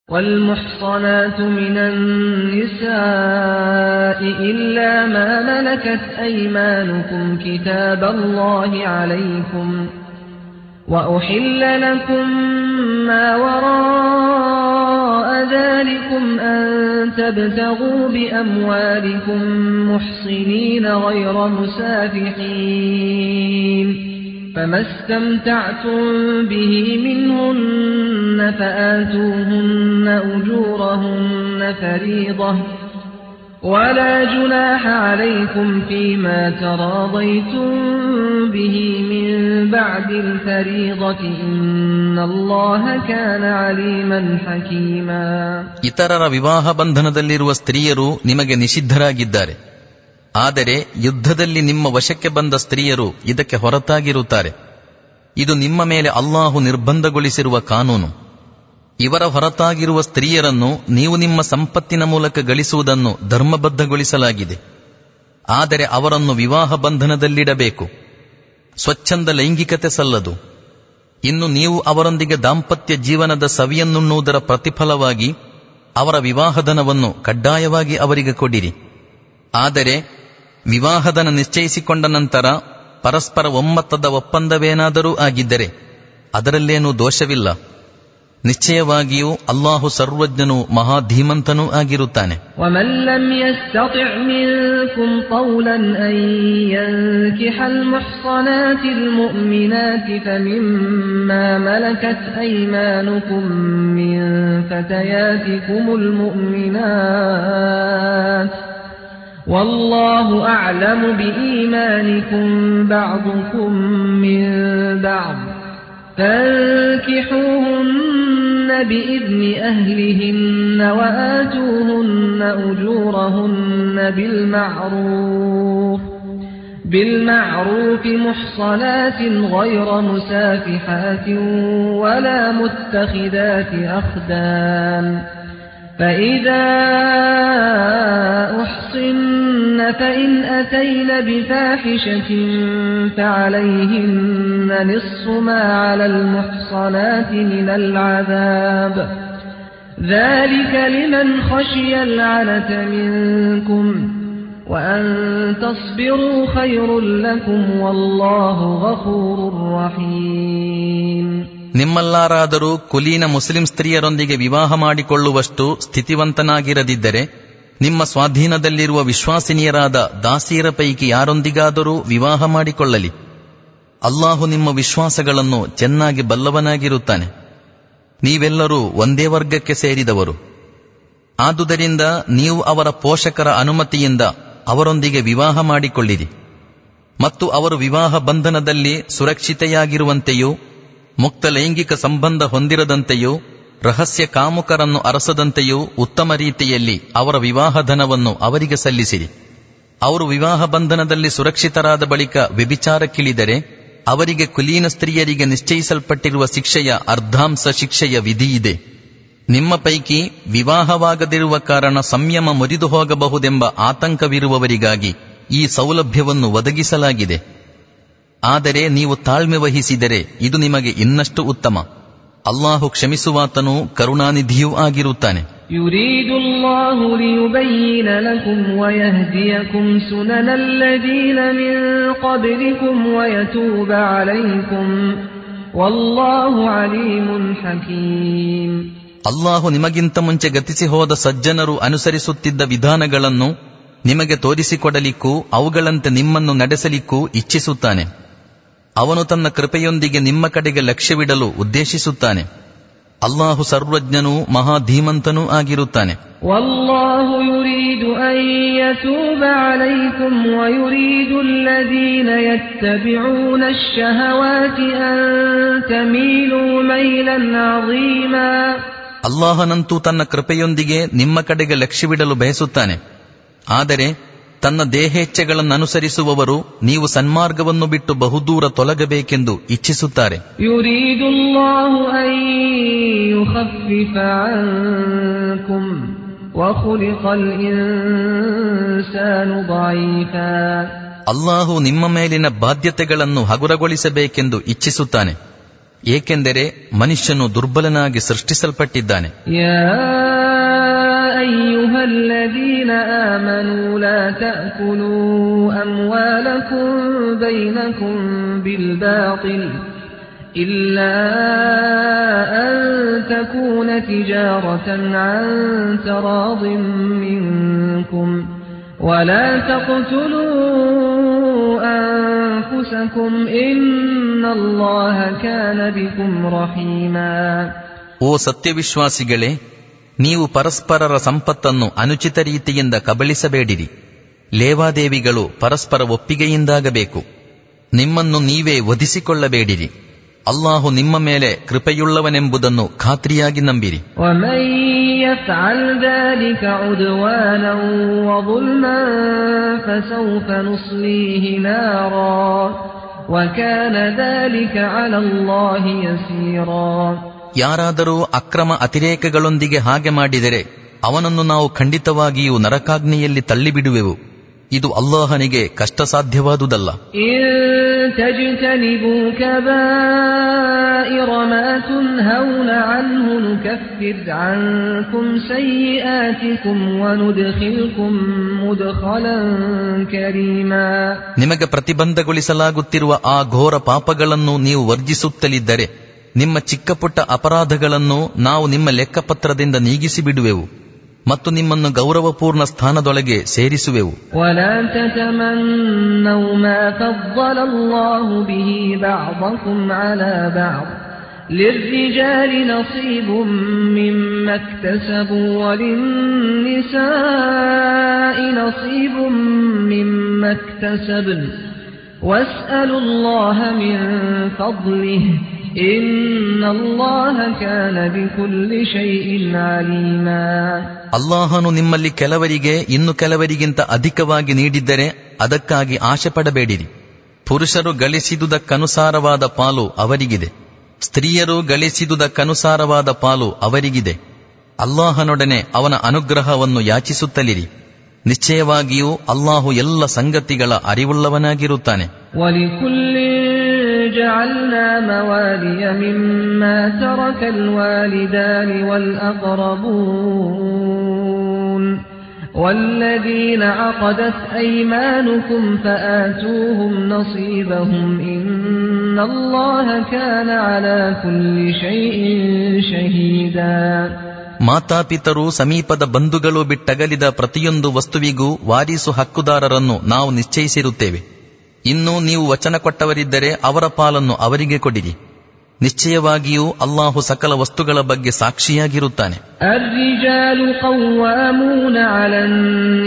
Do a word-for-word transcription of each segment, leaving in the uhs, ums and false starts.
والمحصنات من النساء إلا ما ملكت أيمانكم كتاب الله عليكم وأحل لكم ما وراء ذلكم أن تبتغوا بأموالكم محصنين غير مسافحين فما استمتعتم به منهن فآتوهن أجورهن فريضة ولا جناح عليكم فيما تراضيتم به من بعد الفريضة إن الله كان عليما حكيما. ಇತರರ ವಿವಾಹ ಬಂಧನದಲ್ಲಿರುವ ಸ್ತ್ರೀಯರು ನಿಮಗೆ ನಿಷಿದ್ಧರಾಗಿದ್ದಾರೆ. ಆದರೆ ಯುದ್ಧದಲ್ಲಿ ನಿಮ್ಮ ವಶಕ್ಕೆ ಬಂದ ಸ್ತ್ರೀಯರು ಇದಕ್ಕೆ ಹೊರತಾಗಿರುತ್ತಾರೆ. ಇದು ನಿಮ್ಮ ಮೇಲೆ ಅಲ್ಲಾಹು ನಿರ್ಬಂಧಗೊಳಿಸಿರುವ ಕಾನೂನು. ಇವರ ಹೊರತಾಗಿರುವ ಸ್ತ್ರೀಯರನ್ನು ನೀವು ನಿಮ್ಮ ಸಂಪತ್ತಿನ ಮೂಲಕ ಗಳಿಸುವುದನ್ನು ಧರ್ಮಬದ್ಧಗೊಳಿಸಲಾಗಿದೆ. ಆದರೆ ಅವರನ್ನು ವಿವಾಹ ಬಂಧನದಲ್ಲಿಡಬೇಕು. ಸ್ವಚ್ಛಂದ ಲೈಂಗಿಕತೆ ಸಲ್ಲದು. ಇನ್ನು ನೀವು ಅವರೊಂದಿಗೆ ದಾಂಪತ್ಯ ಜೀವನದ ಸವಿಯನ್ನುಣ್ಣುವುದರ ಪ್ರತಿಫಲವಾಗಿ ಅವರ ವಿವಾಹಧನವನ್ನು ಕಡ್ಡಾಯವಾಗಿ ಅವರಿಗೆ ಕೊಡಿರಿ. ಆದರೆ ವಿವಾಹಧನ ನಿಶ್ಚಯಿಸಿಕೊಂಡ ನಂತರ ಪರಸ್ಪರ ಒಮ್ಮತದ ಒಪ್ಪಂದವೇನಾದರೂ ಆಗಿದ್ದರೆ ಅದರಲ್ಲೇನೂ ದೋಷವಿಲ್ಲ. ನಿಶ್ಚಯವಾಗಿಯೂ ಅಲ್ಲಾಹು ಸರ್ವಜ್ಞನೂ ಮಹಾಧೀಮಂತನೂ ಆಗಿರುತ್ತಾನೆ. ومن لم يستطع منكم طولا أن ينكح المحصنات المؤمنات فمما ملكت أيمانكم من فتياتكم المؤمنات والله أعلم بإيمانكم بعضكم من بعض فانكحوهن بإذن أهلهن وآتوهن أجورهن بالمعروف بالمعروف محصنات غير مسافحات ولا متخذات أخدان فإذا أحصن فإن أتين بفاحشة فعليهن نصف ما على المحصنات من العذاب ذلك لمن خشي العنة منكم وأن تصبروا خير لكم والله غفور رحيم. ನಿಮ್ಮಲ್ಲಾರಾದರೂ ಕುಲೀನ ಮುಸ್ಲಿಂ ಸ್ತ್ರೀಯರೊಂದಿಗೆ ವಿವಾಹ ಮಾಡಿಕೊಳ್ಳುವಷ್ಟು ಸ್ಥಿತಿವಂತನಾಗಿರದಿದ್ದರೆ ನಿಮ್ಮ ಸ್ವಾಧೀನದಲ್ಲಿರುವ ವಿಶ್ವಾಸಿನಿಯರಾದ ದಾಸಿಯರ ಪೈಕಿ ಯಾರೊಂದಿಗಾದರೂ ವಿವಾಹ ಮಾಡಿಕೊಳ್ಳಲಿ. ಅಲ್ಲಾಹು ನಿಮ್ಮ ವಿಶ್ವಾಸಗಳನ್ನು ಚೆನ್ನಾಗಿ ಬಲ್ಲವನಾಗಿರುತ್ತಾನೆ. ನೀವೆಲ್ಲರೂ ಒಂದೇ ವರ್ಗಕ್ಕೆ ಸೇರಿದವರು. ಆದುದರಿಂದ ನೀವು ಅವರ ಪೋಷಕರ ಅನುಮತಿಯಿಂದ ಅವರೊಂದಿಗೆ ವಿವಾಹ ಮಾಡಿಕೊಳ್ಳಿರಿ ಮತ್ತು ಅವರು ವಿವಾಹ ಬಂಧನದಲ್ಲಿ ಸುರಕ್ಷಿತೆಯಾಗಿರುವಂತೆಯೂ ಮುಕ್ತ ಲೈಂಗಿಕ ಸಂಬಂಧ ಹೊಂದಿರದಂತೆಯೂ ರಹಸ್ಯ ಕಾಮುಕರನ್ನು ಅರಸದಂತೆಯೂ ಉತ್ತಮ ರೀತಿಯಲ್ಲಿ ಅವರ ವಿವಾಹಧನವನ್ನು ಅವರಿಗೆ ಸಲ್ಲಿಸಿರಿ. ಅವರು ವಿವಾಹ ಬಂಧನದಲ್ಲಿ ಸುರಕ್ಷಿತರಾದ ಬಳಿಕ ವ್ಯಭಿಚಾರಕ್ಕಿಳಿದರೆ ಅವರಿಗೆ ಕುಲೀನ ಸ್ತ್ರೀಯರಿಗೆ ನಿಶ್ಚಯಿಸಲ್ಪಟ್ಟಿರುವ ಶಿಕ್ಷೆಯ ಅರ್ಧಾಂಶ ಶಿಕ್ಷೆಯ ವಿಧಿಯಿದೆ. ನಿಮ್ಮ ಪೈಕಿ ವಿವಾಹವಾಗದಿರುವ ಕಾರಣ ಸಂಯಮ ಮುರಿದು ಹೋಗಬಹುದೆಂಬ ಆತಂಕವಿರುವವರಿಗಾಗಿ ಈ ಸೌಲಭ್ಯವನ್ನು ಒದಗಿಸಲಾಗಿದೆ. ಆದರೆ ನೀವು ತಾಳ್ಮೆ ವಹಿಸಿದರೆ ಇದು ನಿಮಗೆ ಇನ್ನಷ್ಟು ಉತ್ತಮ. ಅಲ್ಲಾಹು ಕ್ಷಮಿಸುವಾತನೂ ಕರುಣಾನಿಧಿಯೂ ಆಗಿರುತ್ತಾನೆ. ಯುರೀದುಲ್ಲಾಹು ಲಿಯುಬಯ್ಯಿನ ಲಕುಂ ವಯಹ್ದಿಯಕುಂ ಸುನನಲ್ಲದೀನ ಮಿನ್ क़ಬ್ಲಿಕುಂ ವಯತೂಬ ಅಲೈಕುಂ ವಲ್ಲಾಹು ಅಲೀಮುನ್ ಹಕೀಮ್. ಅಲ್ಲಾಹು ನಿಮಗಿಂತ ಮುಂಚೆ ಗತಿಸಿ ಹೋದ ಸಜ್ಜನರು ಅನುಸರಿಸುತ್ತಿದ್ದ ವಿಧಾನಗಳನ್ನು ನಿಮಗೆ ತೋರಿಸಿಕೊಡಲಿಕ್ಕೂ ಅವುಗಳಂತೆ ನಿಮ್ಮನ್ನು ನಡೆಸಲಿಕ್ಕೂ ಇಚ್ಛಿಸುತ್ತಾನೆ. ಅವನು ತನ್ನ ಕೃಪೆಯೊಂದಿಗೆ ನಿಮ್ಮ ಕಡೆಗೆ ಲಕ್ಷ್ಯವಿಡಲು ಉದ್ದೇಶಿಸುತ್ತಾನೆ. ಅಲ್ಲಾಹು ಸರ್ವಜ್ಞನೂ ಮಹಾಧೀಮಂತನೂ ಆಗಿರುತ್ತಾನೆ. ವಲ್ಲಾಹು ಯುರೀದು ಅನ್ ಯತೂಬ ಅಲೈಕುಂ ವಯುರೀದು ಅಲ್ಲದೀನ ಯತ್ತಬಿಊನ ಅಶ್ಶಹವಾತಿ ಅನ್ ತಮೀಲು ಮೈಲನ್ ಅಝೀಮಾ. ಅಲ್ಲಾಹನಂತೂ ತನ್ನ ಕೃಪೆಯೊಂದಿಗೆ ನಿಮ್ಮ ಕಡೆಗೆ ಲಕ್ಷ್ಯವಿಡಲು ಬಯಸುತ್ತಾನೆ. ಆದರೆ ತನ್ನ ದೇಹೇಚ್ಛೆಗಳನ್ನನುಸರಿಸುವವರು ನೀವು ಸನ್ಮಾರ್ಗವನ್ನು ಬಿಟ್ಟು ಬಹುದೂರ ತೊಲಗಬೇಕೆಂದು ಇಚ್ಛಿಸುತ್ತಾರೆ. ಯುರೀದುಲ್ಲಾಹು ಅನ್ ಯುಖಫಿಫ ಅನ್ಕುಂ ವಖುಲಿಕಲ್ ಇನ್ಸಾನು ದঈಫಾ. ಅಲ್ಲಾಹು ನಿಮ್ಮ ಮೇಲಿನ ಬಾಧ್ಯತೆಗಳನ್ನು ಹಗುರಗೊಳಿಸಬೇಕೆಂದು ಇಚ್ಛಿಸುತ್ತಾನೆ. ಏಕೆಂದರೆ ಮನುಷ್ಯನು ದುರ್ಬಲನಾಗಿ ಸೃಷ್ಟಿಸಲ್ಪಟ್ಟಿದ್ದಾನೆ. أيها الذين آمنوا لا تأكلوا أموالكم بينكم بالباطل إلا أن تكون تجارة عن تراض منكم ولا تقتلوا أنفسكم إن الله كان بكم رحيما. ಓ ಸತ್ಯವಿಶ್ವಾಸಿಗಳೇ, ನೀವು ಪರಸ್ಪರರ ಸಂಪತ್ತನ್ನು ಅನುಚಿತ ರೀತಿಯಿಂದ ಕಬಳಿಸಬೇಡಿರಿ. ಲೇವಾದೇವಿಗಳು ಪರಸ್ಪರ ಒಪ್ಪಿಗೆಯಿಂದಾಗಬೇಕು. ನಿಮ್ಮನ್ನು ನೀವೇ ವಧಿಸಿಕೊಳ್ಳಬೇಡಿರಿ. ಅಲ್ಲಾಹು ನಿಮ್ಮ ಮೇಲೆ ಕೃಪೆಯುಳ್ಳವನೆಂಬುದನ್ನು ಖಾತ್ರಿಯಾಗಿ ನಂಬಿರಿ. ಯಾರಾದರೂ ಅಕ್ರಮ ಅತಿರೇಕಗಳೊಂದಿಗೆ ಹಾಗೆ ಮಾಡಿದರೆ ಅವನನ್ನು ನಾವು ಖಂಡಿತವಾಗಿಯೂ ನರಕಾಗ್ನಿಯಲ್ಲಿ ತಳ್ಳಿಬಿಡುವೆವು. ಇದು ಅಲ್ಲಾಹನಿಗೆ ಕಷ್ಟ ಸಾಧ್ಯವಾದುದಲ್ಲ. ನಿಮಗೆ ಪ್ರತಿಬಂಧಗೊಳಿಸಲಾಗುತ್ತಿರುವ ಆ ಘೋರ ಪಾಪಗಳನ್ನು ನೀವು ವರ್ಜಿಸುತ್ತಲಿದ್ದರೆ ನಿಮ್ಮ ಚಿಕ್ಕಪುಟ್ಟ ಅಪರಾಧಗಳನ್ನು ನಾವು ನಿಮ್ಮ ಲೆಕ್ಕಪತ್ರದಿಂದ ನೀಗಿಸಿ ಬಿಡುವೆವು ಮತ್ತು ನಿಮ್ಮನ್ನು ಗೌರವಪೂರ್ಣ ಸ್ಥಾನದೊಳಗೆ ಸೇರಿಸುವೆವು. للرجال نصيب مما اكتسبوا وللنساء نصيب مما اكتسبن واسألوا الله من فضله إن الله كان بكل شيء عليما. ಅಲ್ಲಾಹನು ನಿಮ್ಮಲ್ಲಿ ಕೆಲವರಿಗೆ ಇನ್ನು ಕೆಲವರಿಗಿಂತ ಅಧಿಕವಾಗಿ ನೀಡಿದ್ದರೆ ಅದಕ್ಕಾಗಿ ಆಶೆ ಪಡಬೇಡಿರಿ. ಪುರುಷರು ಗಳಿಸಿದುದಕ್ಕನುಸಾರವಾದ ಪಾಲು ಅವರಿಗಿದೆ, ಸ್ತ್ರೀಯರು ಗಳಿಸಿದುದಕ್ಕನುಸಾರವಾದ ಪಾಲು ಅವರಿಗಿದೆ. ಅಲ್ಲಾಹನೊಡನೆ ಅವನ ಅನುಗ್ರಹವನ್ನು ಯಾಚಿಸುತ್ತಲಿರಿ. ನಿಶ್ಚಯವಾಗಿಯೂ ಅಲ್ಲಾಹು ಎಲ್ಲ ಸಂಗತಿಗಳ ಅರಿವುಳ್ಳವನಾಗಿರುತ್ತಾನೆ. جعلنا موالي مما ترك الوالدان والأقربون والذين عقدت أيمانكم فآتوهم نصيبهم إن الله كان على كل شيء شهيدا. ಮಾತಾಪಿತರು, ಸಮೀಪದ ಬಂಧುಗಳು ಬಿಟ್ಟಗಲಿದ ಪ್ರತಿಯೊಂದು ವಸ್ತುವಿಗೂ ವಾರಿಸು ಹಕ್ಕುದಾರರನ್ನು ನಾವು ನಿಶ್ಚಯಿಸಿರುತ್ತೇವೆ. ಇನ್ನು ನೀವು ವಚನ ಕೊಟ್ಟವರಿದ್ದರೆ ಅವರ ಪಾಲನ್ನು ಅವರಿಗೆ ಕೊಡಿರಿ. ನಿಶ್ಚಯವಾಗಿಯೂ ಅಲ್ಲಾಹು ಸಕಲ ವಸ್ತುಗಳ ಬಗ್ಗೆ ಸಾಕ್ಷಿಯಾಗಿರುತ್ತಾನೆ. ಅರ್ರಿಜಾಲು ಕವ್ವಾಮೂನ ಅಲನ್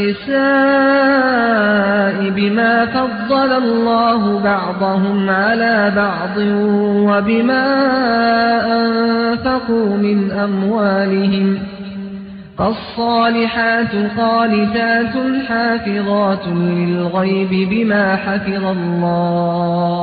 ನಿಸಾಇ ಬಿಮಾ ಫದ್ದಲಲ್ಲಾಹು ಬಅದಹುಂ ಅಲಾ ಬಅದಿನ್ ವಬಿಮಾ ಅನ್ಫಖೂ ಮಿನ್ ಅಮ್ವಾಲಿಹಿಂ الصالحات قانتات حافظات للغيب بما حفظ الله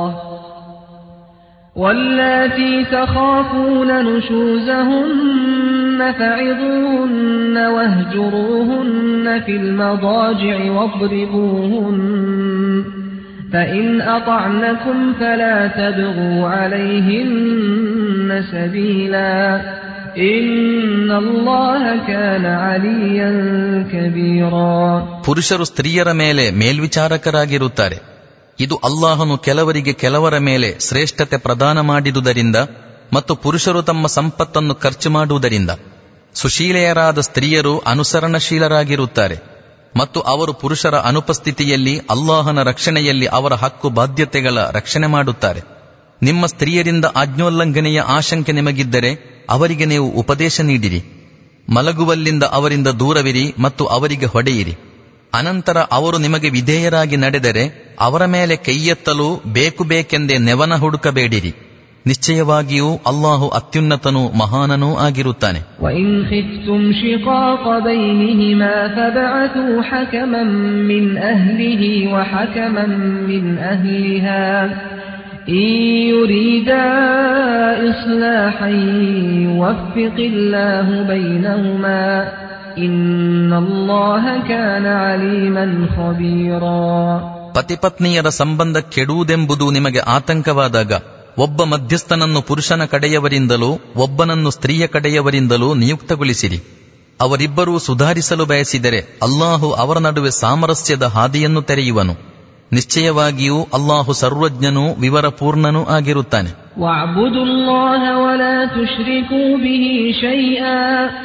واللاتي تخافون نشوزهن فعظوهن واهجروهن في المضاجع واضربوهن فإن أطعنكم فلا تبغوا عليهن سبيلا ಪುರುಷರು ಸ್ತ್ರೀಯರ ಮೇಲೆ ಮೇಲ್ವಿಚಾರಕರಾಗಿರುತ್ತಾರೆ. ಇದು ಅಲ್ಲಾಹನು ಕೆಲವರಿಗೆ ಕೆಲವರ ಮೇಲೆ ಶ್ರೇಷ್ಠತೆ ಪ್ರದಾನ ಮಾಡಿದುದರಿಂದ ಮತ್ತು ಪುರುಷರು ತಮ್ಮ ಸಂಪತ್ತನ್ನು ಖರ್ಚು ಮಾಡುವುದರಿಂದ. ಸುಶೀಲೆಯರಾದ ಸ್ತ್ರೀಯರು ಅನುಸರಣಶೀಲರಾಗಿರುತ್ತಾರೆ ಮತ್ತು ಅವರು ಪುರುಷರ ಅನುಪಸ್ಥಿತಿಯಲ್ಲಿ ಅಲ್ಲಾಹನ ರಕ್ಷಣೆಯಲ್ಲಿ ಅವರ ಹಕ್ಕು ಬಾಧ್ಯತೆಗಳ ರಕ್ಷಣೆ ಮಾಡುತ್ತಾರೆ. ನಿಮ್ಮ ಸ್ತ್ರೀಯರಿಂದ ಆಜ್ಞೋಲ್ಲಂಘನೆಯ ಆಶಂಕೆ ನಿಮಗಿದ್ದರೆ ಅವರಿಗೆ ನೀವು ಉಪದೇಶ ನೀಡಿರಿ. ಮಲಗುವಲ್ಲಿಂದ ಅವರಿಂದ ದೂರವಿರಿ ಮತ್ತು ಅವರಿಗೆ ಹೊಡೆಯಿರಿ. ಅನಂತರ ಅವರು ನಿಮಗೆ ವಿಧೇಯರಾಗಿ ನಡೆದರೆ ಅವರ ಮೇಲೆ ಕೈಯೆತ್ತಲು ಬೇಕು ಬೇಕೆಂದೇ ನೆವನ ಹುಡುಕಬೇಡಿರಿ. ನಿಶ್ಚಯವಾಗಿಯೂ ಅಲ್ಲಾಹು ಅತ್ಯುನ್ನತನೂ ಮಹಾನನೂ ಆಗಿರುತ್ತಾನೆ. إن يريدا إصلاحا يوفق الله بينهما إن الله كان عليما خبيرا. ಪತಿಪತ್ನಿಯರ ಸಂಬಂಧ ಕೆಡುವುದೆಂಬುದು ನಿಮಗೆ ಆತಂಕವಾದಾಗ ಒಬ್ಬ ಮಧ್ಯಸ್ಥನನ್ನು ಪುರುಷನ ಕಡೆಯವರಿಂದಲೂ ಒಬ್ಬನನ್ನು ಸ್ತ್ರೀಯ ಕಡೆಯವರಿಂದಲೂ ನಿಯುಕ್ತಗೊಳಿಸಿರಿ. ಅವರಿಬ್ಬರೂ ಸುಧಾರಿಸಲು ಬಯಸಿದರೆ ಅಲ್ಲಾಹು ಅವರ ನಡುವೆ ಸಾಮರಸ್ಯದ ಹಾದಿಯನ್ನು ತೆರೆಯುವನು. ನಿಶ್ಚಯವಾಗಿಯೂ ಅಲ್ಲಾಹು ಸರ್ವಜ್ಞನೂ ವಿವರಪೂರ್ಣನೂ ಆಗಿರುತ್ತಾನೆ. ವಅಬುದುಲ್ಲಾಹ ವಲಾ ತುಶ್ರಿಕೂ ಬಿಹಿ ಶೈಆ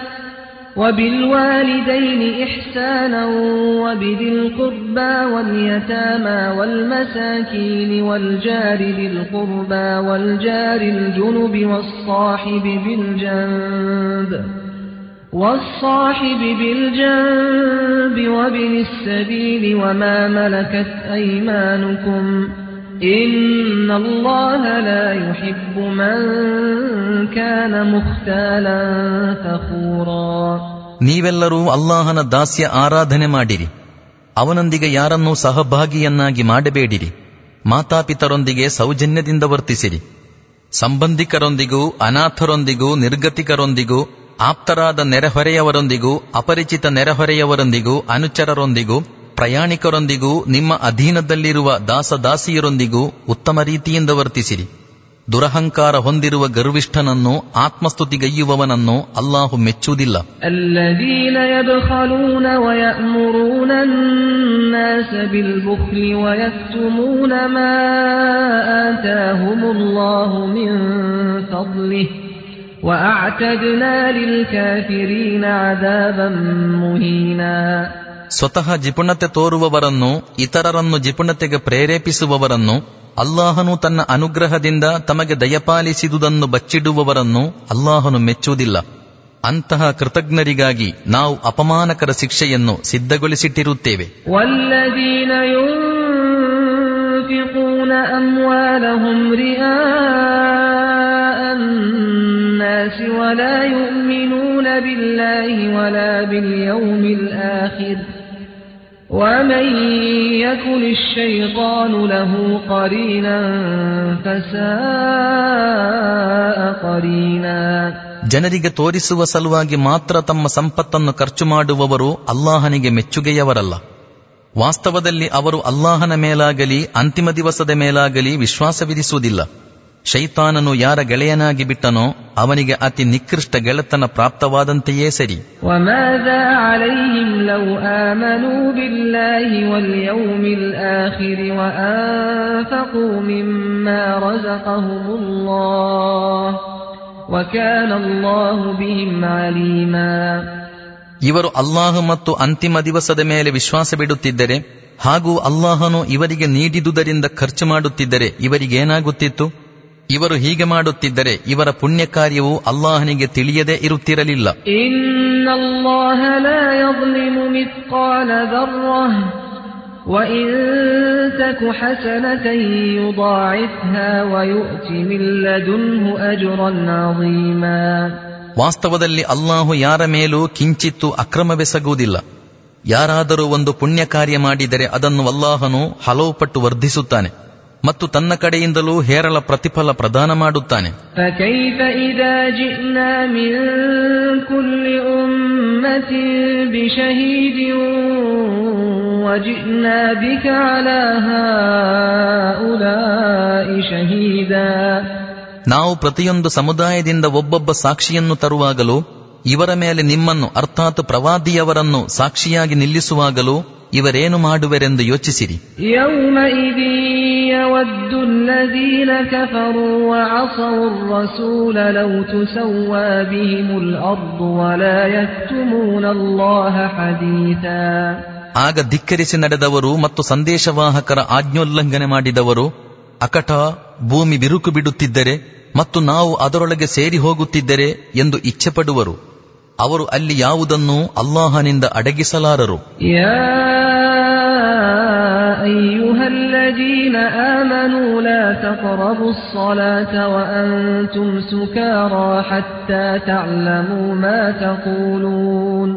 وبالوالدين إحسانا وبذي القربى واليتامى والمساكين والجار ذي القربى والجار الجنب والصاحب بالجنب والصاحب بالجنب وابن السبيل وما ملكت أيمانكم إن الله لا يحب من كان مختالا فخورا. ನೀವೆಲ್ಲರೂ ಅಲ್ಲಾಹನ ದಾಸ್ಯ ಆರಾಧನೆ ಮಾಡಿರಿ. ಅವನೊಂದಿಗೆ ಯಾರನ್ನೂ ಸಹಭಾಗಿಯನ್ನಾಗಿ ಮಾಡಬೇಡಿರಿ. ಮಾತಾಪಿತರೊಂದಿಗೆ ಸೌಜನ್ಯದಿಂದ ವರ್ತಿಸಿರಿ. ಸಂಬಂಧಿಕರೊಂದಿಗೂ ಅನಾಥರೊಂದಿಗೂ ನಿರ್ಗತಿಕರೊಂದಿಗೂ ಆಪ್ತರಾದ ನೆರೆಹೊರೆಯವರೊಂದಿಗೂ ಅಪರಿಚಿತ ನೆರೆಹೊರೆಯವರೊಂದಿಗೂ ಅನುಚರರೊಂದಿಗೂ ಪ್ರಯಾಣಿಕರೊಂದಿಗೂ ನಿಮ್ಮ ಅಧೀನದಲ್ಲಿರುವ ದಾಸದಾಸಿಯರೊಂದಿಗೂ ಉತ್ತಮ ರೀತಿಯಿಂದ ವರ್ತಿಸಿರಿ. ದುರಹಂಕಾರ ಹೊಂದಿರುವ ಗರ್ವಿಷ್ಠನನ್ನು ಆತ್ಮಸ್ತುತಿಗೈಯುವವನನ್ನು ಅಲ್ಲಾಹು ಮೆಚ್ಚುವುದಿಲ್ಲ. ಅಲ್ಲದೀನ ಯಬ್ಖಲೂನ ವಯಅಮುರೂನ ಅನ್ನಾಸ ಬಿಲ್ಬುಖ್ಲಿ ವಯಕ್ತುಮೂನ ಮಾ ಆತಾಹುಮುಲ್ಲಾಹು ಮಿನ್ ಫದ್ಲಿಹಿ ವಅಅತದ್ನಾ ಲಿಲ್ಕಾಫಿರೀನ ಅದಾಬನ್ ಮುಹೀನಾ. ಸ್ವತಃ ಜಿಪುಣತೆ ತೋರುವವರನ್ನು, ಇತರರನ್ನು ಜಿಪುಣತೆಗೆ ಪ್ರೇರೇಪಿಸುವವರನ್ನು, ಅಲ್ಲಾಹನು ತನ್ನ ಅನುಗ್ರಹದಿಂದ ತಮಗೆ ದಯಪಾಲಿಸಿದುದನ್ನು ಬಚ್ಚಿಡುವವರನ್ನು ಅಲ್ಲಾಹನು ಮೆಚ್ಚುವುದಿಲ್ಲ. ಅಂತಹ ಕೃತಜ್ಞರಿಗಾಗಿ ನಾವು ಅಪಮಾನಕರ ಶಿಕ್ಷೆಯನ್ನು ಸಿದ್ಧಗೊಳಿಸಿಟ್ಟಿರುತ್ತೇವೆ. ವಲ್ಲದೀನ ಯುನ್ಫಿಕೂನ ಅಮ್ವಾಲಹುಂ ರಿಆಅ ಅನ್ನಾಸಿ ವಲಾ ಯುಮಿನೂನ ಬಿಲ್ಲಾಹಿ ವಲಾ ಬಿಲ್ ಯೌಮಿಲ್ ಆಖಿರ್ ومن يكن الشيطان له قرينا فساء قرينا. ಜನರಿಗೆ ತೋರಿಸುವ ಸಲುವಾಗಿ ಮಾತ್ರ ತಮ್ಮ ಸಂಪತ್ತನ್ನು ಖರ್ಚು ಮಾಡುವವರು ಅಲ್ಲಾಹನಿಗೆ ಮೆಚ್ಚುಗೆಯವರಲ್ಲ. ವಾಸ್ತವದಲ್ಲಿ ಅವರು ಅಲ್ಲಾಹನ ಮೇಲಾಗಲಿ ಅಂತಿಮ ದಿವಸದ ಮೇಲಾಗಲಿ ವಿಶ್ವಾಸವಿರಿಸುವುದಿಲ್ಲ. ಶೈತಾನನು ಯಾರ ಗೆಳೆಯನಾಗಿ ಬಿಟ್ಟನೋ ಅವನಿಗೆ ಅತಿ ನಿಕೃಷ್ಟ ಗೆಳೆತನ ಪ್ರಾಪ್ತವಾದಂತೆಯೇ ಸರಿ. ವಮಾದಾ ಅಲೈಹಿಂ ಲೌ ಆಮನೂ ಬಿಲ್ಲಾಹಿ ವಲ್ ಯೌಮಿಲ್ ಆಖಿರ್ ವಅನ್ಫಕೂ ಮಿಮ್ಮಾ ರಜಕಹುಮುಲ್ಲಾಹ್ ವಕಾನ ಅಲ್ಲಾಹು ಬಿಹಿಂ ಅಲೀಮಾ. ಇವರು ಅಲ್ಲಾಹ ಮತ್ತು ಅಂತಿಮ ದಿವಸದ ಮೇಲೆ ವಿಶ್ವಾಸವಿಡುತ್ತಿದ್ದರೆ ಹಾಗೂ ಅಲ್ಲಾಹನು ಇವರಿಗೆ ನೀಡಿದುದರಿಂದ ಖರ್ಚು ಮಾಡುತ್ತಿದ್ದರೆ ಇವರಿಗೇನಾಗುತ್ತಿತ್ತು? ಇವರು ಹೀಗೆ ಮಾಡುತ್ತಿದ್ದರೆ ಇವರ ಪುಣ್ಯ ಕಾರ್ಯವು ಅಲ್ಲಾಹನಿಗೆ ತಿಳಿಯದೇ ಇರುತ್ತಿರಲಿಲ್ಲ. ಇನ್ನಲ್ಲಾಹ ಲಾ ಯظ್ಲಿಮು ಮಿಸ್ಕಾಲ ದರ್ರಹ ವಇನ್ ತಕು ಹಸನತನ್ ಯುದಾಇಫ್ಹಾ ವಯುಅತಿ ಮಿನ್ ಲದುನ್ಹು ಅಜ್ರನ್ ಅಜೀಮಾ. ವಾಸ್ತವದಲ್ಲಿ ಅಲ್ಲಾಹು ಯಾರ ಮೇಲೂ ಕಿಂಚಿತ್ತು ಅಕ್ರಮವೆಸಗುವುದಿಲ್ಲ. ಯಾರಾದರೂ ಒಂದು ಪುಣ್ಯ ಕಾರ್ಯ ಮಾಡಿದರೆ ಅದನ್ನು ಅಲ್ಲಾಹನು ಹಲವು ಪಟ್ಟು ವರ್ಧಿಸುತ್ತಾನೆ ಮತ್ತು ತನ್ನ ಕಡೆಯಿಂದಲೂ ಹೇರಳ ಪ್ರತಿಫಲ ಪ್ರದಾನ ಮಾಡುತ್ತಾನೆ. فكيف إذا جئنا من كل أمة بشهيد وجئنا بك على هؤلاء شهيدا. ನಾವು ಪ್ರತಿಯೊಂದು ಸಮುದಾಯದಿಂದ ಒಬ್ಬೊಬ್ಬ ಸಾಕ್ಷಿಯನ್ನು ತರುವಾಗಲೂ ಇವರ ಮೇಲೆ ನಿಮ್ಮನ್ನು ಅರ್ಥಾತ್ ಪ್ರವಾದಿಯವರನ್ನು ಸಾಕ್ಷಿಯಾಗಿ ನಿಲ್ಲಿಸುವಾಗಲೂ ಇವರೇನು ಮಾಡುವರೆಂದು ಯೋಚಿಸಿರಿ. ಯೌಮಇದಿ ಯವದ್ದು ಅಲ್ಲದೀನ ಕಫರೂ ವಅಸೌ ಅರ್-ರಸೂಲ ಲೌ ತುಸವ್ವಾ ಬಿಹಿಮುಲ್ ಅರ್ದು ವಲಾ ಯಕ್ತುಮೂನ ಅಲ್ಲಾಹ ಹದೀಥಾ. ಆಗ ಧಿಕ್ಕರಿಸಿ ನಡೆದವರು ಮತ್ತು ಸಂದೇಶವಾಹಕರ ಆಜ್ಞೋಲ್ಲಂಘನೆ ಮಾಡಿದವರು ಅಕಟ ಭೂಮಿ ಬಿರುಕು ಬಿಡುತ್ತಿದ್ದರೆ ಮತ್ತು ನಾವು ಅದರೊಳಗೆ ಸೇರಿ ಹೋಗುತ್ತಿದ್ದರೆ ಎಂದು ಇಚ್ಛೆ ಪಡುವರು. ಅವರು ಅಲ್ಲಿ ಯಾವುದನ್ನು ಅಲ್ಲಾಹನಿಂದ ಅಡಗಿಸಲಾರರು. ಯಾ ಅಯ್ಯುಹಲ್ಲದೀನ ಆಮನೂ ಲಾ ತಕ್ರಬುಸ್ ಸಲಾತ ವಅಂತುಂ ಸುಕಾರಾ ಹತ್ತಾ ತಅಲಮೂ ಮಾ ತಕೂಲೂನ್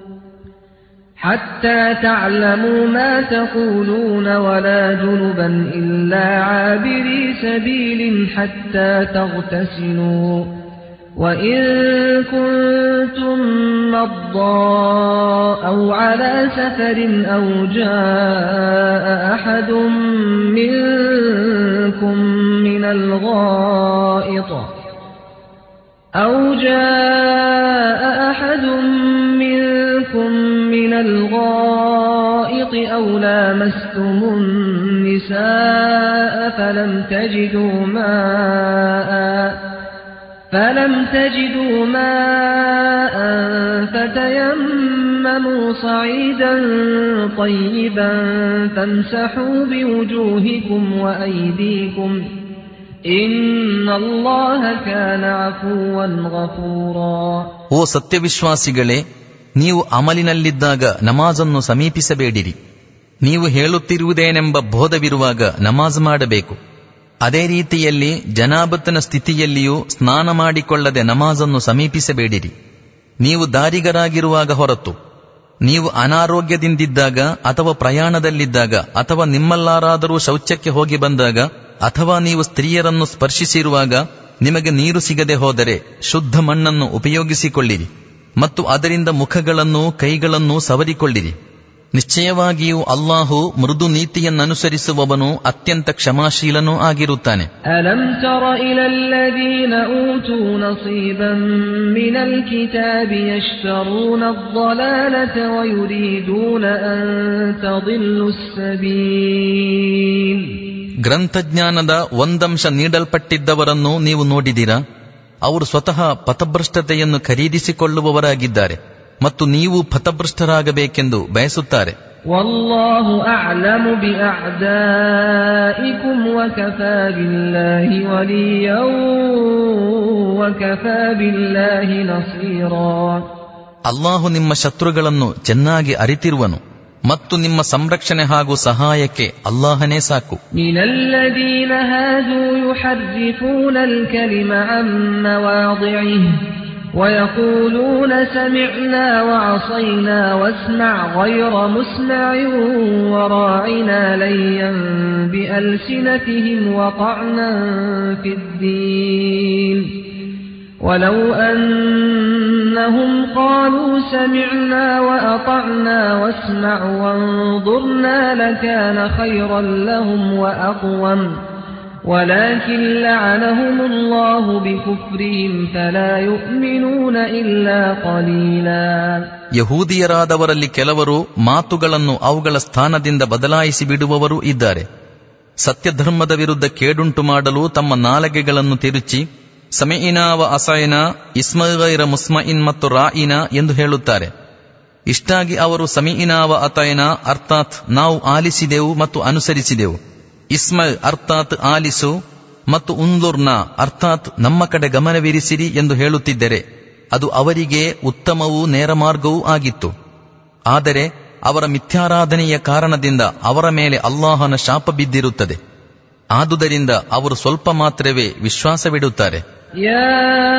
حتى تعلموا ما تقولون ولا جنبا إلا عابري سبيل حتى تغتسلوا وإن كنتم مرضى أو على سفر أو جاء أحد منكم منكم من الغائط أو جاء أحد منكم من الغائط أو لامستم النساء فلم تجدوا ماء فلم تجدوا ماء فتيمموا صعيدا طيبا فامسحوا بوجوهكم وأيديكم إن الله كان عفوا غفورا. ಓ ಸತ್ಯವಿಶ್ವಾಸಿಗಳೇ, ನೀವು ಅಮಲಿನಲ್ಲಿದ್ದಾಗ ನಮಾಜನ್ನು ಸಮೀಪಿಸಬೇಡಿರಿ. ನೀವು ಹೇಳುತ್ತಿರುವುದೇನೆಂಬ ಬೋಧವಿರುವಾಗ ನಮಾಜ್ ಮಾಡಬೇಕು. ಅದೇ ರೀತಿಯಲ್ಲಿ ಜನಾಬತ್ತನ ಸ್ಥಿತಿಯಲ್ಲಿಯೂ ಸ್ನಾನ ಮಾಡಿಕೊಳ್ಳದೆ ನಮಾಜನ್ನು ಸಮೀಪಿಸಬೇಡಿರಿ. ನೀವು ದಾರಿಗರಾಗಿರುವಾಗ ಹೊರತು, ನೀವು ಅನಾರೋಗ್ಯದಿಂದಿದ್ದಾಗ ಅಥವಾ ಪ್ರಯಾಣದಲ್ಲಿದ್ದಾಗ ಅಥವಾ ನಿಮ್ಮಲ್ಲಾರಾದರೂ ಶೌಚಕ್ಕೆ ಹೋಗಿ ಬಂದಾಗ ಅಥವಾ ನೀವು ಸ್ತ್ರೀಯರನ್ನು ಸ್ಪರ್ಶಿಸಿರುವಾಗ ನಿಮಗೆ ನೀರು ಸಿಗದೆ ಹೋದರೆ ಶುದ್ಧ ಮಣ್ಣನ್ನು ಉಪಯೋಗಿಸಿಕೊಳ್ಳಿರಿ ಮತ್ತು ಅದರಿಂದ ಮುಖಗಳನ್ನು ಕೈಗಳನ್ನು ಸವರಿಕೊಳ್ಳಿರಿ. ನಿಶ್ಚಯವಾಗಿಯೂ ಅಲ್ಲಾಹು ಮೃದು ನೀತಿಯನ್ನನುಸರಿಸುವವನು ಅತ್ಯಂತ ಕ್ಷಮಾಶೀಲನೂ ಆಗಿರುತ್ತಾನೆ. ಅಲಂ ತರ ಇಲಲ್ಲದೀನ ಊತೂ ನಸೀಬಂ ಮಿನಲ್ ಕಿತಾಬಿ ಯಶ್ತರೂನ ಅದ್-ضಲಾಲತ ವಯುರೀದೂನ ಅನ್ ತದಿಲ್ಲುಸ್ ಸಬೀಲ್. ಗ್ರಂಥಜ್ಞಾನದ ಒಂದಂಶ ನೀಡಲ್ಪಟ್ಟಿದ್ದವರನ್ನು ನೀವು ನೋಡಿದಿರಾ? ಅವರು ಸ್ವತಃ ಪಥಭ್ರಷ್ಟತೆಯನ್ನು ಖರೀದಿಸಿಕೊಳ್ಳುವವರಾಗಿದ್ದಾರೆ ಮತ್ತು ನೀವು ಪಥಭ್ರಷ್ಟರಾಗಬೇಕೆಂದು ಬಯಸುತ್ತಾರೆ. ವಲ್ಲಾಹು ಅಅಲಮು ಬಿಅಅದಾಯಿಕುಂ ವಕಫಾ ಬಿಲ್ಲಾಹಿ ವಲಿಯನ್ ವಕಫಾ ಬಿಲ್ಲಾಹಿ ನಸೀರಾ. ಅಲ್ಲಾಹು ನಿಮ್ಮ ಶತ್ರುಗಳನ್ನು ಚೆನ್ನಾಗಿ ಅರಿತಿರುವನು ಮತ್ತು ನಿಮ್ಮ ಸಂರಕ್ಷಣೆ ಹಾಗೂ ಸಹಾಯಕ್ಕೆ ಅಲ್ಲಾಹನೇ ಸಾಕು. ಮಿನಲ್ಲದೀನ ಹಾದೂ ಯುಹರ್ರಿಫೂನಲ್ ಕಲಿಮ ಅನ್ ಮವಾದಿಇಹಿ ويقولون سمعنا وعصينا واسمع غير مسمع وراعنا ليا بألسنتهم وطعنا في الدين ولو أنهم قالوا سمعنا وأطعنا واسمع وانظرنا لكان خيرا لهم وأقوم ولكن لعنهم الله بكفرهم فلا يؤمنون إلا قليلا. ಯಹೂದಿಯರಾದವರಲ್ಲಿ ಕೆಲವರು ಮಾತುಗಳನ್ನು ಅವುಗಳ ಸ್ಥಾನದಿಂದ ಬದಲಾಯಿಸಿ ಬಿಡುವವರೂ ಇದ್ದಾರೆ. ಸತ್ಯಧರ್ಮದ ವಿರುದ್ಧ ಕೇಡುಂಟು ಮಾಡಲು ತಮ್ಮ ನಾಲಗೆಗಳನ್ನು ತಿರುಚಿ ಸಮಿಇನಾ ವ ಅಸೈನಾ ಇಸ್ಮಗೈರ ಮುಸ್ಮಇನ್ ಮತ್ತು ರಾಯಿನಾ ಎಂದು ಹೇಳುತ್ತಾರೆ. ಇಷ್ಟಾಗಿ ಅವರು ಸಮಿಇನಾ ವ ಅತೈನಾ ಅರ್ಥಾತ್ ನಾವು ಆಲಿಸಿದೆವು ಮತ್ತು ಅನುಸರಿಸಿದೆವು, ಇಸ್ಮ ಅರ್ಥಾತ್ ಆಲಿಸು ಮತ್ತು ಉನ್ಲುರ್ನ ಅರ್ಥಾತ್ ನಮ್ಮ ಕಡೆ ಗಮನವಿರಿಸಿರಿ ಎಂದು ಹೇಳುತ್ತಿದ್ದರೆ ಅದು ಅವರಿಗೆ ಉತ್ತಮವೂ ನೇರ ಮಾರ್ಗವೂ ಆಗಿತ್ತು. ಆದರೆ ಅವರ ಮಿಥ್ಯಾರಾಧನೆಯ ಕಾರಣದಿಂದ ಅವರ ಮೇಲೆ ಅಲ್ಲಾಹನ ಶಾಪ ಬಿದ್ದಿರುತ್ತದೆ. ಆದುದರಿಂದ ಅವರು ಸ್ವಲ್ಪ ಮಾತ್ರವೇ ವಿಶ್ವಾಸವಿಡುತ್ತಾರೆ. ಯಾ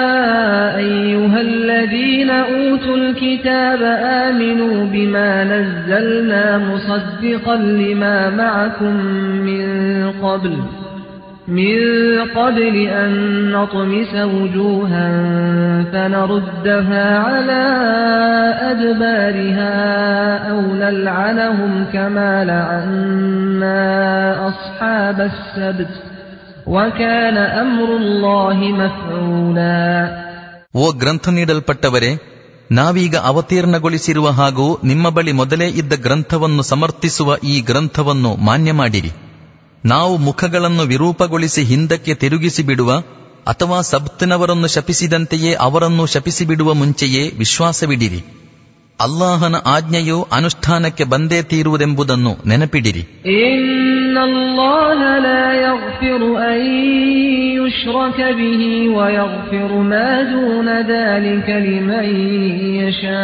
ಅಯ್ಯುಹಲ್ಲದೀನ ಊತುಲ್ ಕಿತಾಬ ಆಮಿನೂ ಬಿಮಾ ನzzalನಾ ಮುಸದ್ದಿಕನ್ ಲಿಮಾ ಮಅಕುಂ ಮಿನ್ क़ಬ್ಲ್ ಮಿನ್ क़ಬ್ಲಿ ಅನ್ ನತ್ಮಿಸ ವುಜೂಹನ್ ಫನರುದ್ದಹಾ ಅಲಾ ಅದ್ಬಾರಿಹಾ ಔ ನಲ್ಅನಹುಂ ಕಮಾ ಲಅನ್ನಾ ಅಸ್ಹಾಬಸ್ ಸಬ್ತ್ ವಕಾನ ಅಮ್ರುಲ್ಲಾಹಿ ಮಫ್ಊಲಾ. ಓ ಗ್ರಂಥ ನೀಡಲ್ಪಟ್ಟವರೇ, ನಾವೀಗ ಅವತೀರ್ಣಗೊಳಿಸಿರುವ ಹಾಗೂ ನಿಮ್ಮ ಬಳಿ ಮೊದಲೇ ಇದ್ದ ಗ್ರಂಥವನ್ನು ಸಮರ್ಥಿಸುವ ಈ ಗ್ರಂಥವನ್ನು ಮಾನ್ಯ ಮಾಡಿರಿ. ನಾವು ಮುಖಗಳನ್ನು ವಿರೂಪಗೊಳಿಸಿ ಹಿಂದಕ್ಕೆ ತಿರುಗಿಸಿ ಬಿಡುವ ಅಥವಾ ಸಬ್ತಿನವರನ್ನು ಶಪಿಸಿದಂತೆಯೇ ಅವರನ್ನು ಶಪಿಸಿಬಿಡುವ ಮುಂಚೆಯೇ ವಿಶ್ವಾಸವಿಡಿರಿ. ಅಲ್ಲಾಹನ ಆಜ್ಞೆಯು ಅನುಷ್ಠಾನಕ್ಕೆ ಬಂದೇ ತೀರುವುದೆಂಬುದನ್ನು ನೆನಪಿಡಿರಿ. ಇನ್ನಲ್ಲಾಹ ಲಾ ಯಗ್ಫಿರು ಅನ್ ಯುಶ್ರಕ ಬಿಹಿ ವ ಯಗ್ಫಿರು ಮಾ ದೂನ ذلك ಲಿಮನ್ ಯಶಾ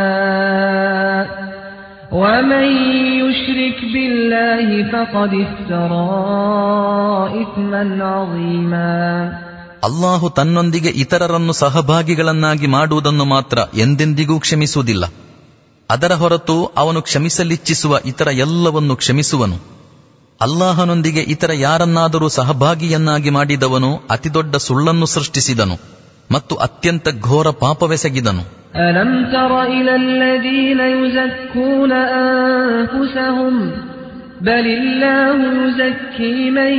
ವ ಮನ್ ಯುಶ್ರಿಕ್ ಬಿಲ್ಲಾಹಿ ಫಖದ್ ಇಫ್ತರಾ ಇತ್ಮನ್ ಅಜೀಮಾ. ಅಲ್ಲಾಹು ತನ್ನೊಂದಿಗೆ ಇತರರನ್ನು ಸಹಭಾಗಿಗಳನ್ನಾಗಿ ಮಾಡುವುದನ್ನು ಮಾತ್ರ ಎಂದೆಂದಿಗೂ ಕ್ಷಮಿಸುವುದಿಲ್ಲ. ಅದರ ಹೊರತು ಅವನು ಕ್ಷಮಿಸಲಿಚ್ಛಿಸುವ ಇತರ ಎಲ್ಲವನ್ನು ಕ್ಷಮಿಸುವನು. ಅಲ್ಲಾಹನೊಂದಿಗೆ ಇತರ ಯಾರನ್ನಾದರೂ ಸಹಭಾಗಿಯನ್ನಾಗಿ ಮಾಡಿದವನು ಅತಿದೊಡ್ಡ ಸುಳ್ಳನ್ನು ಸೃಷ್ಟಿಸಿದನು ಮತ್ತು ಅತ್ಯಂತ ಘೋರ ಪಾಪವೆಸಗಿದನು. ಅಲಂ ತರ ಇಲಲ್ಲದೀನ ಯುಜಕ್ಕೂನ ಅನ್ಫುಸಹುಂ بل الله يزكي من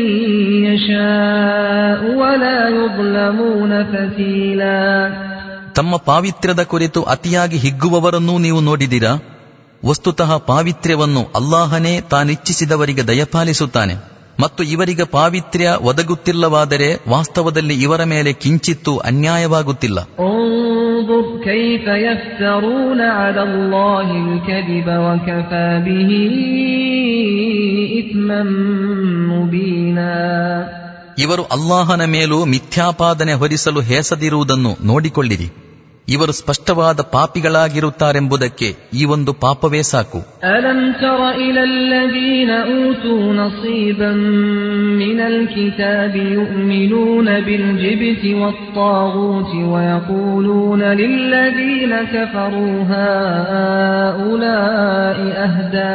يشاء ولا يظلمون فتيلا. ತಮ್ಮ ಪಾವಿತ್ರ್ಯದ ಕುರಿತು ಅತಿಯಾಗಿ ಹಿಗ್ಗುವವರನ್ನೂ ನೀವು ನೋಡಿದಿರಾ? ವಸ್ತುತಃ ಪಾವಿತ್ರ್ಯವನ್ನು ಅಲ್ಲಾಹನೇ ತಾನಿಚ್ಛಿಸಿದವರಿಗೆ ದಯಪಾಲಿಸುತ್ತಾನೆ. ಮತ್ತು ಇವರಿಗೆ ಪಾವಿತ್ರ್ಯ ಒದಗುತ್ತಿಲ್ಲವಾದರೆ ವಾಸ್ತವದಲ್ಲಿ ಇವರ ಮೇಲೆ ಕಿಂಚಿತ್ತೂ ಅನ್ಯಾಯವಾಗುತ್ತಿಲ್ಲ. ಇವರು ಅಲ್ಲಾಹನ ಮೇಲೂ ಮಿಥ್ಯಾಪಾದನೆ ಹೊರಿಸಲು ಹೇಸದಿರುವುದನ್ನು ನೋಡಿಕೊಳ್ಳಿರಿ. ಇವರು ಸ್ಪಷ್ಟವಾದ ಪಾಪಿಗಳಾಗಿರುತ್ತಾರೆಂಬುದಕ್ಕೆ ಈ ಒಂದು ಪಾಪವೇ ಸಾಕು. ಅಲಂ ತರ ಇಲಲ್ಲದೀನ ಊತೂ ನಸೀಬಂ ಮಿನಲ್ ಕಿತಾಬಿ ಯುಮಿನೂನ ಬಿಲ್ ಜಿಬ್ತಿ ವತ್ತಾಗೂತಿ ವಯಕೂಲೂನ ಲಿಲ್ಲದೀನ ಕಫರೂ ಹಾಉಲಾಇ ಅಹ್ದಾ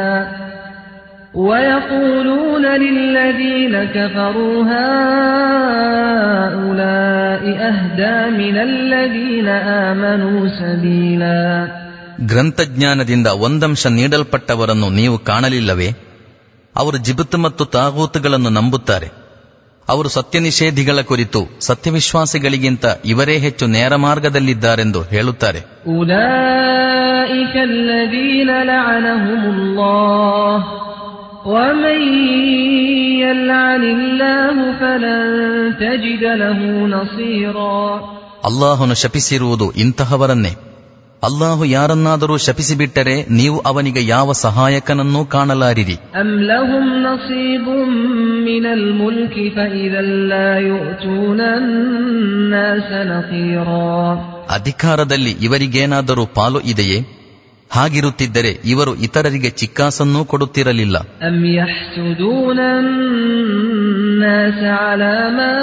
ويقولون للذين كفروا هؤلاء أهدى من الذين آمنوا سبيلا. ಗ್ರಂಥಜ್ಞಾನದಿಂದ ಒಂದಂಶ ನೀಡಲ್ಪಟ್ಟವರನ್ನು ನೀವು ಕಾಣಲಿಲ್ಲವೇ? ಅವರು ಜಿಬ್ತ್ ಮತ್ತು ತಾಗೂತುಗಳನ್ನು ನಂಬುತ್ತಾರೆ. ಅವರು ಸತ್ಯನಿಷೇಧಿಗಳ ಕುರಿತು ಸತ್ಯವಿಶ್ವಾಸಿಗಳಿಗಿಂತ ಇವರೇ ಹೆಚ್ಚು ನೇರ ಮಾರ್ಗದಲ್ಲಿದ್ದಾರೆಂದು ಹೇಳುತ್ತಾರೆ. ಉಲೈಕ ಅಲ್ಲದೀನ ಲಅನಹುಮುಲ್ಲಾಹ್ ومن يلعن الله فلن تجد له نصيرا. ಅಲ್ಲಾಹನು ಶಪಿಸಿರುವುದು ಇಂತಹವರನ್ನೇ. ಅಲ್ಲಾಹು ಯಾರನ್ನಾದರೂ ಶಪಿಸಿಬಿಟ್ಟರೆ ನೀವು ಅವನಿಗೆ ಯಾವ ಸಹಾಯಕನನ್ನೂ ಕಾಣಲಾರಿರಿ. ಅಂ ಲಹುಂ ನಸೀಬುಂ ಮಿನಲ್ ಮುಲ್ಕಿ ಫಇದಲ್ ಲಾ ಯುಅತೂನ ಅನ್ನಾಸ ನಖೀರಾ. ಅಧಿಕಾರದಲ್ಲಿ ಇವರಿಗೇನಾದರೂ ಪಾಲು ಇದೆಯೇ? ಹಾಗಿರುತ್ತಿದ್ದರೆ ಇವರು ಇತರರಿಗೆ ಚಿಕ್ಕಾಸನ್ನೂ ಕೊಡುತ್ತಿರಲಿಲ್ಲ. ಅಂ ಯಹ್ಸುದೂನ ಅನ್ನಾಸ ಅಲಾ ಮಾ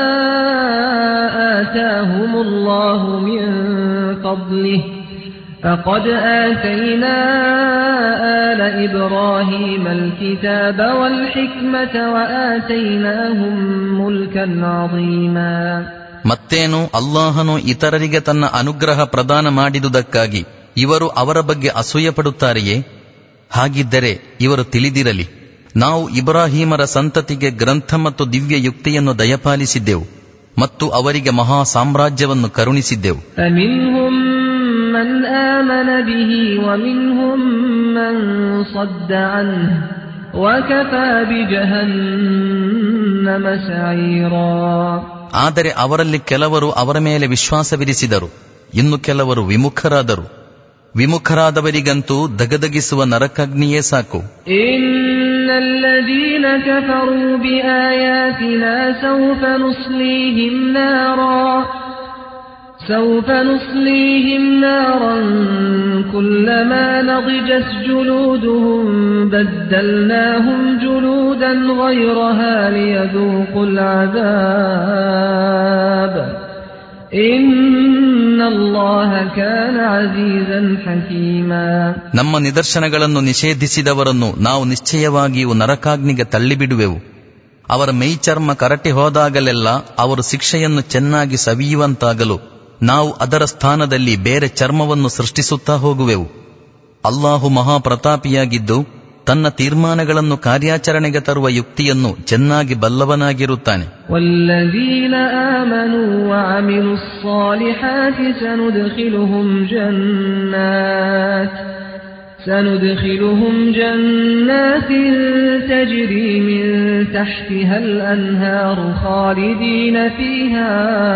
ಆತಾಹುಮುಲ್ಲಾಹು ಮಿನ್ ಫದ್ಲಿಹಿ ಫಖದ್ ಆತೈನಾ ಆಲ ಇಬ್ರಾಹೀಮಲ್ ಕಿತಾಬ ವಲ್ ಹಿಕ್ಮತ ವಆತೈನಾಹುಂ ಮುಲ್ಕನ್ ಅಜೀಮಾ. ಮತ್ತೇನು, ಅಲ್ಲಾಹನು ಇತರರಿಗೆ ತನ್ನ ಅನುಗ್ರಹ ಪ್ರದಾನ ಮಾಡಿದುದಕ್ಕಾಗಿ ಇವರು ಅವರ ಬಗ್ಗೆ ಅಸೂಯೆ ಪಡುತ್ತಾರೆಯೇ? ಹಾಗಿದ್ದರೆ ಇವರು ತಿಳಿದಿರಲಿ, ನಾವು ಇಬ್ರಾಹೀಮರ ಸಂತತಿಗೆ ಗ್ರಂಥ ಮತ್ತು ದಿವ್ಯ ಯುಕ್ತಿಯನ್ನು ದಯಪಾಲಿಸಿದ್ದೆವು ಮತ್ತು ಅವರಿಗೆ ಮಹಾ ಸಾಮ್ರಾಜ್ಯವನ್ನು ಕರುಣಿಸಿದ್ದೆವು. ಫಮಿನ್ಹುಂ ಮನ್ ಆಮನ ಬಿಹಿ ವಮಿನ್ಹುಂ ಮನ್ ಸದ್ದ ಅನ್ಹು ವಕಫಾ ಬಿಜಹನ್ನಮ ಸঈರಾ. ಆದರೆ ಅವರಲ್ಲಿ ಕೆಲವರು ಅವರ ಮೇಲೆ ವಿಶ್ವಾಸವಿರಿಸಿದರು, ಇನ್ನು ಕೆಲವರು ವಿಮುಖರಾದರು. ವಿಮುಖರಾದವರಿಗಂತೂ ದಗದಗಿಸುವ ನರಕಾಗ್ನಿಯೇ ಸಾಕು. ಇನ್ನಲ್ಲದೀನ ಕಫರೂ ಬಿಆಯಾತಿನಾ ಸೌಫ ನುಸ್ಲೀಹಿಂ ನಾರಾ ಸೌಫ ನುಸ್ಲೀಹಿಂ ನಾರನ್ ಕುಲ್ಲಮಾ ನದಿಜತ್ ಜುಲೂದುಹುಂ ಬದ್ದಲ್ನಾಹುಂ ಜುಲೂದನ್ ಗೈರಹಾ ಲಿಯದೂಕುಲ್ ಅಜಾಬ್ ಇನ್ನಲ್ಲಾಹ ಕಾನ ಅಜೀಜನ್ ಹಕೀಮಾ. ನಮ್ಮ ನಿದರ್ಶನಗಳನ್ನು ನಿಷೇಧಿಸಿದವರನ್ನು ನಾವು ನಿಶ್ಚಯವಾಗಿಯೂ ನರಕಾಗ್ನಿಗೆ ತಳ್ಳಿಬಿಡುವೆವು. ಅವರ ಮೈಚರ್ಮ ಕರಟಿ ಹೋದಾಗಲೆಲ್ಲ ಅವರು ಶಿಕ್ಷೆಯನ್ನು ಚೆನ್ನಾಗಿ ಸವಿಯುವಂತಾಗಲು ನಾವು ಅದರ ಸ್ಥಾನದಲ್ಲಿ ಬೇರೆ ಚರ್ಮವನ್ನು ಸೃಷ್ಟಿಸುತ್ತಾ ಹೋಗುವೆವು. ಅಲ್ಲಾಹು ಮಹಾಪ್ರತಾಪಿಯಾಗಿದ್ದು ತನ್ನ ತೀರ್ಮಾನಗಳನ್ನು ಕಾರ್ಯಾಚರಣೆಗೆ ತರುವ ಯುಕ್ತಿಯನ್ನು ಚೆನ್ನಾಗಿ ಬಲ್ಲವನಾಗಿರುತ್ತಾನೆ. ವಲ್ಲದೀನ ಆಮನೂ ವಅಮಿಲುಸ್ ಸಾಲಿಹಾತಿ ಸನುದ್ಖಿಲುಹುಂ ಜನ್ನಾತ್ سندخلهم جنات تجري من تحتها الأنهار خالدين فيها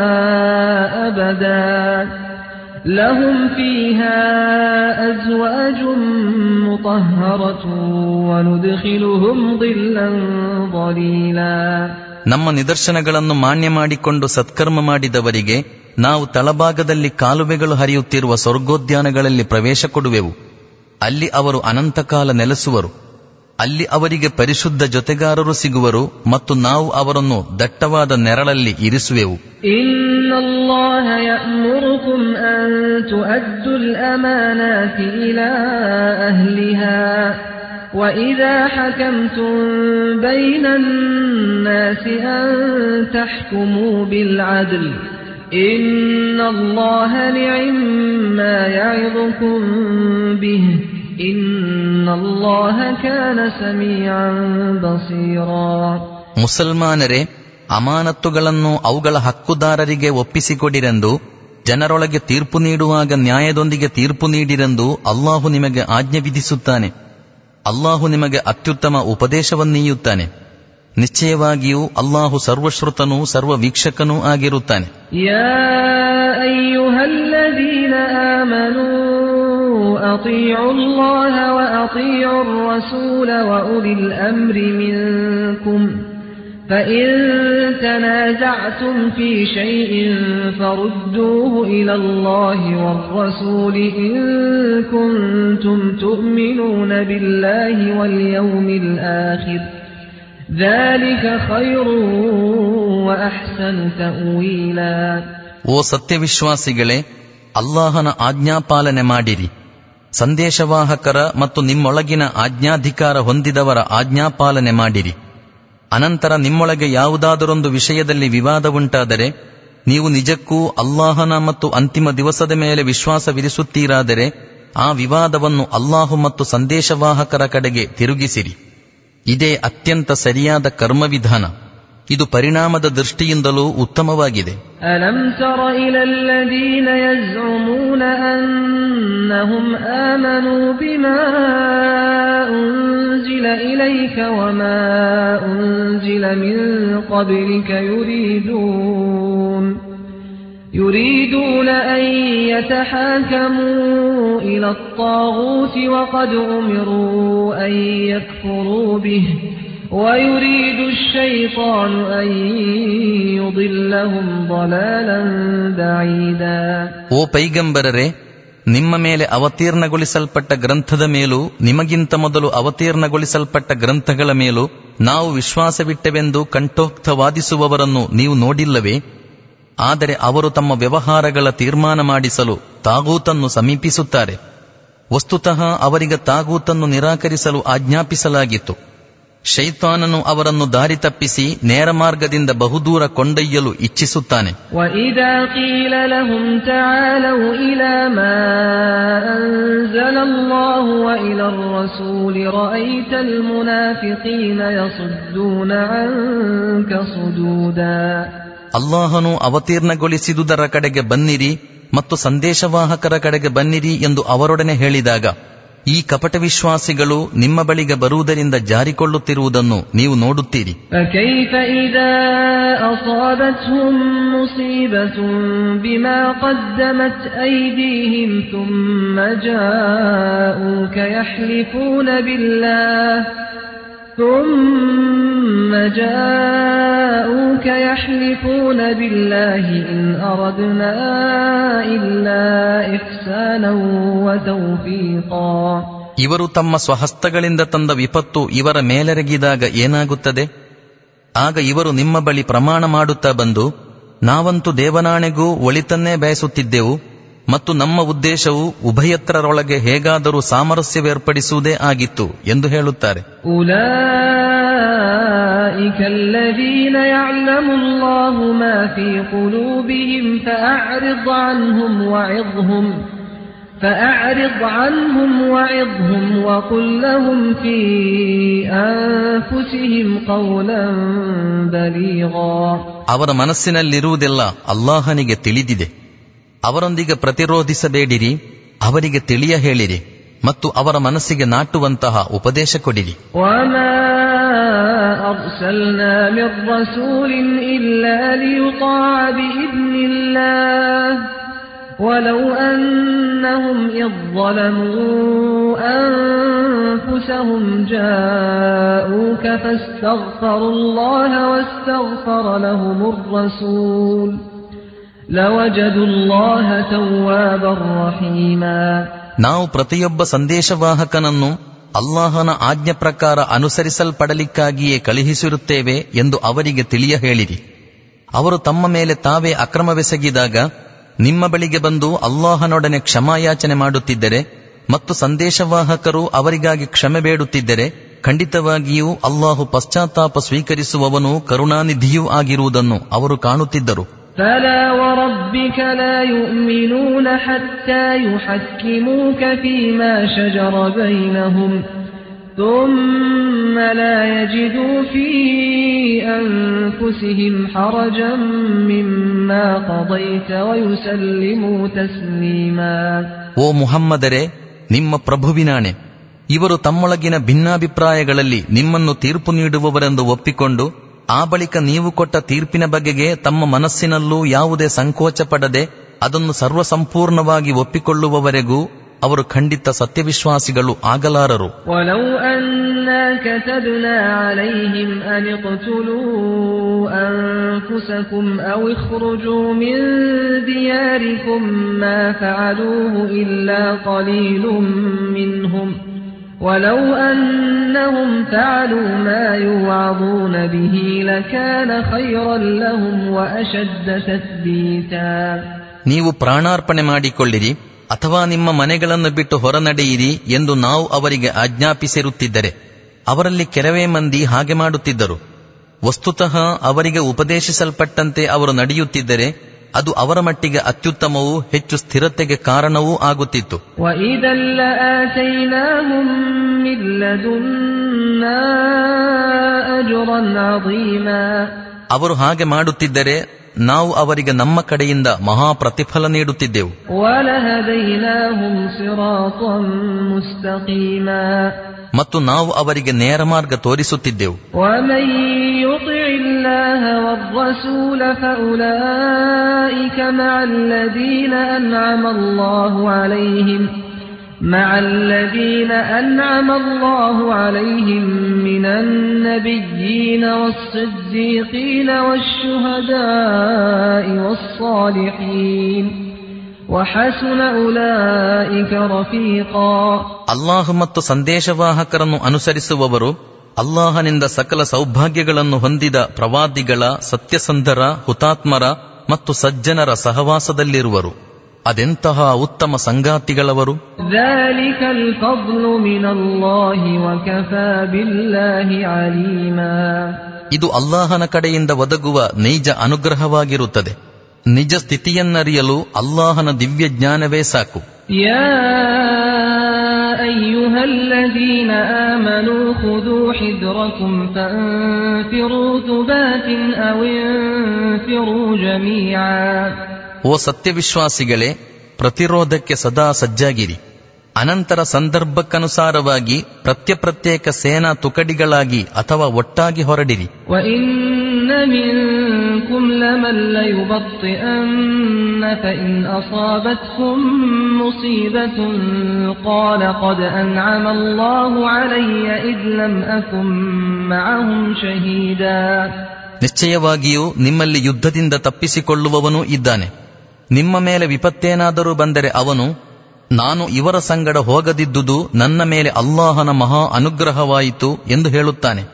أبدا لهم فيها أزواج مطهرة وندخلهم ظلا ظليلا. ನಮ್ಮ ನಿದರ್ಶನಗಳನ್ನು ಮಾನ್ಯ ಮಾಡಿಕೊಂಡು ಸತ್ಕರ್ಮ ಮಾಡಿದವರಿಗೆ ನಾವು ತಳಭಾಗದಲ್ಲಿ ಕಾಲುವೆಗಳು ಹರಿಯುತ್ತಿರುವ ಸ್ವರ್ಗೋದ್ಯಾನಗಳಲ್ಲಿ ಪ್ರವೇಶ ಕೊಡುವೆವು. ಅಲ್ಲಿ ಅವರು ಅನಂತಕಾಲ ನೆಲೆಸುವರು. ಅಲ್ಲಿ ಅವರಿಗೆ ಪರಿಶುದ್ಧ ಜೊತೆಗಾರರು ಸಿಗುವರು ಮತ್ತು ನಾವು ಅವರನ್ನು ದಟ್ಟವಾದ ನೆರಳಲ್ಲಿ ಇರಿಸುವೆವು. ಇನ್ನಲ್ಲಾಹ ಯಅಮುರುಕುಂ ಅನ್ ತುಅದ್ದುಲ್ ಅಮಾನಾತಿ ಇಲಾ ಅಹ್ಲಿಹಾ وإذا حكمتم بين الناس أن تحكموا بالعدل ಇನ್ನಲ್ಲಾಹ ನಿಅಮ್ಮಾ ಯಇದುಕುಂ ಬಿಹಿ ಇನ್ನಲ್ಲಾಹ ಕಾನ ಸಮೀಅನ್ ಬಸೀರಾ. ಮುಸಲ್ಮಾನರೇ, ಅಮಾನತ್ತುಗಳನ್ನು ಅವುಗಳ ಹಕ್ಕುದಾರರಿಗೆ ಒಪ್ಪಿಸಿಕೊಡಿರೆಂದು, ಜನರೊಳಗೆ ತೀರ್ಪು ನೀಡುವಾಗ ನ್ಯಾಯದೊಂದಿಗೆ ತೀರ್ಪು ನೀಡಿರೆಂದು ಅಲ್ಲಾಹು ನಿಮಗೆ ಆಜ್ಞೆ ವಿಧಿಸುತ್ತಾನೆ. ಅಲ್ಲಾಹು ನಿಮಗೆ ಅತ್ಯುತ್ತಮ ಉಪದೇಶವನ್ನೀಯುತ್ತಾನೆ. ನಿಶ್ಚಯವಾಗಿಯೂ ಅಲ್ಲಾಹು ಸರ್ವಶ್ರುತನೂ ಸರ್ವ ವೀಕ್ಷಕನೂ ಆಗಿರುತ್ತಾನೆ. ಯಾ ಅಯ್ಯುಹಲ್ಲದೀನ ಆಮನೂ ಅತೀಉಲ್ಲಾಹ ವ ಅತೀಉರ್ ರಸೂಲ ವ ಉಲಿಲ್ ಅಮ್ರಿ ಮಿನ್ಕುಂ فإن تنازعتم في شيء فردوه إلى الله والرسول إن كنتم تؤمنون بالله واليوم الآخر ذلك خير وأحسن تأويلا. ಓ ಸತ್ಯವಿಶ್ವಾಸಿಗಳೇ, ಅಲ್ಲಾಹನ ಆಜ್ಞಾಪಾಲನೆ ಮಾಡಿರಿ. ಸಂದೇಶವಾಹಕರ ಮತ್ತು ನಿಮ್ಮೊಳಗಿನ ಆಜ್ಞಾಧಿಕಾರ ಹೊಂದಿದವರ ಆಜ್ಞಾಪಾಲನೆ ಮಾಡಿರಿ. ಅನಂತರ ನಿಮ್ಮೊಳಗೆ ಯಾವುದಾದರೊಂದು ವಿಷಯದಲ್ಲಿ ವಿವಾದವುಂಟಾದರೆ, ನೀವು ನಿಜಕ್ಕೂ ಅಲ್ಲಾಹನ ಮತ್ತು ಅಂತಿಮ ದಿವಸದ ಮೇಲೆ ವಿಶ್ವಾಸವಿರಿಸುತ್ತೀರಾದರೆ ಆ ವಿವಾದವನ್ನು ಅಲ್ಲಾಹು ಮತ್ತು ಸಂದೇಶವಾಹಕರ ಕಡೆಗೆ ತಿರುಗಿಸಿರಿ. ಇದೇ ಅತ್ಯಂತ ಸರಿಯಾದ ಕರ್ಮವಿಧಾನ. ಇದು ಪರಿಣಾಮದ ದೃಷ್ಟಿಯಿಂದಲೂ ಉತ್ತಮವಾಗಿದೆ. ಅಲಂ ತರ ಇಲಲ್ಲದೀನ ಯಜ್ಉಮೂನ ಅನ್ನಹುಂ ಆಮನೂ ಬಿಮಾ ಉನ್ಜಿಲ ಇಲೈಕ ವಮಾ ಉನ್ಜಿಲ ಮಿನ್ क़ಬ್ಲಿಕ ಯುರೀದೂನ್ يريدون أن يتحاكموا إلى الطاغوت وقد أمروا أن يكفروا به ويريد الشيطان أن يضلهم ضلالا بعيدا. ಓ ಪೈಗಂಬರರೇ, ನಿಮ್ಮ ಮೇಲೆ ಅವತೀರ್ಣಗೊಳಿಸಲ್ಪಟ್ಟ ಗ್ರಂಥದ ಮೇಲೂ ನಿಮಗಿಂತ ಮೊದಲು ಅವತೀರ್ಣಗೊಳಿಸಲ್ಪಟ್ಟ ಗ್ರಂಥಗಳ ಮೇಲೂ ನಾವು ವಿಶ್ವಾಸವಿಟ್ಟೆವೆಂದು ಕಂಠೋಕ್ತವಾದಿಸುವವರನ್ನು ನೀವು ನೋಡಿಲ್ಲವೇ? ಆದರೆ ಅವರು ತಮ್ಮ ವ್ಯವಹಾರಗಳ ತೀರ್ಮಾನ ಮಾಡಿಸಲು ತಾಗೂತನ್ನು ಸಮೀಪಿಸುತ್ತಾರೆ. ವಸ್ತುತಃ ಅವರಿಗೆ ತಾಗೂತನ್ನು ನಿರಾಕರಿಸಲು ಆಜ್ಞಾಪಿಸಲಾಗಿತ್ತು. ಶೈತಾನನು ಅವರನ್ನು ದಾರಿ ತಪ್ಪಿಸಿ ನೇರ ಮಾರ್ಗದಿಂದ ಬಹುದೂರ ಕೊಂಡೊಯ್ಯಲು ಇಚ್ಛಿಸುತ್ತಾನೆ. وَإِذَا قِيلَ لَهُمْ تَعَالَوْا إِلَى مَا أَنزَلَ اللَّهُ وَإِلَى الرَّسُولِ رَأَيْتَ الْمُنَافِقِينَ يَصُدُّونَ عَنكَ صُدُودًا. ಅಲ್ಲಾಹನು ಅವತೀರ್ಣಗೊಳಿಸಿದುದರ ಕಡೆಗೆ ಬನ್ನಿರಿ ಮತ್ತು ಸಂದೇಶವಾಹಕರ ಕಡೆಗೆ ಬನ್ನಿರಿ ಎಂದು ಅವರೊಡನೆ ಹೇಳಿದಾಗ, ಈ ಕಪಟ ವಿಶ್ವಾಸಿಗಳು ನಿಮ್ಮ ಬಳಿಗೆ ಬರುವುದರಿಂದ ಜಾರಿಕೊಳ್ಳುತ್ತಿರುವುದನ್ನು ನೀವು ನೋಡುತ್ತೀರಿ. فَكَيْفَ إِذَا أَصَابَتْهُم مُّصِيبَةٌ بِمَا قَدَّمَتْ أَيْدِيهِمْ ثُمَّ جَاءُوكَ يَحْلِفُونَ بِاللَّهِ ثُمَّ جَاءُوكَ يَحْلِفُونَ بِاللَّهِ إِنْ أَرَدْنَا إِلَّا إِحْسَانًا وَتَوْفِيقًا. ಇವರು ತಮ್ಮ ಸ್ವಹಸ್ತಗಳಿಂದ ತಂದ ವಿಪತ್ತು ಇವರ ಮೇಲೆರಗಿದಾಗ ಏನಾಗುತ್ತದೆ? ಆಗ ಇವರು ನಿಮ್ಮ ಬಳಿ ಪ್ರಮಾಣ ಮಾಡುತ್ತಾ ಬಂದು, ನಾವಂತೂ ದೇವನಾಣೆಗೂ ಒಳಿತನ್ನೇ ಬಯಸುತ್ತಿದ್ದೆವು ಮತ್ತು ನಮ್ಮ ಉದ್ದೇಶವು ಉಭಯತ್ರರೊಳಗೆ ಹೇಗಾದರೂ ಸಾಮರಸ್ಯವೇರ್ಪಡಿಸುವುದೇ ಆಗಿತ್ತು ಎಂದು ಹೇಳುತ್ತಾರೆ. ಉಲೈಕ ಅಲ್ಲದೀನ ಯಅಲಮು ಅಲ್ಲಾಹು ಮಾ ಫೀ ಕುಲೂಬಿಹಿಂ ಫಅರಿದ್ ಅನ್ಹುಂ ವಇದ್ಹುಂ ಫಅರಿದ್ ಅನ್ಹುಂ ವಇದ್ಹುಂ ವಕುಲ್ ಲಹುಂ ಫೀ ಅನ್ಫುಸಿಹಿಂ ಕೌಲನ್ ಬಲೀಗಾ. ಅವರ ಮನಸ್ಸಿನಲ್ಲಿರುವುದೆಲ್ಲ ಅಲ್ಲಾಹನಿಗೆ ತಿಳಿದಿದೆ. ಅವರೊಂದಿಗೆ ಪ್ರತಿರೋಧಿಸಬೇಡಿರಿ, ಅವರಿಗೆ ತಿಳಿಯ ಹೇಳಿರಿ ಮತ್ತು ಅವರ ಮನಸ್ಸಿಗೆ ನಾಟುವಂತಹ ಉಪದೇಶ ಕೊಡಿರಿ. ವಮಾ ಅರ್ಸಲ್ನಾ ಮಿರ್ ರಸೂಲಿನ್ ಇಲ್ಲಾ ಲಿಯುತಾಅ ಬಿಇದ್ನಿಲ್ಲಾಹ್ ವಲೌ ಅನ್ನಹುಂ ಇದ್ ظಲಮೂ ಅನ್ಫುಸಹುಂ ಜಾಊಕ ಫಾಸ್ತಗ್ಫರುಲ್ಲಾಹ ವಸ್ತಗ್ಫರ ಲಹುಮುರ್ ರಸೂಲ್ ಲವಜದುಲ್ಲಾಹ ತವ್ವಾಬರ್ ರಹೀಮಾ. ನಾವು ಪ್ರತಿಯೊಬ್ಬ ಸಂದೇಶವಾಹಕನನ್ನು ಅಲ್ಲಾಹನ ಆಜ್ಞೆ ಪ್ರಕಾರ ಅನುಸರಿಸಲ್ಪಡಲಿಕ್ಕಾಗಿಯೇ ಕಳುಹಿಸಿರುತ್ತೇವೆ ಎಂದು ಅವರಿಗೆ ತಿಳಿಯ ಹೇಳಿರಿ. ಅವರು ತಮ್ಮ ಮೇಲೆ ತಾವೇ ಅಕ್ರಮವೆಸಗಿದಾಗ ನಿಮ್ಮ ಬಳಿಗೆ ಬಂದು ಅಲ್ಲಾಹನೊಡನೆ ಕ್ಷಮಾಯಾಚನೆ ಮಾಡುತ್ತಿದ್ದರೆ ಮತ್ತು ಸಂದೇಶವಾಹಕರು ಅವರಿಗಾಗಿ ಕ್ಷಮೆ ಬೇಡುತ್ತಿದ್ದರೆ, ಖಂಡಿತವಾಗಿಯೂ ಅಲ್ಲಾಹು ಪಶ್ಚಾತ್ತಾಪ ಸ್ವೀಕರಿಸುವವನೂ ಕರುಣಾನಿಧಿಯೂ ಆಗಿರುವುದನ್ನು ಅವರು ಕಾಣುತ್ತಿದ್ದರು. فلا وربك لا يؤمنون حتى يحكموك فيما شجر بينهم ثم لا يجدوا في أنفسهم حرجا مما قضيت ويسلموا تسليما. ಓ ಮುಹಮ್ಮದರೇ, ನಿಮ್ಮ ಪ್ರಭುವಿನಾಣೆ, ಇವರು ತಮ್ಮೊಳಗಿನ ಭಿನ್ನಾಭಿಪ್ರಾಯಗಳಲ್ಲಿ ನಿಮ್ಮನ್ನು ತೀರ್ಪು ನೀಡುವವರೆಂದು ಒಪ್ಪಿಕೊಂಡು ಆ ಬಳಿಕ ನೀವು ಕೊಟ್ಟ ತೀರ್ಪಿನ ಬಗೆಗೆ ತಮ್ಮ ಮನಸ್ಸಿನಲ್ಲೂ ಯಾವುದೇ ಸಂಕೋಚ ಪಡದೆ ಅದನ್ನು ಸರ್ವಸಂಪೂರ್ಣವಾಗಿ ಒಪ್ಪಿಕೊಳ್ಳುವವರೆಗೂ ಅವರು ಖಂಡಿತ ಸತ್ಯವಿಶ್ವಾಸಿಗಳು ಆಗಲಾರರು. ವಲೌ ಅನ್ನಾ ಕತಬ್ನಾ ಅಲೈಹಿಂ ಅನ್ ಇಕ್ತುಲೂ ಅನ್ಫುಸಕುಂ ಔ ಇಖ್ರುಜೂ ಮಿನ್ ದಿಯಾರಿಕುಂ ಮಾ ಫಅಲೂಹು ಇಲ್ಲಾ ಕಲೀಲುಂ ಮಿನ್ಹುಂ ವಲೌ ಅನ್ನಹುಂ ಫಅಲೂ ಮಾ ಯುವಅದೂನ ಬಿಹಿ ಲಕಾನ ಖೈರನ್ ಲಹುಂ ವಅಶದ್ದ ತಸ್ಬೀತಾ. ನೀವು ಪ್ರಾಣಾರ್ಪಣೆ ಮಾಡಿಕೊಳ್ಳಿರಿ ಅಥವಾ ನಿಮ್ಮ ಮನೆಗಳನ್ನು ಬಿಟ್ಟು ಹೊರನಡೆಯಿರಿ ಎಂದು ನಾವು ಅವರಿಗೆ ಆಜ್ಞಾಪಿಸಿರುತ್ತಿದ್ದರೆ ಅವರಲ್ಲಿ ಕೆಲವೇ ಮಂದಿ ಹಾಗೆ ಮಾಡುತ್ತಿದ್ದರು. ವಸ್ತುತಃ ಅವರಿಗೆ ಉಪದೇಶಿಸಲ್ಪಟ್ಟಂತೆ ಅವರು ನಡೆಯುತ್ತಿದ್ದರೆ ಅದು ಅವರ ಮಟ್ಟಿಗೆ ಅತ್ಯುತ್ತಮವೂ ಹೆಚ್ಚು ಸ್ಥಿರತೆಗೆ ಕಾರಣವೂ ಆಗುತ್ತಿತ್ತು. ಅವರು ಹಾಗೆ ಮಾಡುತ್ತಿದ್ದರೆ ನಾವು ಅವರಿಗೆ ನಮ್ಮ ಕಡೆಯಿಂದ ಮಹಾ ಪ್ರತಿಫಲ ನೀಡುತ್ತಿದ್ದೆವು. ಮತ್ತು ನಾವು ಅವರಿಗೆ ನೇರ ಮಾರ್ಗ ತೋರಿಸುತ್ತಿದ್ದೆವು. مع الذين أنعم الله عليهم من النبيين والصديقين والشهداء والصالحين وحسن أولئك رفيقا. ಅಲ್ಲಾಹ್ ಮತ್ತು ಸಂದೇಶವಾಹಕರನ್ನು ಅನುಸರಿಸುವವರು ಅಲ್ಲಾಹನಿಂದ ಸಕಲ ಸೌಭಾಗ್ಯಗಳನ್ನು ಹೊಂದಿದ ಪ್ರವಾದಿಗಳ, ಸತ್ಯಸಂಧರ, ಹುತಾತ್ಮರ ಮತ್ತು ಸಜ್ಜನರ ಸಹವಾಸದಲ್ಲಿರುವರು. ಅದೆಂತಹ ಉತ್ತಮ ಸಂಗಾತಿಗಳವರು. ಇದು ಅಲ್ಲಾಹನ ಕಡೆಯಿಂದ ಒದಗುವ ನೈಜ ಅನುಗ್ರಹವಾಗಿರುತ್ತದೆ. ನಿಜ ಸ್ಥಿತಿಯನ್ನರಿಯಲು ಅಲ್ಲಾಹನ ದಿವ್ಯ ಜ್ಞಾನವೇ ಸಾಕು. ಯಾ ಅಯ್ಯುಹಲ್ಲದೀನ ಆಮನೂ ಖುದೂ ಹಿದ್ರಕುಂ ಫನ್ಫಿರೂ ಥುಬಾತಿನ್ ಔ ಇನ್ಫಿರೂ ಜಮೀಆ. ಓ ಸತ್ಯವಿಶ್ವಾಸಿಗಳೇ, ಪ್ರತಿರೋಧಕ್ಕೆ ಸದಾ ಸಜ್ಜಾಗಿರಿ. ಅನಂತರ ಸಂದರ್ಭಕ್ಕನುಸಾರವಾಗಿ ಪ್ರತ್ಯಪ್ರತ್ಯೇಕ ಸೇನಾ ತುಕಡಿಗಳಾಗಿ ಅಥವಾ ಒಟ್ಟಾಗಿ ಹೊರಡಿರಿ. ನಿಶ್ಚಯವಾಗಿಯೂ ನಿಮ್ಮಲ್ಲಿ ಯುದ್ಧದಿಂದ ತಪ್ಪಿಸಿಕೊಳ್ಳುವವನೂ ಇದ್ದಾನೆ. ನಿಮ್ಮ ಮೇಲೆ ವಿಪತ್ತೇನಾದರೂ ಬಂದರೆ ಅವನು, ನಾನು ಇವರ ಸಂಗಡ ಹೋಗದಿದ್ದುದು ನನ್ನ ಮೇಲೆ ಅಲ್ಲಾಹನ ಮಹಾ ಅನುಗ್ರಹವಾಯಿತು ಎಂದು ಹೇಳುತ್ತಾನೆ.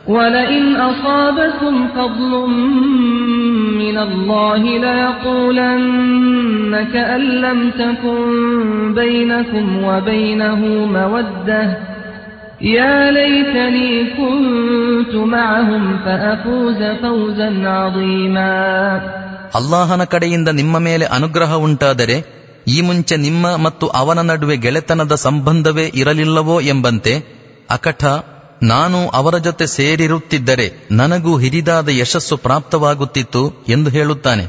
ಯಾ ಲೈತನೀ ಕುಂತು ಮಅಹುಂ ಫಅಫೂಜ ಫೌಜನ್ ಅಜೀಮಾ. ಅಲ್ಲಾಹನ ಕಡೆಯಿಂದ ನಿಮ್ಮ ಮೇಲೆ ಅನುಗ್ರಹ ಉಂಟಾದರೆ ಈ ಮುಂಚೆ ನಿಮ್ಮ ಮತ್ತು ಅವನ ನಡುವೆ ಗೆಳೆತನದ ಸಂಬಂಧವೇ ಇರಲಿಲ್ಲವೋ ಎಂಬಂತೆ ಅಕಠ ನಾನು ಅವರ ಜೊತೆ ಸೇರಿರುತ್ತಿದ್ದರೆ ನನಗೂ ಹಿರಿದಾದ ಯಶಸ್ಸು ಪ್ರಾಪ್ತವಾಗುತ್ತಿತ್ತು ಎಂದು ಹೇಳುತ್ತಾನೆ.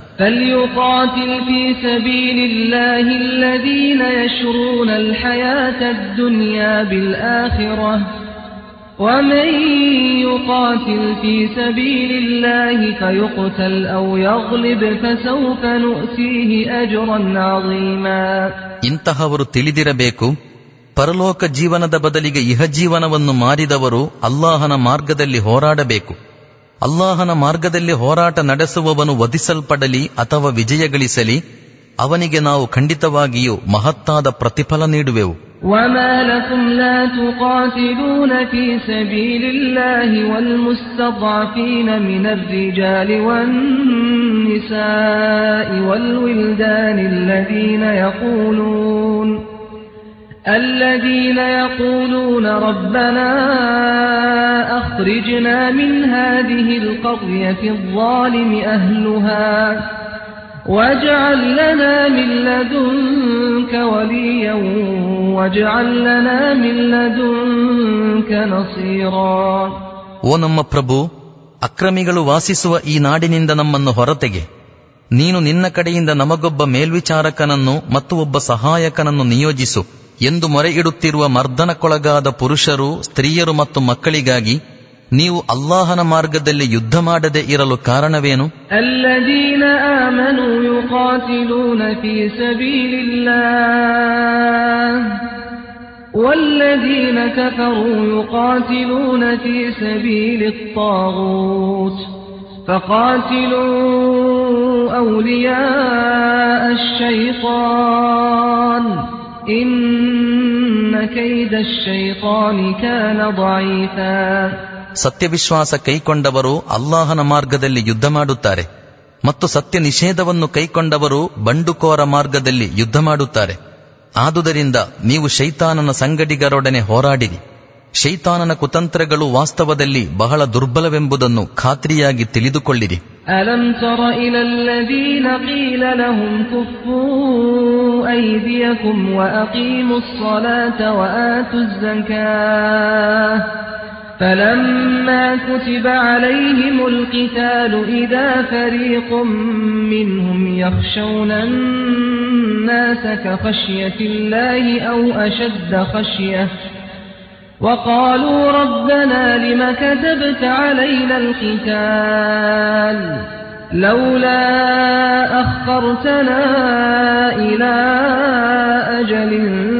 ومن يقاتل في سبيل الله فيقتل أو يغلب فسوف نؤتيه أجرا عظيما. ಇಂತಹವರು ತಿಳಿದಿರಬೇಕು, ಪರಲೋಕ ಜೀವನದ ಬದಲಿಗೆ ಇಹ ಜೀವನವನ್ನು ಮಾರಿದವರು ಅಲ್ಲಾಹನ ಮಾರ್ಗದಲ್ಲಿ ಹೋರಾಡಬೇಕು. ಅಲ್ಲಾಹನ ಮಾರ್ಗದಲ್ಲಿ ಹೋರಾಟ ನಡೆಸುವವನು ವಧಿಸಲ್ಪಡಲಿ ಅಥವಾ ವಿಜಯ ಗಳಿಸಲಿ, ಅವನಿಗೆ ನಾವು ಖಂಡಿತವಾಗಿಯೂ ಮಹತ್ತಾದ ಪ್ರತಿಫಲ ನೀಡುವೆವು. وما لكم لا تقاتلون في سبيل الله والمستضعفين من الرجال والنساء والولدان الذين يقولون الذين يقولون ربنا أخرجنا من هذه القرية الظالم أهلها واجعل لنا من لدنك وليا واجعل لنا من لدنك نصيرا. ಓ ನಮ್ಮ ಪ್ರಭು, ಅಕ್ರಮಿಗಳು ವಾಸಿಸುವ ಈ ನಾಡಿನಿಂದ ನಮ್ಮನ್ನು ಹೊರತೆಗೆ. ನೀನು ನಿನ್ನ ಕಡೆಯಿಂದ ನಮಗೊಬ್ಬ ಮೇಲ್ವಿಚಾರಕನನ್ನು ಮತ್ತು ಒಬ್ಬ ಸಹಾಯಕನನ್ನು ನಿಯೋಜಿಸು ಎಂದು ಮೊರೆ ಇಡುತ್ತಿರುವ ಮರ್ದನಕ್ಕೊಳಗಾದ ಪುರುಷರು, ಸ್ತ್ರೀಯರು ಮತ್ತು ಮಕ್ಕಳಿಗಾಗಿ ನೀವು ಅಲ್ಲಾಹನ ಮಾರ್ಗದಲ್ಲಿ ಯುದ್ಧ ಮಾಡದೆ ಇರಲು ಕಾರಣವೇನು? ಅಲ್ಲದೀನ ಆಮನು ಯುಕಾತಿಲೂನ ಫೀ ಸಬೀಲಿಲ್ಲಾಹ್ ವಲ್ಲದೀನ ಕಫರೂ ಯುಕಾತಿಲೂನ ಫೀ ಸಬೀಲಿತ್ ತಾಗೂತ್ ಫಕಾತಿಲೂ ಔಲಿಯಾಅ ಅಶ್-ಶೈತಾನ್ ಇನ್ನ ಕೈದ ಅಶ್-ಶೈತಾನಿ ಕಾನ ದഈಫಾ. ಸತ್ಯವಿಶ್ವಾಸ ಕೈಕೊಂಡವರು ಅಲ್ಲಾಹನ ಮಾರ್ಗದಲ್ಲಿ ಯುದ್ಧ ಮಾಡುತ್ತಾರೆ ಮತ್ತು ಸತ್ಯ ನಿಷೇಧವನ್ನು ಕೈಕೊಂಡವರು ಬಂಡುಕೋರ ಮಾರ್ಗದಲ್ಲಿ ಯುದ್ಧ ಮಾಡುತ್ತಾರೆ. ಆದುದರಿಂದ ನೀವು ಶೈತಾನನ ಸಂಗಡಿಗರೊಡನೆ ಹೋರಾಡಿರಿ. ಶೈತಾನನ ಕುತಂತ್ರಗಳು ವಾಸ್ತವದಲ್ಲಿ ಬಹಳ ದುರ್ಬಲವೆಂಬುದನ್ನು ಖಾತ್ರಿಯಾಗಿ ತಿಳಿದುಕೊಳ್ಳಿರಿ. ಅಲಂ ತರ ಇಲಲ್ಲದೀನ qೀಲ ಲಹುಂ ಕುಫ್ಫೂ ಐದಿಯಕುಂ ವಅಕೀಮುಸ್ ಸಲಾತ ವಆತುಜ್ ಝಕಾತ್ فلما كتب عليهم القتال إذا فريق منهم يخشون الناس كخشية الله أو أشد خشية وقالوا ربنا لم كتبت علينا القتال لولا أخرتنا إلى أجل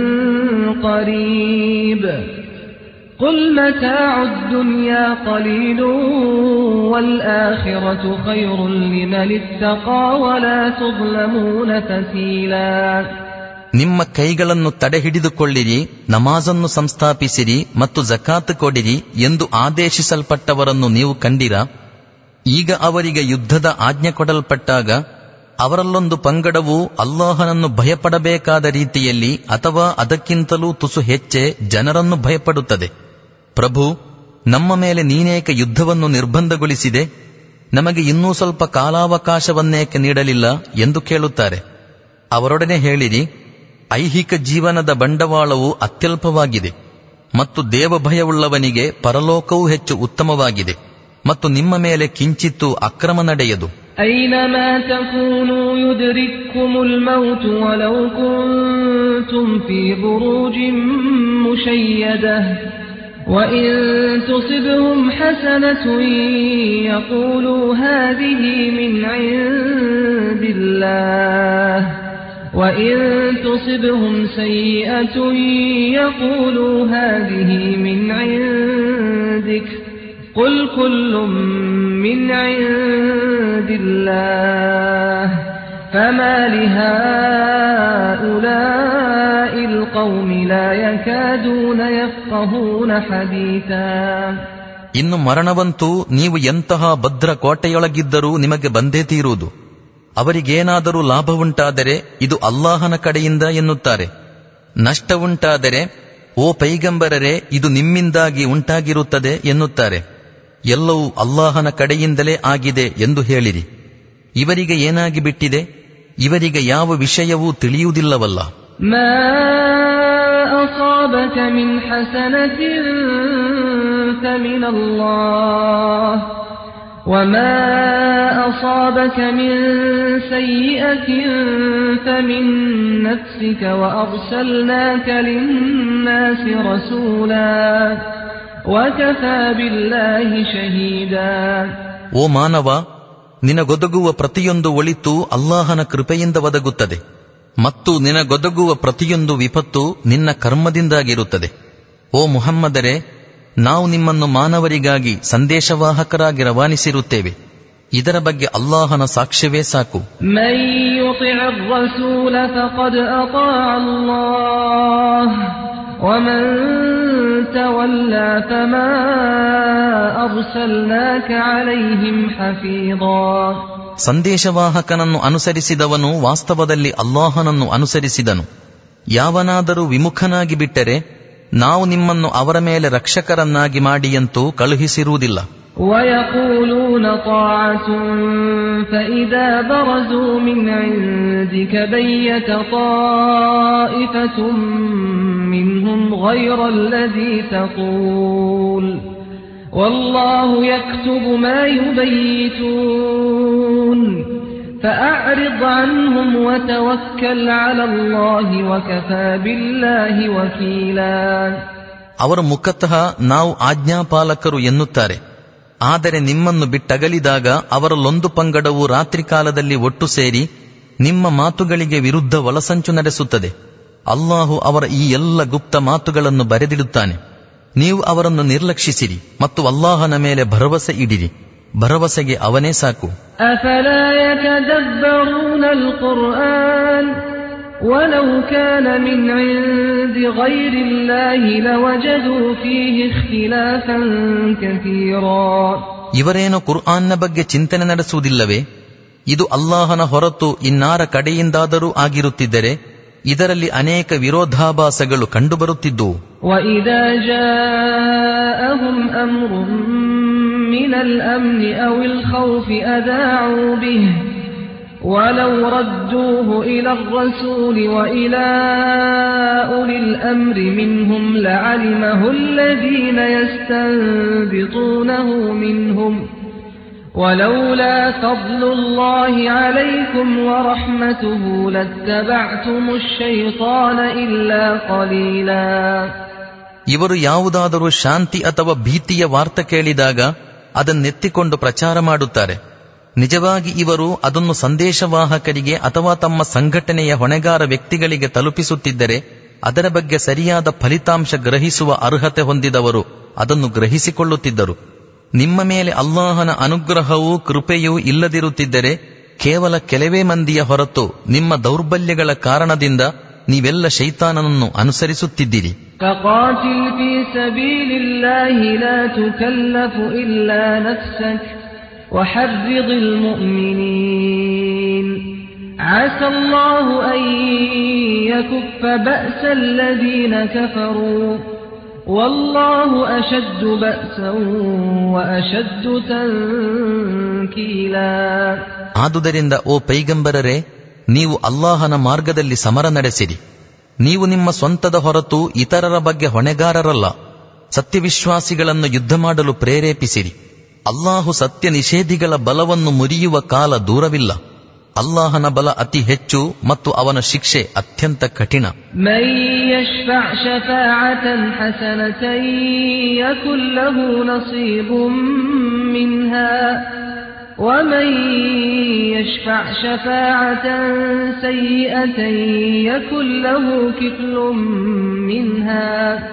قريب قل متاع الدنيا قليل والآخرة خير لمن اتقى ولا تظلمون فتيلا. ನಿಮ್ಮ ಕೈಗಳನ್ನು ತಡೆಹಿಡಿದುಕೊಳ್ಳಿರಿ, ನಮಾಜನ್ನು ಸಂಸ್ಥಾಪಿಸಿರಿ ಮತ್ತು ಜಕಾತ್ ಕೊಡಿರಿ ಎಂದು ಆದೇಶಿಸಲ್ಪಟ್ಟವರನ್ನು ನೀವು ಕಂಡಿರಾ? ಈಗ ಅವರಿಗೆ ಯುದ್ಧದ ಆಜ್ಞೆ ಕೊಡಲ್ಪಟ್ಟಾಗ ಅವರಲ್ಲೊಂದು ಪಂಗಡವು ಅಲ್ಲಾಹನನ್ನು ಭಯಪಡಬೇಕಾದ ರೀತಿಯಲ್ಲಿ ಅಥವಾ ಅದಕ್ಕಿಂತಲೂ ತುಸು ಹೆಚ್ಚೆ ಜನರನ್ನು ಭಯಪಡುತ್ತದೆ. ಪ್ರಭು, ನಮ್ಮ ಮೇಲೆ ನೀನೇಕೆ ಯುದ್ಧವನ್ನು ನಿರ್ಬಂಧಗೊಳಿಸಿದೆ? ನಮಗೆ ಇನ್ನೂ ಸ್ವಲ್ಪ ಕಾಲಾವಕಾಶವನ್ನೇಕೆ ನೀಡಲಿಲ್ಲ ಎಂದು ಕೇಳುತ್ತಾರೆ. ಅವರೊಡನೆ ಹೇಳಿರಿ, ಐಹಿಕ ಜೀವನದ ಬಂಡವಾಳವು ಅತ್ಯಲ್ಪವಾಗಿದೆ ಮತ್ತು ದೇವಭಯವುಳ್ಳವನಿಗೆ ಪರಲೋಕವೂ ಹೆಚ್ಚು ಉತ್ತಮವಾಗಿದೆ ಮತ್ತು ನಿಮ್ಮ ಮೇಲೆ ಕಿಂಚಿತ್ತೂ ಅಕ್ರಮ ನಡೆಯದು. ಐನಮಾ ತಕೂನೂ ಯುದ್ರಿಕ್ಕುಮುಲ್ ಮೌತು ವಲೌ ಕುಂತುಂ ಫೀ ಬುರೂಜಿನ್ ಮುಶಯ್ಯದಹ್ وإن تصبهم حسنة يقولوا هذه من عند الله وإن تصبهم سيئة يقولوا هذه من عندك قل كل من عند الله فما لهؤلاء القوم لا يكادون يفقهون حديثا. ಇನ್ನು ಮರಣವಂತೂ ನೀವು ಎಂತಹ ಭದ್ರ ಕೋಟೆಯೊಳಗಿದ್ದರೂ ನಿಮಗೆ ಬಂದೇ ತೀರುವುದು. ಅವರಿಗೇನಾದರೂ ಲಾಭವುಂಟಾದರೆ ಇದು ಅಲ್ಲಾಹನ ಕಡೆಯಿಂದ ಎನ್ನುತ್ತಾರೆ. ನಷ್ಟವುಂಟಾದರೆ ಓ ಪೈಗಂಬರರೇ ಇದು ನಿಮ್ಮಿಂದಾಗಿ ಉಂಟಾಗಿರುತ್ತದೆ ಎನ್ನುತ್ತಾರೆ. ಎಲ್ಲವೂ ಅಲ್ಲಾಹನ ಕಡೆಯಿಂದಲೇ ಆಗಿದೆ ಎಂದು ಹೇಳಿರಿ. ಇವರಿಗೆ ಏನಾಗಿ ಬಿಟ್ಟಿದೆ? ಇವರಿಗೆ ಯಾವ ವಿಷಯವೂ ತಿಳಿಯುವುದಿಲ್ಲವಲ್ಲ. ಮಾ ಅಸಾಬಕ ಮಿನ್ ಹಸನತಿನ್ ಫಮಿನ್ ಅಲ್ಲಾಹ್ ವಮಾ ಅಸಾಬಕ ಮಿನ್ ಸಯ್ಯಿಅತಿನ್ ಫಮಿನ್ ನಫ್ಸಿಕ ವಅರ್ಸಲ್ನಾಕ ಲಿನ್ನಾಸಿ ರಸೂಲಾ ವಕಫಾ ಬಿಲ್ಲಾಹಿ ಶಹೀದಾ. ಓ ಮಾನವ, ನಿನಗೊದಗುವ ಪ್ರತಿಯೊಂದು ಒಳಿತು ಅಲ್ಲಾಹನ ಕೃಪೆಯಿಂದ ಒದಗುತ್ತದೆ ಮತ್ತು ನಿನಗೊದಗುವ ಪ್ರತಿಯೊಂದು ವಿಪತ್ತು ನಿನ್ನ ಕರ್ಮದಿಂದಾಗಿರುತ್ತದೆ. ಓ ಮುಹಮ್ಮದರೇ, ನಾವು ನಿಮ್ಮನ್ನು ಮಾನವರಿಗಾಗಿ ಸಂದೇಶವಾಹಕರಾಗಿ ರವಾನಿಸಿರುತ್ತೇವೆ. ಇದರ ಬಗ್ಗೆ ಅಲ್ಲಾಹನ ಸಾಕ್ಷ್ಯವೇ ಸಾಕು. ಮನ್ ಯುತಿಅ ಅರ್-ರಸೂಲ ಫಖದ್ ಅತಾಅ ಅಲ್ಲಾಹ್ ومن تولى فما أرسلناك عليهم حفيظا. ಸಂದೇಶವಾಹಕನನ್ನು ಅನುಸರಿಸಿದವನು ವಾಸ್ತವದಲ್ಲಿ ಅಲ್ಲಾಹನನ್ನು ಅನುಸರಿಸಿದನು. ಯಾವನಾದರೂ ವಿಮುಖನಾಗಿ ಬಿಟ್ಟರೆ ನಾವು ನಿಮ್ಮನ್ನು ಅವರ ಮೇಲೆ ರಕ್ಷಕರನ್ನಾಗಿ ಮಾಡಿಯಂತೂ ಕಳುಹಿಸಿರುವುದಿಲ್ಲ. ويقولون طاعة فإذا برزوا من عندك بيت طائفة منهم غير الذي تقول والله يكتب ما يبيتون فأعرض عنهم وتوكل على الله وكفى بالله وكيلا. ಅವರು ಮುಖತಃ ನಾವು ಆಜ್ಞಾಪಾಲಕರು ಎನ್ನುತ್ತಾರೆ. ಆದರೆ ನಿಮ್ಮನ್ನು ಬಿಟ್ಟಗಲಿದಾಗ ಅವರಲ್ಲೊಂದು ಪಂಗಡವು ರಾತ್ರಿ ಕಾಲದಲ್ಲಿ ಒಟ್ಟು ಸೇರಿ ನಿಮ್ಮ ಮಾತುಗಳಿಗೆ ವಿರುದ್ಧ ಒಳಸಂಚು ನಡೆಸುತ್ತದೆ. ಅಲ್ಲಾಹು ಅವರ ಈ ಎಲ್ಲ ಗುಪ್ತ ಮಾತುಗಳನ್ನು ಬರೆದಿಡುತ್ತಾನೆ. ನೀವು ಅವರನ್ನು ನಿರ್ಲಕ್ಷಿಸಿರಿ ಮತ್ತು ಅಲ್ಲಾಹನ ಮೇಲೆ ಭರವಸೆ ಇಡಿರಿ. ಭರವಸೆಗೆ ಅವನೇ ಸಾಕು. ಅಫಲಾ ಯತದಬ್ಬರೂನ ಅಲ್-ಕುರ್ಆನ್ ವಲೌ ಕಾನ ಮಿನ್ ಇಂದಿ ಗೈರಿಲ್ಲಾಹಿ ಲವಜದೂ ಫೀಹಿ ಇಖ್ತಿಲಾಫನ್ ಕಸೀರಾ. ಇವರೇನು ಕುರ್ಆನ್ನ ಬಗ್ಗೆ ಚಿಂತನೆ ನಡೆಸುವುದಿಲ್ಲವೇ? ಇದು ಅಲ್ಲಾಹನ ಹೊರತು ಇನ್ನಾರ ಕಡೆಯಿಂದಾದರೂ ಆಗಿರುತ್ತಿದ್ದರೆ ಇದರಲ್ಲಿ ಅನೇಕ ವಿರೋಧಾಭಾಸಗಳು ಕಂಡುಬರುತ್ತಿದ್ದುವು. وَإِذَا جَاءَهُمْ أَمْرٌ مِّنَ الْأَمْنِ أَوِ الْخَوْفِ أَذَاعُوا بِهِ وَلَوْ رَدُّوهُ إِلَى الرَّسُولِ وَإِلَى أُولِي الْأَمْرِ مِنْهُمْ لَعَلِمَهُ الَّذِينَ يَسْتَنبِطُونَهُ مِنْهُمْ ولولا فضل الله عليكم ورحمته لاتبعتم الشيطان إلا قليلا. ಇವರು ಯಾವುದಾದರೂ ಶಾಂತಿ ಅಥವಾ ಭೀತಿಯ ವಾರ್ತೆ ಕೇಳಿದಾಗ ಅದನ್ನೆತ್ತಿಕೊಂಡು ಪ್ರಚಾರ ಮಾಡುತ್ತಾರೆ. ನಿಜವಾಗಿ ಇವರು ಅದನ್ನು ಸಂದೇಶವಾಹಕರಿಗೆ ಅಥವಾ ತಮ್ಮ ಸಂಘಟನೆಯ ಹೊಣೆಗಾರ ವ್ಯಕ್ತಿಗಳಿಗೆ ತಲುಪಿಸುತ್ತಿದ್ದರೆ ಅದರ ಬಗ್ಗೆ ಸರಿಯಾದ ಫಲಿತಾಂಶ ಗ್ರಹಿಸುವ ಅರ್ಹತೆ ಹೊಂದಿದವರು ಅದನ್ನು ಗ್ರಹಿಸಿಕೊಳ್ಳುತ್ತಿದ್ದರು. ನಿಮ್ಮ ಮೇಲೆ ಅಲ್ಲಾಹನ ಅನುಗ್ರಹವೂ ಕೃಪೆಯೂ ಇಲ್ಲದಿರುತ್ತಿದ್ದರೆ ಕೇವಲ ಕೆಲವೇ ಮಂದಿಯ ಹೊರತು ನಿಮ್ಮ ದೌರ್ಬಲ್ಯಗಳ ಕಾರಣದಿಂದ ನೀವೆಲ್ಲ ಶೈತಾನನನ್ನು ಅನುಸರಿಸುತ್ತಿದ್ದೀರಿ. فقاتل في سبيل الله لا تكلف إلا نفسك وحرض المؤمنين عسى الله أن يكف بأس الذين كفروا والله أشد بأسا وأشد تنكيلا. ಆದುದರಿಂದ ಓ ಪೈಗಂಬರರೇ, ನೀವು ಅಲ್ಲಾಹನ ಮಾರ್ಗದಲ್ಲಿ ಸಮರ ನಡೆಸಿರಿ. ನೀವು ನಿಮ್ಮ ಸ್ವಂತದ ಹೊರತು ಇತರರ ಬಗ್ಗೆ ಹೊಣೆಗಾರರಲ್ಲ. ಸತ್ಯವಿಶ್ವಾಸಿಗಳನ್ನು ಯುದ್ಧ ಮಾಡಲು ಪ್ರೇರೇಪಿಸಿರಿ. ಅಲ್ಲಾಹು ಸತ್ಯ ನಿಷೇಧಿಗಳ ಬಲವನ್ನು ಮುರಿಯುವ ಕಾಲ ದೂರವಿಲ್ಲ. ಅಲ್ಲಾಹನ ಬಲ ಅತಿ ಹೆಚ್ಚು ಮತ್ತು ಅವನ ಶಿಕ್ಷೆ ಅತ್ಯಂತ ಕಠಿಣ. ಮನ್ ಯಶ್ಫಅ ಶಫಾಅತನ್ ಹಸನತನ್ ಯಕುನ್ ಲಹು ನಸೀಬುನ್ ಮಿನ್ಹಾ ವಮನ್ ಯಶ್ಫಅ ಶಫಾಅತನ್ ಸಯ್ಯಿಅತನ್ ಯಕುನ್ ಲಹು ಕಿಫ್ಲುನ್ ಮಿನ್ಹಾ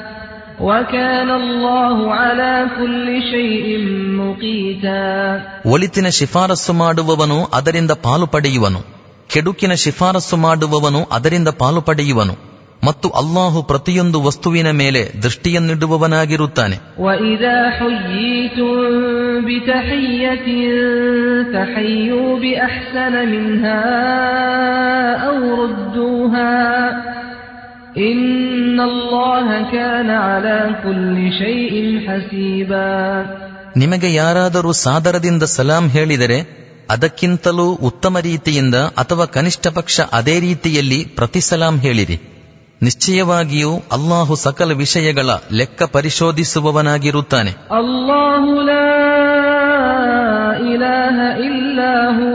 ವಕಾನ ಅಲ್ಲಾಹು ಅಲಾ ಕುಲ್ಲಿ ಶೈಇನ್ ಮುಕೀತಾ. ಒಳಿತಿನ ಶಿಫಾರಸ್ಸು ಮಾಡುವವನು ಅದರಿಂದ ಪಾಲು ಪಡೆಯುವನು, ಕೆಡುಕಿನ ಶಿಫಾರಸ್ಸು ಮಾಡುವವನು ಅದರಿಂದ ಪಾಲು ಪಡೆಯುವನು, ಮತ್ತು ಅಲ್ಲಾಹು ಪ್ರತಿಯೊಂದು ವಸ್ತುವಿನ ಮೇಲೆ ದೃಷ್ಟಿಯನ್ನಿಡುವವನಾಗಿರುತ್ತಾನೆ. ವಇದಾ ಹುಯ್ಯಿತುಂ ಬಿತಹಿಯ್ಯತಿನ್ ಫಹಯ್ಯೂ ಬಿಅಹ್ಸನ ಮಿನ್ಹಾ ಔ ರುದ್ದೂಹಾ ಇನ್ನಲ್ಲಾಹ ಕಾನ ಅಲಾ ಕುಲ್ಲಿ ಶೈಇನ್ ಹಸೀಬಾ. ನಿಮಗೆ ಯಾರಾದರೂ ಸಾದರದಿಂದ ಸಲಾಂ ಹೇಳಿದರೆ ಅದಕ್ಕಿಂತಲೂ ಉತ್ತಮ ರೀತಿಯಿಂದ ಅಥವಾ ಕನಿಷ್ಠ ಪಕ್ಷ ಅದೇ ರೀತಿಯಲ್ಲಿ ಪ್ರತಿ ಸಲಾಂ ಹೇಳಿರಿ. ನಿಶ್ಚಯವಾಗಿಯೂ ಅಲ್ಲಾಹು ಸಕಲ ವಿಷಯಗಳ ಲೆಕ್ಕ ಪರಿಶೋಧಿಸುವವನಾಗಿರುತ್ತಾನೆ. ಅಲ್ಲಾಹು ಲಾ ಇಲಾಹ ಇಲ್ಲಾ ಹು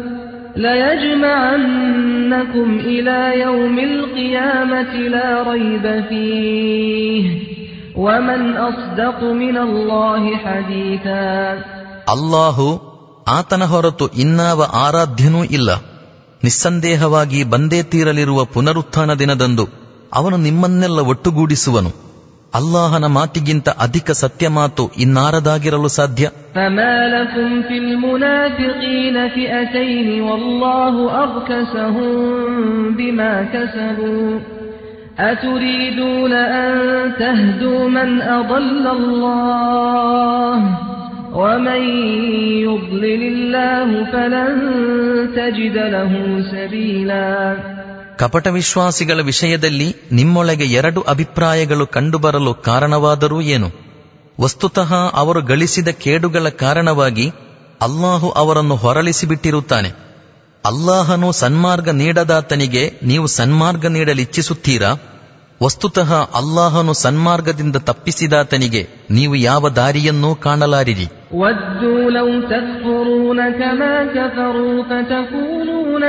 ಲಯಜ್ಮಅನ್ನಕುಂ ಇಲಾ ಯೌಮಿಲ್ ಕಿಯಾಮತಿ ಲಾ ರೈಬ ಫೀಹ್ ವಮನ್ ಅಸ್ದಕು ಮಿನಲ್ಲಾಹಿ ಹದೀಥಾ. ಅಲ್ಲಾಹು, ಆತನ ಹೊರತು ಇನ್ನಾವ ಆರಾಧ್ಯನೂ ಇಲ್ಲ. ನಿಸ್ಸಂದೇಹವಾಗಿ ಬಂದೇ ತೀರಲಿರುವ ಪುನರುತ್ಥಾನ ದಿನದಂದು ಅವನು ನಿಮ್ಮನ್ನೆಲ್ಲ ಒಟ್ಟುಗೂಡಿಸುವನು. ಅಲ್ಲಾಹನ ಮಾತಿಗಿಂತ ಅಧಿಕ ಸತ್ಯ ಮಾತು ಇನ್ನಾರದಾಗಿರಲು ಸಾಧ್ಯ. ಫಮಾ ಲಕುಂ ಫಿಲ್ ಮುನಾಫಿಕೀನ ಫಿಅತೈನ್ ವಲ್ಲಾಹು ಅರ್ಕಸಹುಂ ಬಿಮಾ ಕಸಬೂ ಅತುರೀದೂನ ಅನ್ ತಹ್ದೂ ಮನ್ ಅضل ಅಲ್ಲಾಹ್ ವಮನ್ ಯುض್ಲಿಲಿಲ್ಲಾಹು ಫಲನ್ ತಜಿದ ಲಹು ಸಬೀಲಾ. ಕಪಟ ವಿಶ್ವಾಸಿಗಳ ವಿಷಯದಲ್ಲಿ ನಿಮ್ಮೊಳಗೆ ಎರಡು ಅಭಿಪ್ರಾಯಗಳು ಕಂಡುಬರಲು ಕಾರಣವಾದರೂ ಏನು? ವಸ್ತುತಃ ಅವರು ಗಳಿಸಿದ ಕೇಡುಗಳ ಕಾರಣವಾಗಿ ಅಲ್ಲಾಹು ಅವರನ್ನು ಹೊರಳಿಸಿಬಿಟ್ಟಿರುತ್ತಾನೆ. ಅಲ್ಲಾಹನು ಸನ್ಮಾರ್ಗ ನೀಡದಾತನಿಗೆ ನೀವು ಸನ್ಮಾರ್ಗ ನೀಡಲಿಚ್ಛಿಸುತ್ತೀರಾ? ವಸ್ತುತಃ ಅಲ್ಲಾಹನು ಸನ್ಮಾರ್ಗದಿಂದ ತಪ್ಪಿಸಿದಾತನಿಗೆ ನೀವು ಯಾವ ದಾರಿಯನ್ನೂ ಕಾಣಲಾರಿರಿ. ವದ್ದೂ ಲೌ ತಕ್ಫುರೂನ ಕಮಾ ಕಫರೂ ಫತಕೂನೂನ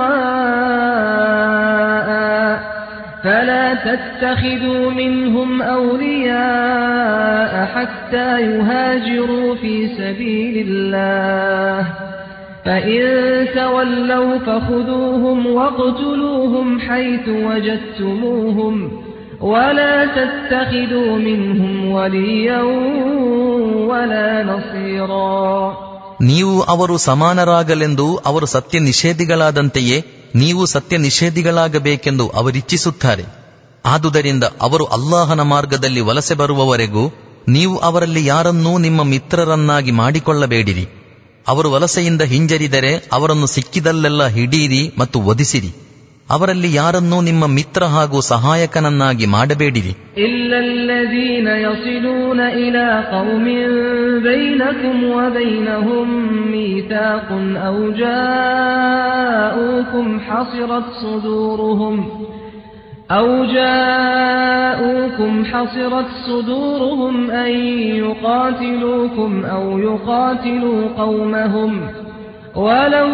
ಸವಾಆ ಫಲಾ ತತ್ತಖಿದೂ ಮಿನ್ಹುಮ್ ಔಲಿಯಾಅ ಹತ್ತಾ ಯುಹಾಜಿರೂ ಫೀ ಸಬೀಲಿಲ್ಲಾಹ್ فإن تولوا فخذوهم واقتلوهم حيث وجدتموهم ولا تتخذوا منهم وليا ولا نصيرا. ನೀವು ಅವರು ಸಮಾನರಾಗಲೆಂದು ಅವರು ಸತ್ಯ ನಿಷೇಧಿಗಳಾದಂತೆಯೇ ನೀವು ಸತ್ಯ ನಿಷೇಧಿಗಳಾಗಬೇಕೆಂದು ಅವರಿಚ್ಛಿಸುತ್ತಾರೆ. ಆದುದರಿಂದ ಅವರು ಅಲ್ಲಾಹನ ಮಾರ್ಗದಲ್ಲಿ ವಲಸೆ ಬರುವವರೆಗೂ ನೀವು ಅವರಲ್ಲಿ ಯಾರನ್ನೂ ನಿಮ್ಮ ಮಿತ್ರರನ್ನಾಗಿ ಮಾಡಿಕೊಳ್ಳಬೇಡಿರಿ. ಅವರು ವಲಸೆಯಿಂದ ಹಿಂಜರಿದರೆ ಅವರನ್ನು ಸಿಕ್ಕಿದಲ್ಲೆಲ್ಲ ಹಿಡೀರಿ ಮತ್ತು ವಧಿಸಿರಿ. ಅವರಲ್ಲಿ ಯಾರನ್ನೂ ನಿಮ್ಮ ಮಿತ್ರ ಹಾಗೂ ಸಹಾಯಕನನ್ನಾಗಿ ಮಾಡಬೇಡಿರಿ. ಇಲ್ಲಲ್ಲದೀನ ಯಸಿಲೂನ ಇಲಾ ಕೌಮಿನ್ ಬೈನಕುಂ ವಬೈನಹುಂ ಮೀಥಾಕುನ್ ಔ ಜಾಊಕುಂ ಹಸಿರತ್ ಸುದೂರುಹುಂ أو جاءوكم حصرت صدورهم أن يقاتلوكم أو يقاتلوا قومهم ولو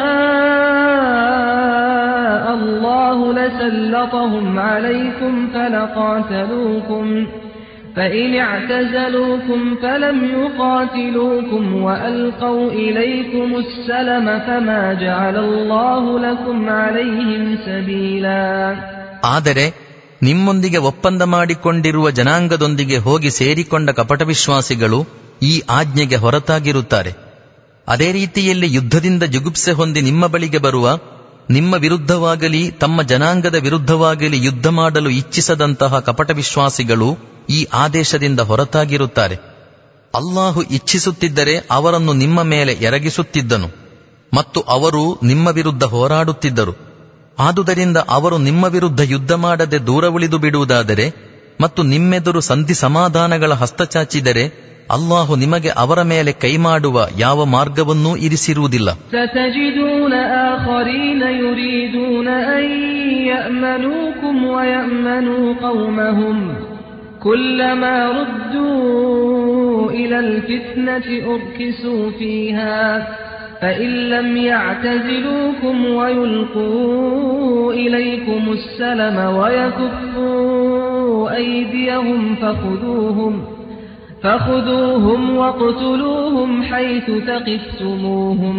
شاء الله لسلطهم عليكم فلقاتلوكم فإن اعتزلوكم فلم يقاتلوكم وألقوا إليكم السلم فما جعل الله لكم عليهم سبيلا. ಆದರೆ ನಿಮ್ಮೊಂದಿಗೆ ಒಪ್ಪಂದ ಮಾಡಿಕೊಂಡಿರುವ ಜನಾಂಗದೊಂದಿಗೆ ಹೋಗಿ ಸೇರಿಕೊಂಡ ಕಪಟವಿಶ್ವಾಸಿಗಳು ಈ ಆಜ್ಞೆಗೆ ಹೊರತಾಗಿರುತ್ತಾರೆ. ಅದೇ ರೀತಿಯಲ್ಲಿ ಯುದ್ಧದಿಂದ ಜುಗುಪ್ಸೆ ಹೊಂದಿ ನಿಮ್ಮ ಬಳಿಗೆ ಬರುವ, ನಿಮ್ಮ ವಿರುದ್ಧವಾಗಲಿ ತಮ್ಮ ಜನಾಂಗದ ವಿರುದ್ಧವಾಗಲಿ ಯುದ್ಧ ಮಾಡಲು ಇಚ್ಛಿಸದಂತಹ ಕಪಟವಿಶ್ವಾಸಿಗಳು ಈ ಆದೇಶದಿಂದ ಹೊರತಾಗಿರುತ್ತಾರೆ. ಅಲ್ಲಾಹು ಇಚ್ಛಿಸುತ್ತಿದ್ದರೆ ಅವರನ್ನು ನಿಮ್ಮ ಮೇಲೆ ಎರಗಿಸುತ್ತಿದ್ದನು ಮತ್ತು ಅವರು ನಿಮ್ಮ ವಿರುದ್ಧ ಹೋರಾಡುತ್ತಿದ್ದರು. ಆದುದರಿಂದ ಅವರು ನಿಮ್ಮ ವಿರುದ್ಧ ಯುದ್ಧ ಮಾಡದೆ ದೂರ ಉಳಿದು ಬಿಡುವುದಾದರೆ ಮತ್ತು ನಿಮ್ಮೆದುರು ಸಂಧಿ ಸಮಾಧಾನಗಳ ಹಸ್ತಚಾಚಿದರೆ ಅಲ್ಲಾಹು ನಿಮಗೆ ಅವರ ಮೇಲೆ ಕೈ ಮಾಡುವ ಯಾವ ಮಾರ್ಗವನ್ನೂ ಇರಿಸಿರುವುದಿಲ್ಲ. ಸತಜಿದೂನ ಆಖರೀನ ಯುರೀದೂನ ಅನ್ ಯಅಮನೂಕುಂ ವಯಅಮನೂ ಕೌಮಹುಂ ಕುಲ್ಲಮಾ ರುದ್ದೂ ಇಲಲ್ ಫಿತ್ನತಿ ಉರ್ಕಿಸೂ ಫೀಹಾ فإن لم يعتزلوكم ويلقوا إليكم السلم ويكفوا أيديهم فخذوهم فخذوهم واقتلوهم حيث ثقفتموهم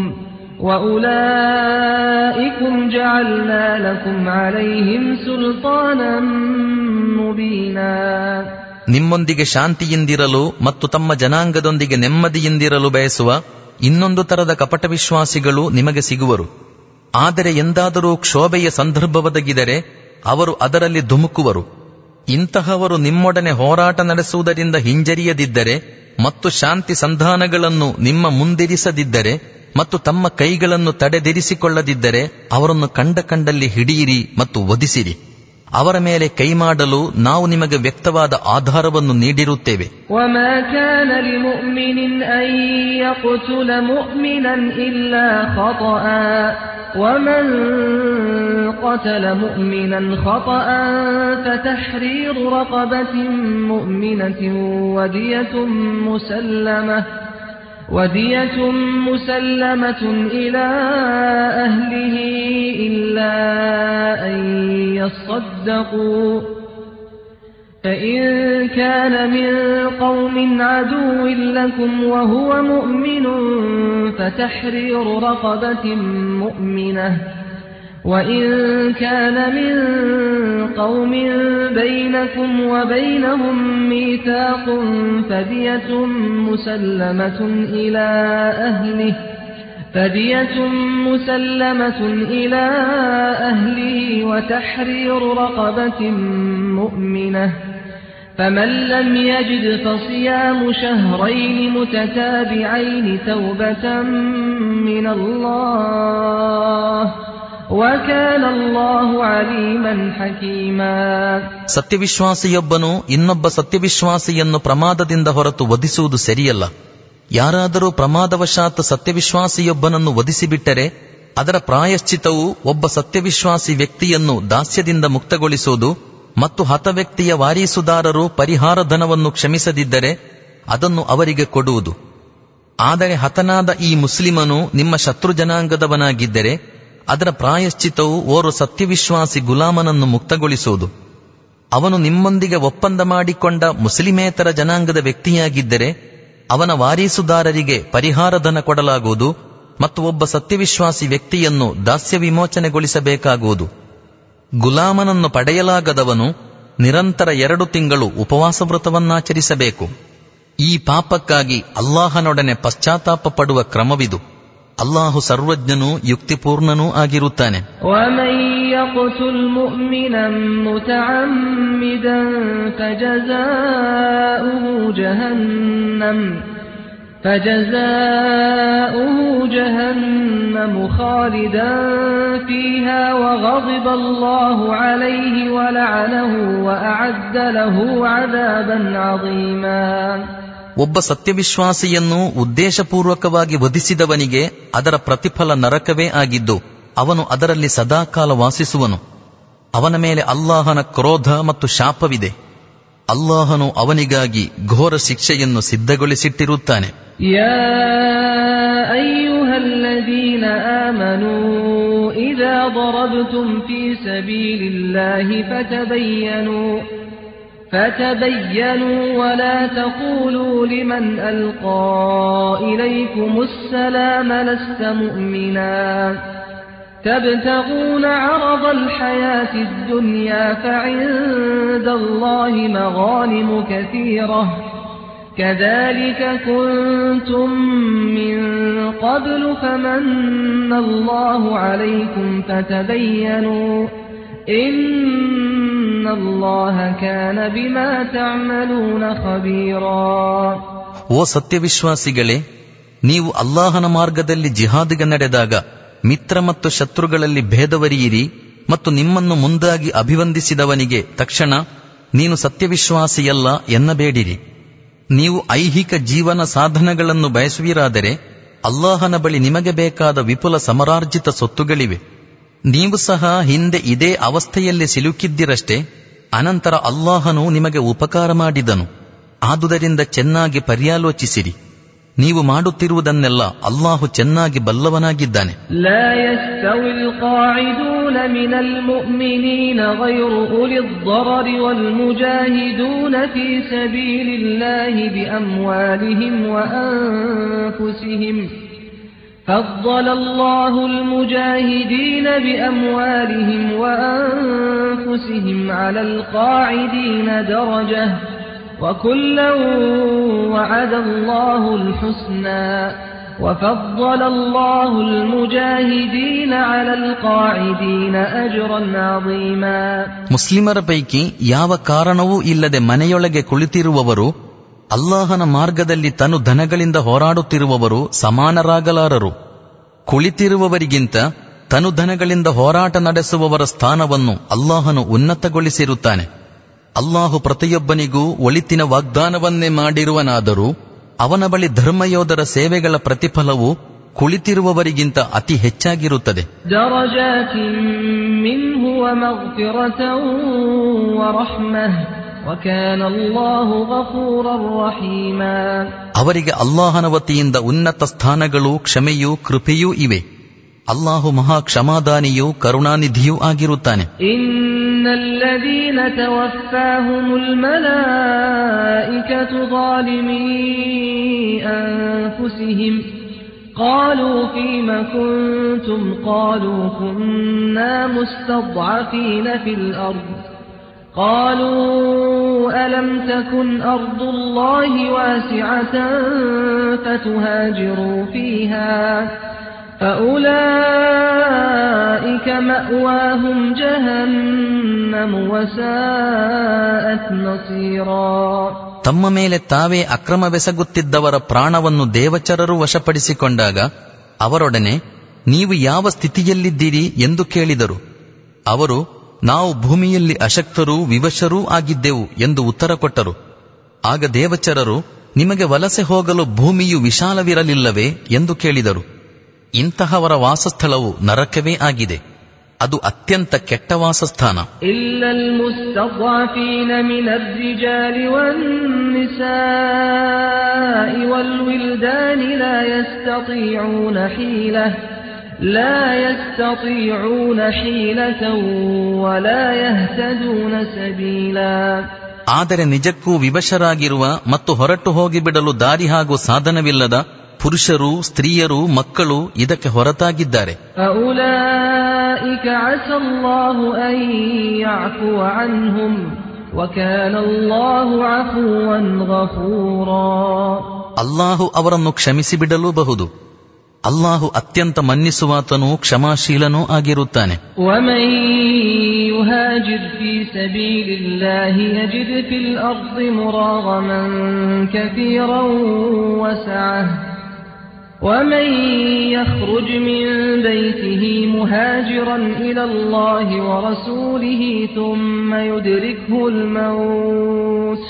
وأولئكم جعلنا لكم عليهم سلطانا مبينا. ನಿಮ್ಮೊಂದಿಗೆ ಶಾಂತಿಯಿಂದಿರಲು ಮತ್ತು ತಮ್ಮ ಜನಾಂಗದೊಂದಿಗೆ ನೆಮ್ಮದಿಯಿಂದಿರಲು ಬಯಸುವ ಇನ್ನೊಂದು ತರದ ಕಪಟವಿಶ್ವಾಸಿಗಳು ನಿಮಗೆ ಸಿಗುವರು. ಆದರೆ ಎಂದಾದರೂ ಕ್ಷೋಭೆಯ ಸಂದರ್ಭ ಒದಗಿದರೆ ಅವರು ಅದರಲ್ಲಿ ಧುಮುಕುವರು. ಇಂತಹವರು ನಿಮ್ಮೊಡನೆ ಹೋರಾಟ ನಡೆಸುವುದರಿಂದ ಹಿಂಜರಿಯದಿದ್ದರೆ ಮತ್ತು ಶಾಂತಿ ಸಂಧಾನಗಳನ್ನು ನಿಮ್ಮ ಮುಂದಿರಿಸದಿದ್ದರೆ ಮತ್ತು ತಮ್ಮ ಕೈಗಳನ್ನು ತಡೆದಿರಿಸಿಕೊಳ್ಳದಿದ್ದರೆ ಅವರನ್ನು ಕಂಡ ಕಂಡಲ್ಲಿ ಹಿಡಿಯಿರಿ ಮತ್ತು ವಧಿಸಿರಿ. ಅವರ ಮೇಲೆ ಕೈ ಮಾಡಲು ನಾವು ನಿಮಗೆ ವ್ಯಕ್ತವಾದ ಆಧಾರವನ್ನು ನೀಡಿರುತ್ತೇವೆ. ವಮಾ ಕಾನ ಲಿಮುಮಿನಿನ್ ಅನ್ ಯಕ್ತುಲ ಮುಮಿನನ್ ಇಲ್ಲಾ ಖತಆ ವಮನ್ قتل مؤمنا خطأ فتحرير رقبة مؤمنة ودية مسلمة ودية مسلمة إلى أهله إلا أن يصدقوا فإن كان من قوم عدو لكم وهو مؤمن فتحرير رقبة مؤمنة وإن كان من قوم بينكم وبينهم ميثاق فدية مسلمة إلى أهله فدية مسلمة إلى أهله وتحرير رقبة مؤمنة فمن لم يجد فصيام شهرين متتابعين توبة من الله وكان الله عليما حكيما. ಸತ್ಯವಿಶ್ವಾಸಿಯೊಬ್ಬನು ಇನ್ನೊಬ್ಬ ಸತ್ಯವಿಶ್ವಾಸಿಯನ್ನು ಪ್ರಮಾದದಿಂದ ಹೊರತು ವಧಿಸುವುದು ಸರಿಯಲ್ಲ. ಯಾರಾದರೂ ಪ್ರಮಾದವಶಾತ್ ಸತ್ಯವಿಶ್ವಾಸಿಯೊಬ್ಬನನ್ನು ವಧಿಸಿಬಿಟ್ಟರೆ ಅದರ ಪ್ರಾಯಶ್ಚಿತವು ಒಬ್ಬ ಸತ್ಯವಿಶ್ವಾಸಿ ವ್ಯಕ್ತಿಯನ್ನು ದಾಸ್ಯದಿಂದ ಮುಕ್ತಗೊಳಿಸುವುದು ಮತ್ತು ಹತ ವ್ಯಕ್ತಿಯ ವಾರೀಸುದಾರರು ಪರಿಹಾರ ಧನವನ್ನು ಕ್ಷಮಿಸದಿದ್ದರೆ ಅದನ್ನು ಅವರಿಗೆ ಕೊಡುವುದು. ಆದರೆ ಹತನಾದ ಈ ಮುಸ್ಲಿಮನು ನಿಮ್ಮ ಶತ್ರು ಜನಾಂಗದವನಾಗಿದ್ದರೆ ಅದರ ಪ್ರಾಯಶ್ಚಿತವು ಓರ್ವ ಸತ್ಯವಿಶ್ವಾಸಿ ಗುಲಾಮನನ್ನು ಮುಕ್ತಗೊಳಿಸುವುದು. ಅವನು ನಿಮ್ಮೊಂದಿಗೆ ಒಪ್ಪಂದ ಮಾಡಿಕೊಂಡ ಮುಸ್ಲಿಮೇತರ ಜನಾಂಗದ ವ್ಯಕ್ತಿಯಾಗಿದ್ದರೆ ಅವನ ವಾರೀಸುದಾರರಿಗೆ ಪರಿಹಾರ ಧನ ಕೊಡಲಾಗುವುದು ಮತ್ತು ಒಬ್ಬ ಸತ್ಯವಿಶ್ವಾಸಿ ವ್ಯಕ್ತಿಯನ್ನು ದಾಸ್ಯ ವಿಮೋಚನೆಗೊಳಿಸಬೇಕಾಗುವುದು. ಗುಲಾಮನನ್ನು ಪಡೆಯಲಾಗದವನು ನಿರಂತರ ಎರಡು ತಿಂಗಳು ಉಪವಾಸ ವ್ರತವನ್ನಾಚರಿಸಬೇಕು. ಈ ಪಾಪಕ್ಕಾಗಿ ಅಲ್ಲಾಹನೊಡನೆ ಪಶ್ಚಾತ್ತಾಪ ಪಡುವ ಕ್ರಮವಿದು. ಅಲ್ಲಾಹು ಸರ್ವಜ್ಞನೂ ಯುಕ್ತಿಪೂರ್ಣನೂ ಆಗಿರುತ್ತಾನೆ. وَمَن يَقْتُلْ مُؤْمِنًا مُتَعَمِّدًا فَجَزَاؤُهُ جَهَنَّمُ فَجَزَاؤُهُ جَهَنَّمُ خَالِدًا فِيهَا وَغَضِبَ اللَّهُ عَلَيْهِ وَلَعَنَهُ وَأَعَدَّ لَهُ عَذَابًا عَظِيمًا. ಒಬ್ಬ ಸತ್ಯವಿಶ್ವಾಸಿಯನ್ನು ಉದ್ದೇಶಪೂರ್ವಕವಾಗಿ ವಧಿಸಿದವನಿಗೆ ಅದರ ಪ್ರತಿಫಲ ನರಕವೇ ಆಗಿದ್ದು ಅವನು ಅದರಲ್ಲಿ ಸದಾಕಾಲ ವಾಸಿಸುವನು. ಅವನ ಮೇಲೆ ಅಲ್ಲಾಹನ ಕ್ರೋಧ ಮತ್ತು ಶಾಪವಿದೆ. ಅಲ್ಲಾಹನು ಅವನಿಗಾಗಿ ಘೋರ ಶಿಕ್ಷೆಯನ್ನು ಸಿದ್ಧಗೊಳಿಸಿಟ್ಟಿರುತ್ತಾನೆ. ಯಾ ಅಯ್ಯುಹಲ್ಲದೀನ ಆಮನೂ ಇದಾ ضربتم ಫೀ ಸಬೀಲಿಲ್ಲಾಹಿ ಫತಬಯ್ಯನೂ فتبينوا ولا تقولوا لمن ألقى إليكم السلام لست مؤمنا تبتغون عرض الحياة الدنيا فعند الله مغانم كثيرة كذلك كنتم من قبل فمن الله عليكم فتبينوا إن الله كان بما تعملون خبيرا. ಓ ಸತ್ಯವಿಶ್ವಾಸಿಗಳೇ, ನೀವು ಅಲ್ಲಾಹನ ಮಾರ್ಗದಲ್ಲಿ ಜಿಹಾದಿಗೆ ನಡೆದಾಗ ಮಿತ್ರ ಮತ್ತು ಶತ್ರುಗಳಲ್ಲಿ ಭೇದವರಿಯಿರಿ ಮತ್ತು ನಿಮ್ಮನ್ನು ಮುಂದಾಗಿ ಅಭಿವಂದಿಸಿದವನಿಗೆ ತಕ್ಷಣ ನೀನು ಸತ್ಯವಿಶ್ವಾಸಿಯಲ್ಲ ಎನ್ನಬೇಡಿರಿ. ನೀವು ಐಹಿಕ ಜೀವನ ಸಾಧನಗಳನ್ನು ಬಯಸುವಿರಾದರೆ ಅಲ್ಲಾಹನ ಬಳಿ ನಿಮಗೆ ಬೇಕಾದ ವಿಪುಲ ಸಮರಾರ್ಜಿತ ಸೊತ್ತುಗಳಿವೆ. ನೀವು ಸಹ ಹಿಂದೆ ಇದೇ ಅವಸ್ಥೆಯಲ್ಲಿ ಸಿಲುಕಿದ್ದಿರಷ್ಟೇ. ಅನಂತರ ಅಲ್ಲಾಹನು ನಿಮಗೆ ಉಪಕಾರ ಮಾಡಿದನು. ಆದುದರಿಂದ ಚೆನ್ನಾಗಿ ಪರ್ಯಾಲೋಚಿಸಿರಿ. ನೀವು ಮಾಡುತ್ತಿರುವುದನ್ನೆಲ್ಲ ಅಲ್ಲಾಹು ಚೆನ್ನಾಗಿ ಬಲ್ಲವನಾಗಿದ್ದಾನೆ. ಲಾ ಯಸ್ತವಿಲ್ ಖಾಯಿದೂನ ಮಿನಲ್ ಮುಅ್ಮಿನೀನ ಗೈರು ಉಲಿದ್ ضرರಿ ವಲ್ ಮುಜಾಹಿದೂನ ಫೀ ಸಬೀಲಿಲ್ಲಾಹಿ ಬಿಅಮ್ವಾಲಿಹಿಂ ವಅನ್ಫುಸಿಹಿಂ فضل الله المجاهدين بأموالهم وأنفسهم على القاعدين درجة وكلا وعد الله الحسنى وفضل الله المجاهدين على القاعدين أجرا عظيما. ಮುಸ್ಲಿಮರ ಪೈಕಿ ಯಾವ ಕಾರಣವೂ ಇಲ್ಲದೆ ಮನೆಯೊಳಗೆ ಕುಳಿತಿರುವವರು ಅಲ್ಲಾಹನ ಮಾರ್ಗದಲ್ಲಿ ತನು ಧನಗಳಿಂದ ಹೋರಾಡುತ್ತಿರುವವರು ಸಮಾನರಾಗಲಾರರು. ಕುಳಿತಿರುವವರಿಗಿಂತ ತನು ಧನಗಳಿಂದ ಹೋರಾಟ ನಡೆಸುವವರ ಸ್ಥಾನವನ್ನು ಅಲ್ಲಾಹನು ಉನ್ನತಗೊಳಿಸಿರುತ್ತಾನೆ. ಅಲ್ಲಾಹು ಪ್ರತಿಯೊಬ್ಬನಿಗೂ ಒಳಿತಿನ ವಾಗ್ದಾನವನ್ನೇ ಮಾಡಿರುವನಾದರೂ ಅವನ ಬಳಿ ಧರ್ಮಯೋಧರ ಸೇವೆಗಳ ಪ್ರತಿಫಲವು ಕುಳಿತಿರುವವರಿಗಿಂತ ಅತಿ ಹೆಚ್ಚಾಗಿರುತ್ತದೆ. ಅವರಿಗೆ ಅಲ್ಲಾಹನ ವತಿಯಿಂದ ಉನ್ನತ ಸ್ಥಾನಗಳು, ಕ್ಷಮೆಯೂ ಕೃಪೆಯೂ ಇವೆ. ಅಲ್ಲಾಹು ಮಹಾ ಕ್ಷಮಾದಾನಿಯೂ ಕರುಣಾನಿಧಿಯೂ ಆಗಿರುತ್ತಾನೆ. ಇನ್ನಲ್ಲದೀನ ತವಫಾಹುಮುಲ್ ಮಲಾಯಿಕತು ظالمي أنفسهم قالوا فيما كنتم قالوا كنا مستضعفين في الأرض قالوا ألم تكن أرض الله واسعة فتهاجروا فيها فأولئك مأواهم جهنم وساءت مصيرا. ತಮ್ಮ ಮೇಲೆ ತಾವೇ ಅಕ್ರಮವೆಸಗುತ್ತಿದ್ದವರ ಪ್ರಾಣವನ್ನು ದೇವಚರರು ವಶಪಡಿಸಿಕೊಂಡಾಗ ಅವರೊಡನೆ ನೀವು ಯಾವ ಸ್ಥಿತಿಯಲ್ಲಿದ್ದೀರಿ ಎಂದು ಕೇಳಿದರು. ಅವರು, ನಾವು ಭೂಮಿಯಲ್ಲಿ ಅಶಕ್ತರೂ ವಿವಶರೂ ಆಗಿದ್ದೆವು ಎಂದು ಉತ್ತರ ಕೊಟ್ಟರು. ಆಗ ದೇವಚರರು, ನಿಮಗೆ ವಲಸೆ ಹೋಗಲು ಭೂಮಿಯು ವಿಶಾಲವಿರಲಿಲ್ಲವೇ ಎಂದು ಕೇಳಿದರು. ಇಂತಹವರ ವಾಸಸ್ಥಳವು ನರಕವೇ ಆಗಿದೆ. ಅದು ಅತ್ಯಂತ ಕೆಟ್ಟ ವಾಸಸ್ಥಾನ. ಇಲ್ಲಲ್ ಮುಸ್ತದ್ಅಫೀನ ಮಿನರ್ ರಿಜಾಲಿ ವನ್ನಿಸಾಇ ವಲ್ವಿಲ್ದಾನಿ ಲಾ ಯಸ್ತತೀಊನ ಹೀಲಹ ಲಾ ಯಸ್ತತೀಊನ ಹೀಲತನ್ ವಲಾ ಯಹ್ತದೂನ ಸಬೀಲಾ. ಆದರೆ ನಿಜಕ್ಕೂ ವಿವಶರಾಗಿರುವ ಮತ್ತು ಹೊರಟು ಹೋಗಿಬಿಡಲು ದಾರಿ ಹಾಗೂ ಸಾಧನವಿಲ್ಲದ ಪುರುಷರು, ಸ್ತ್ರೀಯರು, ಮಕ್ಕಳು ಇದಕ್ಕೆ ಹೊರತಾಗಿದ್ದಾರೆ. ಫೌಲಾಯಿಕ ಅಸಲ್ಲಾಹು ಅನ್ ಯಅಫುವ ಅನ್ಹುಂ ವಕಾನ ಅಲ್ಲಾಹು ಅಫುವನ್ ಗಫೂರಾ. ಅಲ್ಲಾಹು ಅವರನ್ನು ಕ್ಷಮಿಸಿಬಿಡಲೂಬಹುದು. ಅಲ್ಲಾಹು ಅತ್ಯಂತ ಮನ್ನಿಸುವಾತನೂ ಕ್ಷಮಾಶೀಲನೂ ಆಗಿರುತ್ತಾನೆ. Waman ಯುಹಾಜಿರ್ fee ಸಬೀಲಿಲ್ಲಾಹಿ ಯಜಿದ್ fill ಅರ್ದಿ ಮುರಾಗಮನ್ ಕತೀರನ್ ವಸಅಹ್ ومن يخرج من بيته مهاجرا إلى الله ورسوله ثم يدركه الموت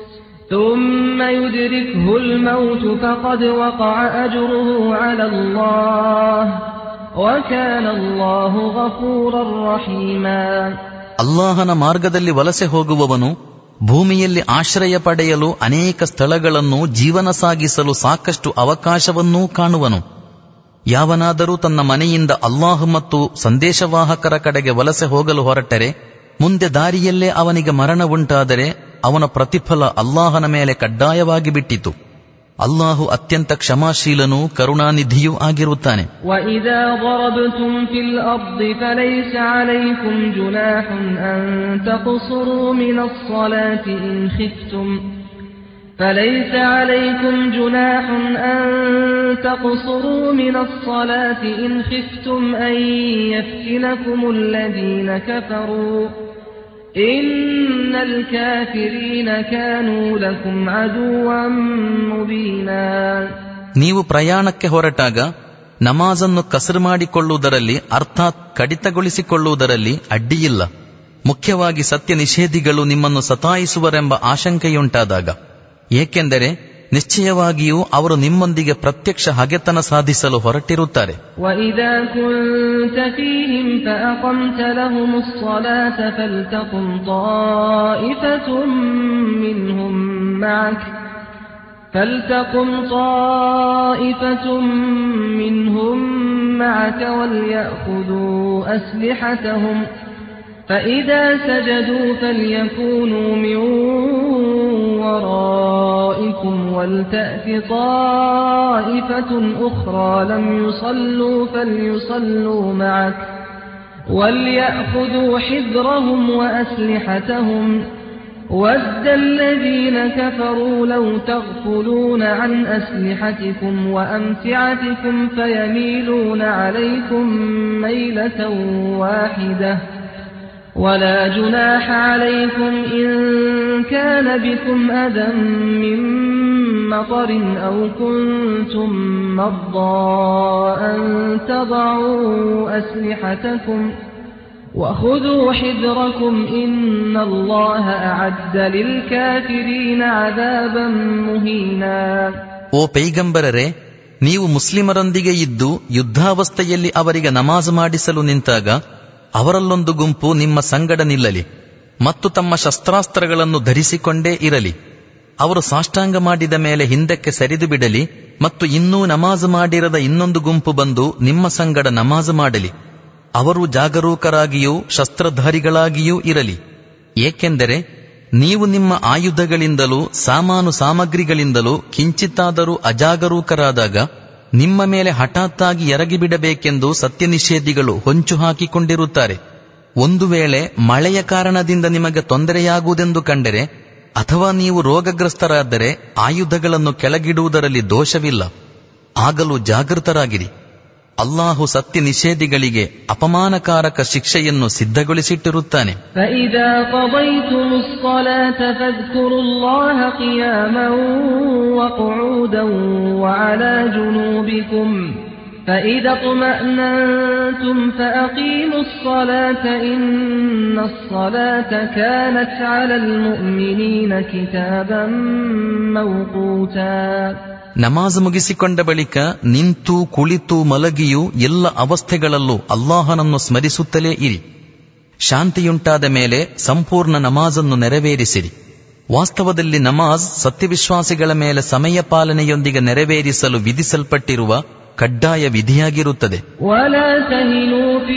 ثم يدركه الموت فقد وقع أجره على الله وكان الله غفورا رحيما. ಅಲ್ಲಾಹನ ಮಾರ್ಗದಲ್ಲಿ ವಲಸೆ ಹೋಗುವವನು ಭೂಮಿಯಲ್ಲಿ ಆಶ್ರಯ ಪಡೆಯಲು ಅನೇಕ ಸ್ಥಳಗಳನ್ನು, ಜೀವನ ಸಾಗಿಸಲು ಸಾಕಷ್ಟು ಅವಕಾಶವನ್ನೂ ಕಾಣುವನು. ಯಾವನಾದರೂ ತನ್ನ ಮನೆಯಿಂದ ಅಲ್ಲಾಹ್ ಮತ್ತು ಸಂದೇಶವಾಹಕರ ಕಡೆಗೆ ವಲಸೆ ಹೋಗಲು ಹೊರಟರೆ, ಮುಂದೆ ದಾರಿಯಲ್ಲೇ ಅವನಿಗೆ ಮರಣ ಉಂಟಾದರೆ ಅವನ ಪ್ರತಿಫಲ ಅಲ್ಲಾಹನ ಮೇಲೆ ಕಡ್ಡಾಯವಾಗಿ ಬಿಟ್ಟಿತು. ಅಲ್ಲಾಹು ಅತ್ಯಂತ ಕ್ಷಮಾಶೀಲನೂ ಕರುಣಾನಿಧಿಯೂ ಆಗಿರುತ್ತಾನೆ. وَإِذَا ضَرَبْتُمْ فِي الْأَرْضِ فَلَيْسَ عَلَيْكُمْ جُنَاحٌ أَن تَقْصُرُوا مِنَ الصَّلَاةِ إِنْ خِفْتُمْ فَلَيْسَ عَلَيْكُمْ جُنَاحٌ أَن تَقْصُرُوا مِنَ الصَّلَاةِ إِنْ خِفْتُمْ أَن يَفْتِنَكُمُ الَّذِينَ كَفَرُوا إِنَّ الْكَافِرِينَ كَانُوا لَكُمْ عَدُوًّا مُبِينًا. ನೀವು ಪ್ರಯಾಣಕ್ಕೆ ಹೊರಟಾಗ ನಮಾಜನ್ನು ಕಸರು ಮಾಡಿಕೊಳ್ಳುವುದರಲ್ಲಿ ಅರ್ಥಾತ್ ಕಡಿತಗೊಳಿಸಿಕೊಳ್ಳುವುದರಲ್ಲಿ ಅಡ್ಡಿಯಿಲ್ಲ, ಮುಖ್ಯವಾಗಿ ಸತ್ಯ ನಿಷೇಧಿಗಳು ನಿಮ್ಮನ್ನು ಸತಾಯಿಸುವರೆಂಬ ಆಶಂಕೆಯುಂಟಾದಾಗ. ಏಕೆಂದರೆ ನಿಶ್ಚಯವಾಗಿಯೂ ಅವರು ನಿಮ್ಮೊಂದಿಗೆ ಪ್ರತ್ಯಕ್ಷ ಹಗೆತನ ಸಾಧಿಸಲು ಹೊರಟಿರುತ್ತಾರೆ. وَإِذَا كُنْتَ فِيهِمْ فَأَقَمْتَ لَهُمُ الصَّلَاةَ فَلْتَقُمْ طَائِفَةٌ مِّنْهُمْ مَعَكَ فَلْتَقُمْ طَائِفَةٌ مِّنْهُمْ مَعَكَ وَلْيَأْخُذُوا أَسْلِحَتَهُمْ فَإِذَا سَجَدُوا فَلْيَكُونُوا مِنْ وَرَائِكُمْ وَلْتَأْتِ طَائِفَةٌ أُخْرَى لَمْ يُصَلُّوا فَلْيُصَلُّوا مَعَكَ وَلْيَأْخُذُوا حِذْرَهُمْ وَأَسْلِحَتَهُمْ وَدَّ الَّذِينَ كَفَرُوا لَوْ تَغْفُلُونَ عَنْ أَسْلِحَتِكُمْ وَأَمْتِعَتِكُمْ فَيَمِيلُونَ عَلَيْكُمْ مَيْلَةً وَاحِدَةً وَلَا جُنَاحَ عَلَيْكُمْ إِن كَانَ بِكُمْ أَذًى مِّن مَّطَرٍ أَوْ كُنتُم مَّرْضَىٰ أَن تَضَعُوا أَسْلِحَتَكُمْ وَخُذُوا حِذْرَكُمْ إِنَّ اللَّهَ أَعَدَّ لِلْكَافِرِينَ عَذَابًا مُهِينًا. ಓ ಪೈಗಂಬರರೇ, ನೀವು ಮುಸ್ಲಿಮರೊಂದಿಗೆ ಇದ್ದು ಯುದ್ಧಾವಸ್ಥೆಯಲ್ಲಿ ಅವರಿಗೆ ನಮಾಜ್ ಮಾಡಿಸಲು ನಿಂತಾಗ ಅವರಲ್ಲೊಂದು ಗುಂಪು ನಿಮ್ಮ ಸಂಗಡ ನಿಲ್ಲಲಿ ಮತ್ತು ತಮ್ಮ ಶಸ್ತ್ರಾಸ್ತ್ರಗಳನ್ನು ಧರಿಸಿಕೊಂಡೇ ಇರಲಿ. ಅವರು ಸಾಷ್ಟಾಂಗ ಮಾಡಿದ ಮೇಲೆ ಹಿಂದಕ್ಕೆ ಸರಿದು ಬಿಡಲಿ ಮತ್ತು ಇನ್ನೂ ನಮಾಜ್ ಮಾಡಿರದ ಇನ್ನೊಂದು ಗುಂಪು ಬಂದು ನಿಮ್ಮ ಸಂಗಡ ನಮಾಜ್ ಮಾಡಲಿ. ಅವರು ಜಾಗರೂಕರಾಗಿಯೂ ಶಸ್ತ್ರಧಾರಿಗಳಾಗಿಯೂ ಇರಲಿ. ಏಕೆಂದರೆ ನೀವು ನಿಮ್ಮ ಆಯುಧಗಳಿಂದಲೂ ಸಾಮಾನು ಸಾಮಗ್ರಿಗಳಿಂದಲೂ ಕಿಂಚಿತ್ತಾದರೂ ಅಜಾಗರೂಕರಾದಾಗ ನಿಮ್ಮ ಮೇಲೆ ಹಠಾತ್ತಾಗಿ ಎರಗಿಬಿಡಬೇಕೆಂದು ಸತ್ಯನಿಷೇಧಿಗಳು ಹೊಂಚು ಹಾಕಿಕೊಂಡಿರುತ್ತಾರೆ. ಒಂದು ವೇಳೆ ಮಳೆಯ ಕಾರಣದಿಂದ ನಿಮಗೆ ತೊಂದರೆಯಾಗುವುದೆಂದು ಕಂಡರೆ ಅಥವಾ ನೀವು ರೋಗಗ್ರಸ್ತರಾದರೆ ಆಯುಧಗಳನ್ನು ಕೆಳಗಿಡುವುದರಲ್ಲಿ ದೋಷವಿಲ್ಲ. ಆಗಲೂ ಜಾಗೃತರಾಗಿರಿ. ಅಲ್ಲಾಹು ಸತ್ಯ ನಿಷೇಧಿಗಳಿಗೆ ಅಪಮಾನಕಾರಕ ಶಿಕ್ಷೆಯನ್ನು ಸಿದ್ಧಗೊಳಿಸಿಟ್ಟಿರುತ್ತಾನೆ. فَإِذَا قَضَيْتُمُ الصَّلَاةَ فَاذْكُرُوا اللَّهَ قِيَامًا وَقُعُودًا وَعَلَى جُنُوبِكُمْ فإذا اطمأننتم فأقيموا الصلاة إن الصلاة كانت على المؤمنين كتابا موقوتا. ನಮಾಜ್ ಮುಗಿಸಿಕೊಂಡ ಬಳಿಕ ನಿಂತು ಕುಳಿತು ಮಲಗಿಯೂ ಎಲ್ಲ ಅವಸ್ಥೆಗಳಲ್ಲೂ ಅಲ್ಲಾಹನನ್ನು ಸ್ಮರಿಸುತ್ತಲೇ ಇರಿ. ಶಾಂತಿಯುಂಟಾದ ಮೇಲೆ ಸಂಪೂರ್ಣ ನಮಾಜನ್ನು ನೆರವೇರಿಸಿರಿ. ವಾಸ್ತವದಲ್ಲಿ ನಮಾಜ್ ಸತ್ಯವಿಶ್ವಾಸಿಗಳ ಮೇಲೆ ಸಮಯ ಪಾಲನೆಯೊಂದಿಗೆ ನೆರವೇರಿಸಲು ವಿಧಿಸಲ್ಪಟ್ಟಿರುವ ಕಡ್ಡಾಯ ವಿಧಿಯಾಗಿರುತ್ತದೆ. ولا تهنوا في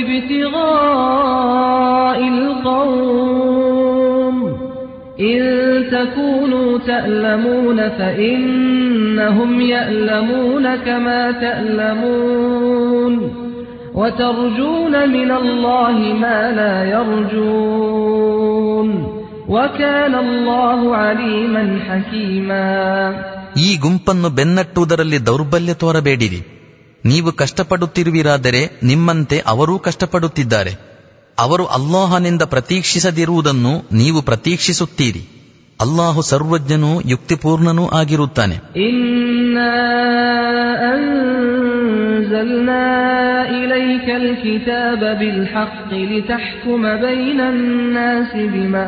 ابتغاء القوم إن تكونوا تألمون فإنهم يألمون كما تألمون وترجون من الله ما لا يرجون وكان الله عليما حكيما. ಈ ಗುಂಪನ್ನು ಬೆನ್ನಟ್ಟುವುದರಲ್ಲಿ ದೌರ್ಬಲ್ಯ ತೋರಬೇಡಿರಿ. ನೀವು ಕಷ್ಟಪಡುತ್ತಿರುವಿರಾದರೆ ನಿಮ್ಮಂತೆ ಅವರೂ ಕಷ್ಟಪಡುತ್ತಿದ್ದಾರೆ. ಅವರು ಅಲ್ಲಾಹನಿಂದ ಪ್ರತೀಕ್ಷಿಸದಿರುವುದನ್ನು ನೀವು ಪ್ರತೀಕ್ಷಿಸುತ್ತೀರಿ. ಅಲ್ಲಾಹು ಸರ್ವಜ್ಞನೂ ಯುಕ್ತಿಪೂರ್ಣನೂ ಆಗಿರುತ್ತಾನೆ. ಇನ್ನಾ ಅನ್ಜಲ್ನಾ ಇಲೈಕಲ್ ಕಿತಾಬ ಬಿಲ್ ಹಕ್ಕಿ ಲಿತಹ್ಕುಮ ಬೈನನ್ ನಾಸಿ ಬಿಮಾ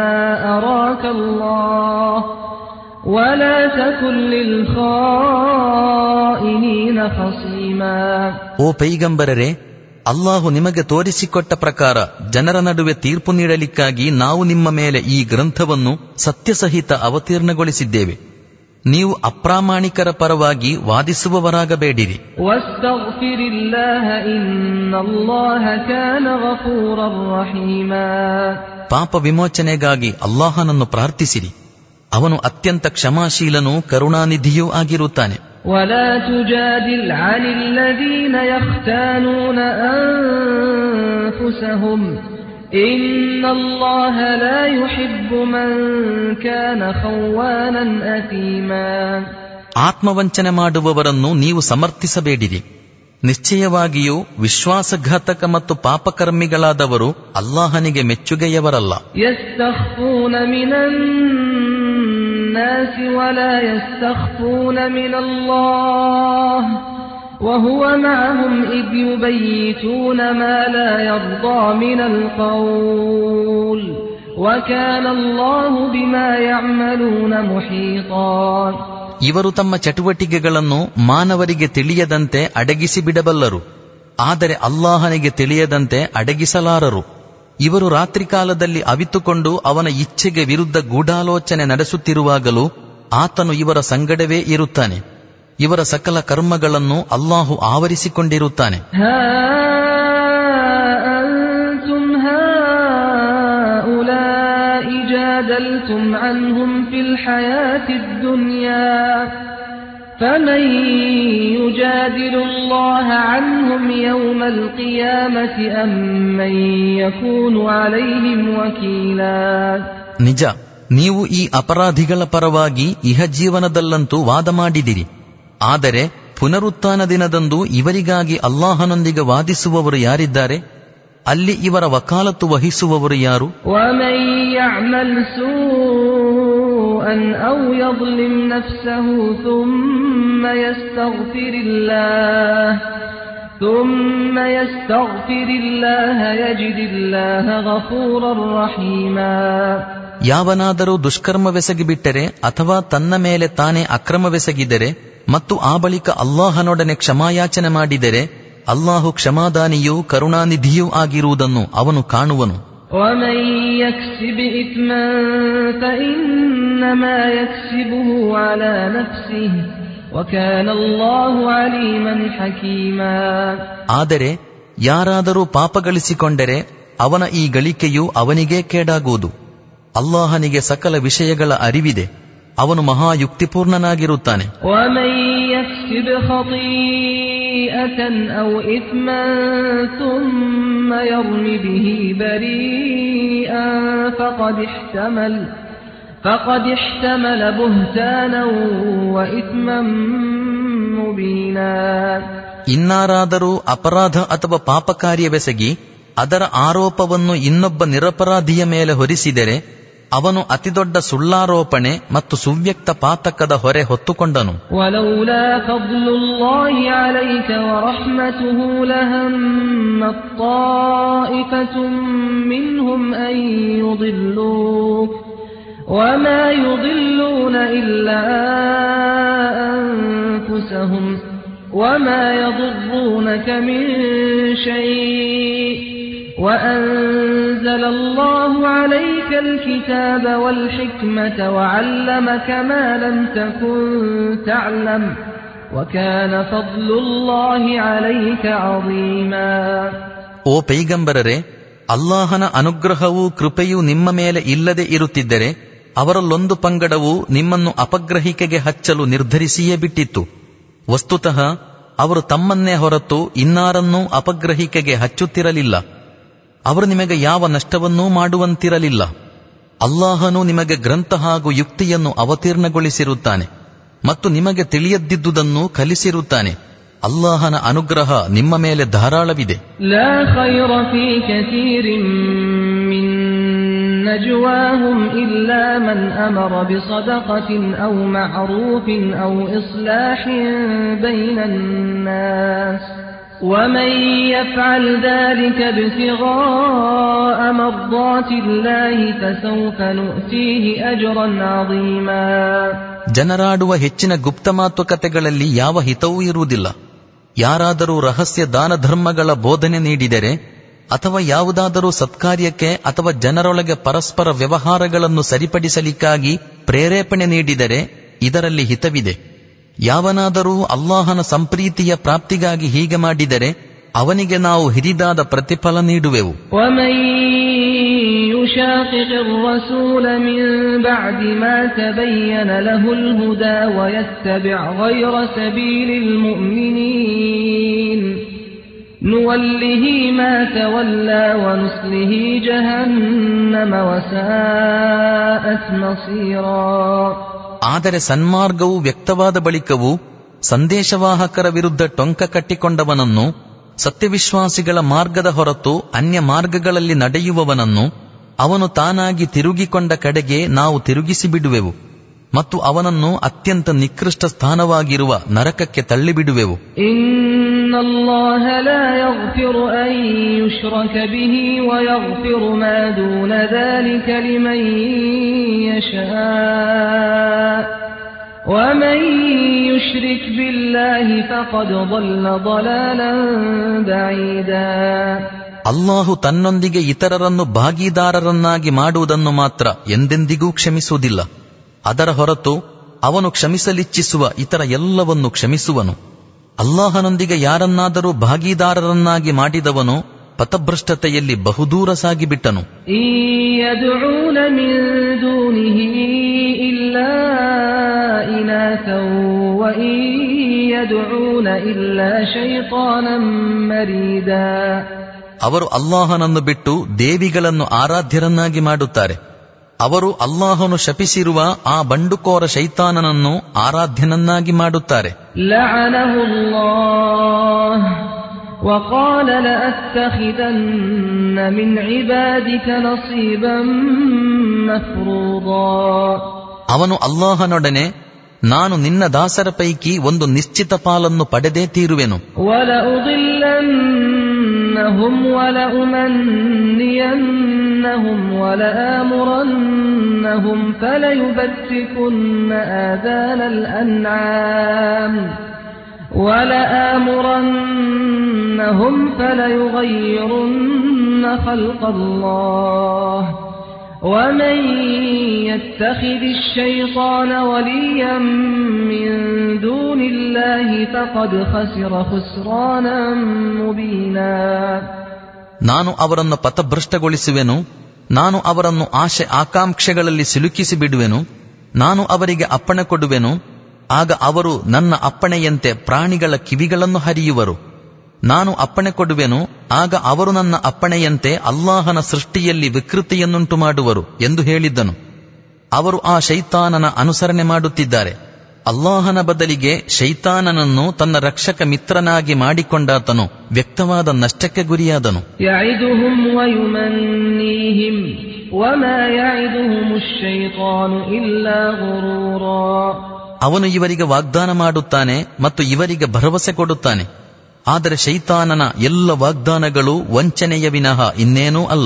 ಅರಾಕಲ್ಲಾಹ್ ವಲಾ ತಕುನ್ ಲಿಲ್ ಖಾಯಿನೀನ ಖಸೀಮಾ. ಓ ಪೈಗಂಬರರೇ, ಅಲ್ಲಾಹು ನಿಮಗೆ ತೋರಿಸಿಕೊಟ್ಟ ಪ್ರಕಾರ ಜನರ ನಡುವೆ ತೀರ್ಪು ನೀಡಲಿಕ್ಕಾಗಿ ನಾವು ನಿಮ್ಮ ಮೇಲೆ ಈ ಗ್ರಂಥವನ್ನು ಸತ್ಯಸಹಿತ ಅವತೀರ್ಣಗೊಳಿಸಿದ್ದೇವೆ. ನೀವು ಅಪ್ರಾಮಾಣಿಕರ ಪರವಾಗಿ ವಾದಿಸುವವರಾಗಬೇಡಿರಿ. ಪಾಪ ವಿಮೋಚನೆಗಾಗಿ ಅಲ್ಲಾಹನನ್ನು ಪ್ರಾರ್ಥಿಸಿರಿ. ಅವನು ಅತ್ಯಂತ ಕ್ಷಮಾಶೀಲನೂ ಕರುಣಾನಿಧಿಯೂ ಆಗಿರುತ್ತಾನೆ. ولا تجادل عن الذين يختانون أنفسهم إن الله لا يحب من كان خوانا أثيما. ಆತ್ಮವಂಚನೆ ಮಾಡುವವರನ್ನು ನೀವು ಸಮರ್ಥಿಸಬೇಡಿರಿ. ನಿಶ್ಚಯವಾಗಿಯೂ ವಿಶ್ವಾಸಘಾತಕ ಮತ್ತು ಪಾಪಕರ್ಮಿಗಳಾದವರು ಅಲ್ಲಾಹನಿಗೆ ಮೆಚ್ಚುಗೆಯವರಲ್ಲ. يستخفون من الناس ولا يستخفون من الله وهو معهم إذ يبيتون ما لا يرضى من القول وكان الله بما يعملون محيطا. ಇವರು ತಮ್ಮ ಚಟುವಟಿಕೆಗಳನ್ನು ಮಾನವರಿಗೆ ತಿಳಿಯದಂತೆ ಅಡಗಿಸಿ ಬಿಡಬಲ್ಲರು, ಆದರೆ ಅಲ್ಲಾಹನಿಗೆ ತಿಳಿಯದಂತೆ ಅಡಗಿಸಲಾರರು. ಇವರು ರಾತ್ರಿ ಕಾಲದಲ್ಲಿ ಅವಿತುಕೊಂಡು ಅವನ ಇಚ್ಛೆಗೆ ವಿರುದ್ಧ ಗೂಢಾಲೋಚನೆ ನಡೆಸುತ್ತಿರುವಾಗಲೂ ಆತನು ಇವರ ಸಂಗಡವೇ ಇರುತ್ತಾನೆ. ಇವರ ಸಕಲ ಕರ್ಮಗಳನ್ನು ಅಲ್ಲಾಹು ಆವರಿಸಿಕೊಂಡಿರುತ್ತಾನೆ. جادلتم عنهم في الحياة الدنيا فمن يجادل الله عنهم يوم القيامة أم من يكون عليهم وكيلا. ನಿಜ, ನೀವು ಈ ಅಪರಾಧಿಗಳ ಪರವಾಗಿ ಇಹ ಜೀವನದಲ್ಲಂತೂ ವಾದ ಮಾಡಿದಿರಿ. ಆದರೆ ಪುನರುತ್ಥಾನ ದಿನದಂದು ಇವರಿಗಾಗಿ ಅಲ್ಲಾಹನೊಂದಿಗೆ ವಾದಿಸುವವರು ಯಾರಿದ್ದಾರೆ? ಅಲ್ಲಿ ಇವರ ವಕಾಲತ್ತು ವಹಿಸುವವರು ಯಾರು? وَمَن يَعْمَلْ سُوءًا أَوْ يَظْلِمْ نَفْسَهُ ثُمَّ يَسْتَغْفِرِ اللَّهَ ثُمَّ يَسْتَغْفِرِ اللَّهَ يَجِدِ اللَّهَ غَفُورًا رَحِيمًا. ಯಾವನಾದರೂ ದುಷ್ಕರ್ಮವೆಸಗಿಬಿಟ್ಟರೆ ಅಥವಾ ತನ್ನ ಮೇಲೆ ತಾನೇ ಅಕ್ರಮವೆಸಗಿದರೆ ಮತ್ತು ಆ ಬಳಿಕ ಅಲ್ಲಾಹನೊಡನೆ ಕ್ಷಮಾಯಾಚನೆ ಮಾಡಿದರೆ ಅಲ್ಲಾಹು ಕ್ಷಮಾದಾನಿಯೂ ಕರುಣಾನಿಧಿಯೂ ಆಗಿರುವುದನ್ನು ಅವನು ಕಾಣುವನು. وَمَن يَكْسِبْ إِثْمًا فَإِنَّمَا يَكْسِبُهُ عَلَى نَفْسِهِ وَكَانَ اللَّهُ عَلِيمًا حَكِيمًا. ಆದರೆ ಯಾರಾದರೂ ಪಾಪಗಳಿಸಿಕೊಂಡರೆ ಅವನ ಈ ಗಳಿಕೆಯು ಅವನಿಗೇ ಕೇಡಾಗುವುದು. ಅಲ್ಲಾಹನಿಗೆ ಸಕಲ ವಿಷಯಗಳ ಅರಿವಿದೆ, ಅವನು ಮಹಾಯುಕ್ತಿಪೂರ್ಣನಾಗಿರುತ್ತಾನೆ. وَمَن يَكْسِبْ خَطِيئَةً أَوْ إِثْمًا ثُمَّ يَرْمِ بِهِ بَرِيئًا فَقَدِ احْتَمَلَ فَقَدِ احْتَمَلَ بُهْتَانًا وَإِثْمًا مُبِينًا. ಇನ್ನಾರಾದರೂ ಅಪರಾಧ ಅಥವಾ ಪಾಪಕಾರ್ಯವೆಸಗಿ ಅದರ ಆರೋಪವನ್ನು ಇನ್ನೊಬ್ಬ ನಿರಪರಾಧಿಯ ಮೇಲೆ ಹೊರಿಸಿದರೆ ಅವನು ಅತಿದೊಡ್ಡ ಸುಳ್ಳಾರೋಪಣೆ ಮತ್ತು ಸುವ್ಯಕ್ತ ಪಾತಕದ ಹೊರೆ ಹೊತ್ತುಕೊಂಡನು. ವಲೌಲಾ ಫದ್ಲುಲ್ಲಾಹಿ ಅಲೈಕ ವರಹ್ಮತುಹು ಲಹಮ್ಮತ್ ತಾಯಿಫತುಂ ಮಿನ್ಹುಂ ಅನ್ ಯುದಿಲ್ಲೂಕ ವಮಾ ಯುದಿಲ್ಲೂನ ಇಲ್ಲಾ ಅನ್ಫುಸಹುಂ ವಮಾ ಯದುರ್ರೂನಕ ಮಿನ್ ಶೈء وأنزل الله عليك الكتاب والحكمة وعلمك ما لم تكن تعلم وكان فضل الله عليك عظيما. ಓ ಪೈಗಂಬರರೇ, ಅಲ್ಲಾಹನ ಅನುಗ್ರಹವೂ ಕೃಪೆಯೂ ನಿಮ್ಮ ಮೇಲೆ ಇಲ್ಲದೆ ಇರುತ್ತಿದ್ದರೆ ಅವರಲ್ಲೊಂದು ಪಂಗಡವು ನಿಮ್ಮನ್ನು ಅಪಗ್ರಹಿಕೆಗೆ ಹಚ್ಚಲು ನಿರ್ಧರಿಸಿಯೇ ಬಿಟ್ಟಿತ್ತು. ವಸ್ತುತಃ ಅವರು ತಮ್ಮನ್ನೇ ಹೊರತು ಇನ್ನಾರನ್ನೂ ಅಪಗ್ರಹಿಕೆಗೆ ಹಚ್ಚುತ್ತಿರಲಿಲ್ಲ. ಅವರು ನಿಮಗೆ ಯಾವ ನಷ್ಟವನ್ನೂ ಮಾಡುವಂತಿರಲಿಲ್ಲ. ಅಲ್ಲಾಹನು ನಿಮಗೆ ಗ್ರಂಥ ಹಾಗೂ ಯುಕ್ತಿಯನ್ನು ಅವತೀರ್ಣಗೊಳಿಸಿರುತ್ತಾನೆ ಮತ್ತು ನಿಮಗೆ ತಿಳಿಯದ್ದಿದ್ದುದನ್ನು ಕಲಿಸಿರುತ್ತಾನೆ. ಅಲ್ಲಾಹನ ಅನುಗ್ರಹ ನಿಮ್ಮ ಮೇಲೆ ಧಾರಾಳವಿದೆ. ಲಾ ಖೈರ ಫೀ ಕಸೀರಿನ್ ಮಿನ್ ನಜ್ವಾಹುಂ ಇಲ್ಲಾ ಮನ್ ಅಮರ ಬಿಸದಕತಿನ್ ಔ ಮಅರೂಫಿನ್ ಔ ಇಸ್ಲಾಹಿನ್ ಬೈನನ್ ನಾಸ್ ومن يفعل ذلك ابتغاء مرضات الله فسوف نؤتيه أجرا عظيما. ಜನರಾಡುವ ಹೆಚ್ಚಿನ ಗುಪ್ತ ಮಾತುಕತೆಗಳಲ್ಲಿ ಯಾವ ಹಿತವೂ ಇರುವುದಿಲ್ಲ. ಯಾರಾದರೂ ರಹಸ್ಯ ದಾನ ಧರ್ಮಗಳ ಬೋಧನೆ ನೀಡಿದರೆ ಅಥವಾ ಯಾವುದಾದರೂ ಸತ್ಕಾರ್ಯಕ್ಕೆ ಅಥವಾ ಜನರೊಳಗೆ ಪರಸ್ಪರ ವ್ಯವಹಾರಗಳನ್ನು ಸರಿಪಡಿಸಲಿಕ್ಕಾಗಿ ಪ್ರೇರೇಪಣೆ ನೀಡಿದರೆ ಇದರಲ್ಲಿ ಹಿತವಿದೆ. ಯಾವನಾದರೂ ಅಲ್ಲಾಹನ ಸಂಪ್ರೀತಿಯ ಪ್ರಾಪ್ತಿಗಾಗಿ ಹೀಗೆ ಮಾಡಿದರೆ ಅವನಿಗೆ ನಾವು ಹಿರಿದಾದ ಪ್ರತಿಫಲ ನೀಡುವೆವು. وَمَن يُشَاقِقِ الرَّسُولَ مِن بَعْدِ مَا تَبَيَّنَ لَهُ الْهُدَى وَيَتَّبِعْ غَيْرَ سَبِيلِ الْمُؤْمِنِينَ نُوَلِّهِ مَا تَوَلَّى وَنُصْلِهِ جَهَنَّمَ وَسَاءَتْ مَصِيرًا. ಆದರೆ ಸನ್ಮಾರ್ಗವು ವ್ಯಕ್ತವಾದ ಬಳಿಕವೂ ಸಂದೇಶವಾಹಕರ ವಿರುದ್ಧ ಟೊಂಕ ಕಟ್ಟಿಕೊಂಡವನನ್ನು, ಸತ್ಯವಿಶ್ವಾಸಿಗಳ ಮಾರ್ಗದ ಹೊರತು ಅನ್ಯ ಮಾರ್ಗಗಳಲ್ಲಿ ನಡೆಯುವವನನ್ನು ಅವನು ತಾನಾಗಿ ತಿರುಗಿಕೊಂಡ ಕಡೆಗೆ ನಾವು ತಿರುಗಿಸಿ ಬಿಡುವೆವು ಮತ್ತು ಅವನನ್ನು ಅತ್ಯಂತ ನಿಕೃಷ್ಟ ಸ್ಥಾನವಾಗಿರುವ ನರಕಕ್ಕೆ ತಳ್ಳಿಬಿಡುವೆವು. ಇನ್ನಲ್ಲಾಹ ಲಾ ಯಗ್ಫಿರು ಅನ್ ಯುಶ್ರಕ ಬಿಹಿ ವ ಯಗ್ಫಿರು ಮಾ ದೂನ ذلك ಲಿಮನ್ ಯಶಾ ವ ಮನ್ ಯುಶ್ರಿಕ್ ಬಿಲ್ಲಾಹಿ ಫಖದ್ ضل ضلالا ಬഈದಾ. ಅಲ್ಲಾಹು ತನ್ನೊಂದಿಗೆ ಇತರರನ್ನು ಭಾಗೀದಾರರನ್ನಾಗಿ ಮಾಡುವುದನ್ನು ಮಾತ್ರ ಎಂದೆಂದಿಗೂ ಕ್ಷಮಿಸುವುದಿಲ್ಲ. ಅದರ ಹೊರತು ಅವನು ಕ್ಷಮಿಸಲಿಚ್ಛಿಸುವ ಇತರ ಎಲ್ಲವನ್ನು ಕ್ಷಮಿಸುವನು. ಅಲ್ಲಾಹನೊಂದಿಗೆ ಯಾರನ್ನಾದರೂ ಭಾಗೀದಾರರನ್ನಾಗಿ ಮಾಡಿದವನು ಪಥಭ್ರಷ್ಟತೆಯಲ್ಲಿ ಬಹುದೂರ ಸಾಗಿಬಿಟ್ಟನು. ಯದ್ಊನ ಮಿನ್ ದೂನಿಹಿ ಇಲ್ಲಾ ಇನಾಸಾ ವ ಯದ್ಊನ ಇಲ್ಲಾ ಶೈತಾನನ್ ಮರೀದಾ. ಅವರು ಅಲ್ಲಾಹನನ್ನು ಬಿಟ್ಟು ದೇವಿಗಳನ್ನು ಆರಾಧ್ಯರನ್ನಾಗಿ ಮಾಡುತ್ತಾರೆ. ಅವರು ಅಲ್ಲಾಹನು ಶಪಿಸಿರುವ ಆ ಬಂಡುಕೋರ ಶೈತಾನನನ್ನು ಆರಾಧ್ಯನನ್ನಾಗಿ ಮಾಡುತ್ತಾರೆ. ಲಅನಹುಲ್ಲಾಹ್ ವಖಾಲ ಲಅತ್ತಖಿದನ್ನ ಮಿನ್ ಇಬಾದಿಕ ನಸೀಬನ್ ಮಫ್ರೂದಾ. ಅವನು ಅಲ್ಲಾಹನೊಡನೆ, ನಾನು ನಿನ್ನ ದಾಸರ ಪೈಕಿ ಒಂದು ನಿಶ್ಚಿತ ಪಾಲನ್ನು ಪಡೆದೇ ತೀರುವೆನು. ವಲಉದಿಲ್ಲನ್ನಹುಂ ವಲಉಮನ್ನಿಯನ್ನಹುಂ ವಲಆಮುರನ್ನಹುಂ ಫಲಯುಬತ್ತಿಕುನ್ನ ಆದಾನಲ್ ಅನ್ಆಮ್ ವಲಆಮುರನ್ನಹುಂ ಫಲಯುಗಯ್ಯಿರುನ್ನ ಖಲ್ಕಲ್ಲಾಹ್ ومن يتخذ الشيطان وليا من دون الله فقد خسر خسرانا مبينا. ನಾನು ಅವರನ್ನು ಪಥಭ್ರಷ್ಟಗೊಳಿಸುವೆನು. ನಾನು ಅವರನ್ನು ಆಶೆ ಆಕಾಂಕ್ಷೆಗಳಲ್ಲಿ ಸಿಲುಕಿಸಿ ಬಿಡುವೆನು. ನಾನು ಅವರಿಗೆ ಅಪ್ಪಣೆ ಕೊಡುವೆನು. ಆಗ ಅವರು ನನ್ನ ಅಪ್ಪಣೆಯಂತೆ ಪ್ರಾಣಿಗಳ ಕಿವಿಗಳನ್ನು ಹರಿಯುವರು. ನಾನು ಅಪ್ಪಣೆ ಕೊಡುವೆನು. ಆಗ ಅವರು ನನ್ನ ಅಪ್ಪಣೆಯಂತೆ ಅಲ್ಲಾಹನ ಸೃಷ್ಟಿಯಲ್ಲಿ ವಿಕೃತಿಯನ್ನುಂಟು ಮಾಡುವರು ಎಂದು ಹೇಳಿದ್ದನು. ಅವರು ಆ ಶೈತಾನನ ಅನುಸರಣೆ ಮಾಡುತ್ತಿದ್ದಾರೆ. ಅಲ್ಲಾಹನ ಬದಲಿಗೆ ಶೈತಾನನನ್ನು ತನ್ನ ರಕ್ಷಕ ಮಿತ್ರನಾಗಿ ಮಾಡಿಕೊಂಡಾತನು ವ್ಯಕ್ತವಾದ ನಷ್ಟಕ್ಕೆ ಗುರಿಯಾದನು. ಯಇದುಹುಂ ವಯುಮನ್ನೀಹಿಂ ವಮಾ ಯಇದುಹುಮುಶ್ ಶೈತಾನು ಇಲ್ಲಾ ಗುರೂರಾ. ಅವನು ಇವರಿಗೆ ವಾಗ್ದಾನ ಮಾಡುತ್ತಾನೆ ಮತ್ತು ಇವರಿಗೆ ಭರವಸೆ ಕೊಡುತ್ತಾನೆ, ಆದರೆ ಶೈತಾನನ ಎಲ್ಲ ವಾಗ್ದಾನಗಳು ವಂಚನೆಯ ವಿನಃ ಇನ್ನೇನೂ ಅಲ್ಲ.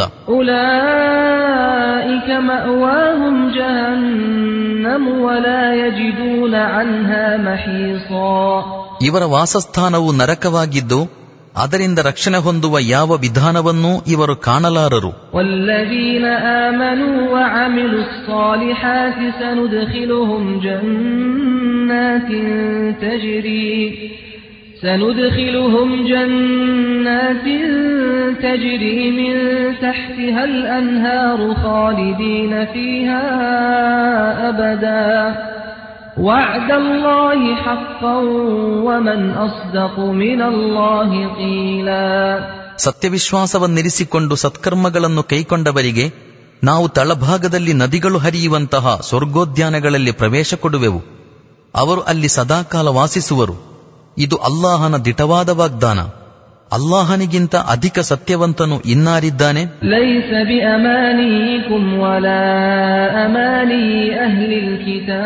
ಉಲೈಕ ಮಅವಾಹುಂ ಜಹನ್ನಮ್ ವಲಾ ಯಜಿದೂನ ಅನ್ಹಾ ಮಹೀಸಾ. ಇವರ ವಾಸಸ್ಥಾನವು ನರಕವಾಗಿದ್ದು ಅದರಿಂದ ರಕ್ಷಣೆ ಹೊಂದುವ ಯಾವ ವಿಧಾನವನ್ನೂ ಇವರು ಕಾಣಲಾರರು. ವಲ್ಲದೀನ ಆಮನೂ ವಅಮಿಲುಸ್ ಸಾಲಿಹಾತಿ ಸನುದ್ಖಿಲುಹುಂ ಜನ್ನಾತಿನ್ ತಜ್ರೀ سندخلهم جنات تجري من تحتها الأنهار خالدين فيها أبدا وعد الله حقا ومن أصدق من الله قيلا. ಸತ್ಯವಿಶ್ವಾಸವನ್ನಿರಿಸಿಕೊಂಡು ಸತ್ಕರ್ಮಗಳನ್ನು ಕೈಕೊಂಡವರಿಗೆ ನಾವು ತಳಭಾಗದಲ್ಲಿ ನದಿಗಳು ಹರಿಯುವಂತಹ ಸ್ವರ್ಗೋದ್ಯಾನಗಳಲ್ಲಿ ಪ್ರವೇಶ ಕೊಡುವೆವು. ಅವರು ಅಲ್ಲಿ ಸದಾಕಾಲ ವಾಸಿಸುವರು. ಇದು ಅಲ್ಲಾಹನ ದಿಟವಾದ ವಾಗ್ದಾನ. ಅಲ್ಲಾಹನಿಗಿಂತ ಅಧಿಕ ಸತ್ಯವಂತನು ಇನ್ನಾರಿದ್ದಾನೆ? ಲೈಸ ಬಿಅಮಾನಿಯಿಕುಂ ವಲಾ ಅಮಾನಿ ಅಹ್ಲಿಲ್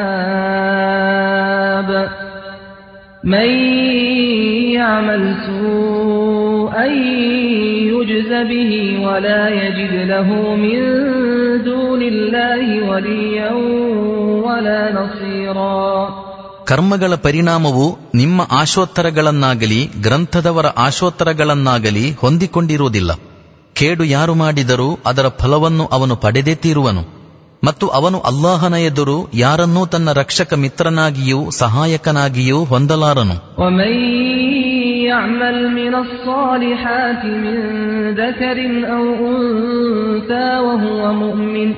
ಕಿತಾಬ್ ಮನ್ ಯಅಮಲ್ ಸೂಅನ್ ಯುಜ್ಜ ಬಿಹಿ ವಲಾ ಯಜಿದ್ ಲಹು ಮಿನ್ ದೂನಿಲ್ಲಾಹಿ ವಲಿಯನ್ ವಲಾ ನಸೀರಾ. ಕರ್ಮಗಳ ಪರಿಣಾಮವು ನಿಮ್ಮ ಆಶೋತ್ತರಗಳನ್ನಾಗಲಿ ಗ್ರಂಥದವರ ಆಶೋತ್ತರಗಳನ್ನಾಗಲಿ ಹೊಂದಿಕೊಂಡಿರುವುದಿಲ್ಲ. ಕೇಡು ಯಾರು ಮಾಡಿದರೂ ಅದರ ಫಲವನ್ನು ಅವನು ಪಡೆದೇ ತೀರುವನು. ಮತ್ತು ಅವನು ಅಲ್ಲಾಹನ ಎದುರು ಯಾರನ್ನೂ ತನ್ನ ರಕ್ಷಕ ಮಿತ್ರನಾಗಿಯೂ ಸಹಾಯಕನಾಗಿಯೂ ಹೊಂದಲಾರನು. ವಮನ್ ಯಅಮಲ್ ಮಿನಸ್ ಸಾಲಿಹಾತಿ ಮಿನ್ ದಕರಿನ್ ಔ ಉನ್ಸಾ ವಹುವ ಮುಅ್ಮಿನ್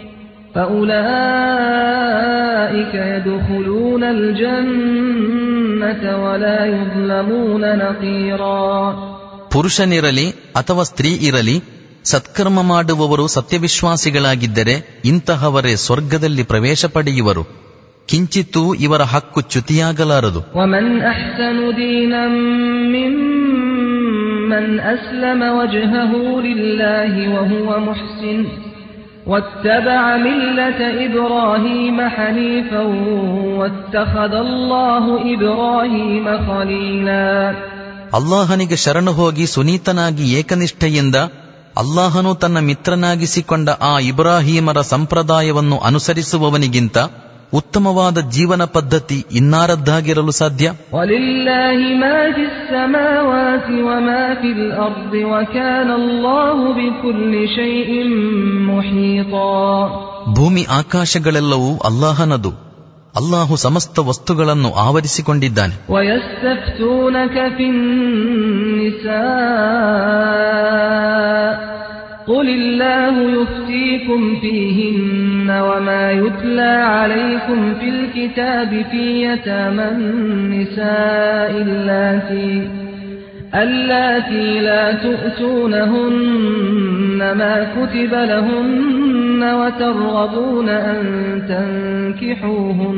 فأولئك يدخلون الجنة ولا يظلمون نقيرا. ಪುರುಷನಿರಲಿ ಅಥವಾ ಸ್ತ್ರೀ ಇರಲಿ, ಸತ್ಕರ್ಮ ಮಾಡುವವರು ಸತ್ಯವಿಶ್ವಾಸಿಗಳಾಗಿದ್ದರೆ ಇಂತಹವರೇ ಸ್ವರ್ಗದಲ್ಲಿ ಪ್ರವೇಶ ಪಡೆಯುವರು. ಕಿಂಚಿತ್ತೂ ಇವರ ಹಕ್ಕು ಚ್ಯುತಿಯಾಗಲಾರದು. ومن أحسن دينا ممن أسلم وجهه لله وهو محسن واتبع ملة إبراهيم حنيفا واتخذ الله إبراهيم خليلا. ಅಲ್ಲಾಹನಿಗೆ ಶರಣು ಹೋಗಿ ಸುನೀತನಾಗಿ ಏಕನಿಷ್ಠೆಯಿಂದ ಅಲ್ಲಾಹನು ತನ್ನ ಮಿತ್ರನಾಗಿಸಿಕೊಂಡ ಆ ಇಬ್ರಾಹೀಮರ ಸಂಪ್ರದಾಯವನ್ನು ಅನುಸರಿಸುವವನಿಗಿಂತ ಉತ್ತಮವಾದ ಜೀವನ ಪದ್ಧತಿ ಇನ್ನಾರದ್ದಾಗಿರಲು ಸಾಧ್ಯ. ವಲಿಲ್ಲಾಹಿ ಮಾ ಫಿಸ್ ಸಮಾವಾತಿ ವಮಾ ಫಿಲ್ ಅರ್ದಿ ವಕಾನ ಅಲ್ಲಾಹು ಬಿಕುಲ್ಲಿ ಶೈಇನ್ ಮುಹೀತಾ. ಭೂಮಿ ಆಕಾಶಗಳೆಲ್ಲವೂ ಅಲ್ಲಾಹನದು. ಅಲ್ಲಾಹು ಸಮಸ್ತ ವಸ್ತುಗಳನ್ನು ಆವರಿಸಿಕೊಂಡಿದ್ದಾನೆ. ವಯಸ್ತಫ್ತೂನಕ ಫಿನ್ ನಿಸಾ قل الله يفتيكم فيهن وما يتلى عليكم في الكتاب في يتامى النساء اللاتي اللاتي لا تؤتونهن ما كتب لهن وترغبون أن تنكحوهن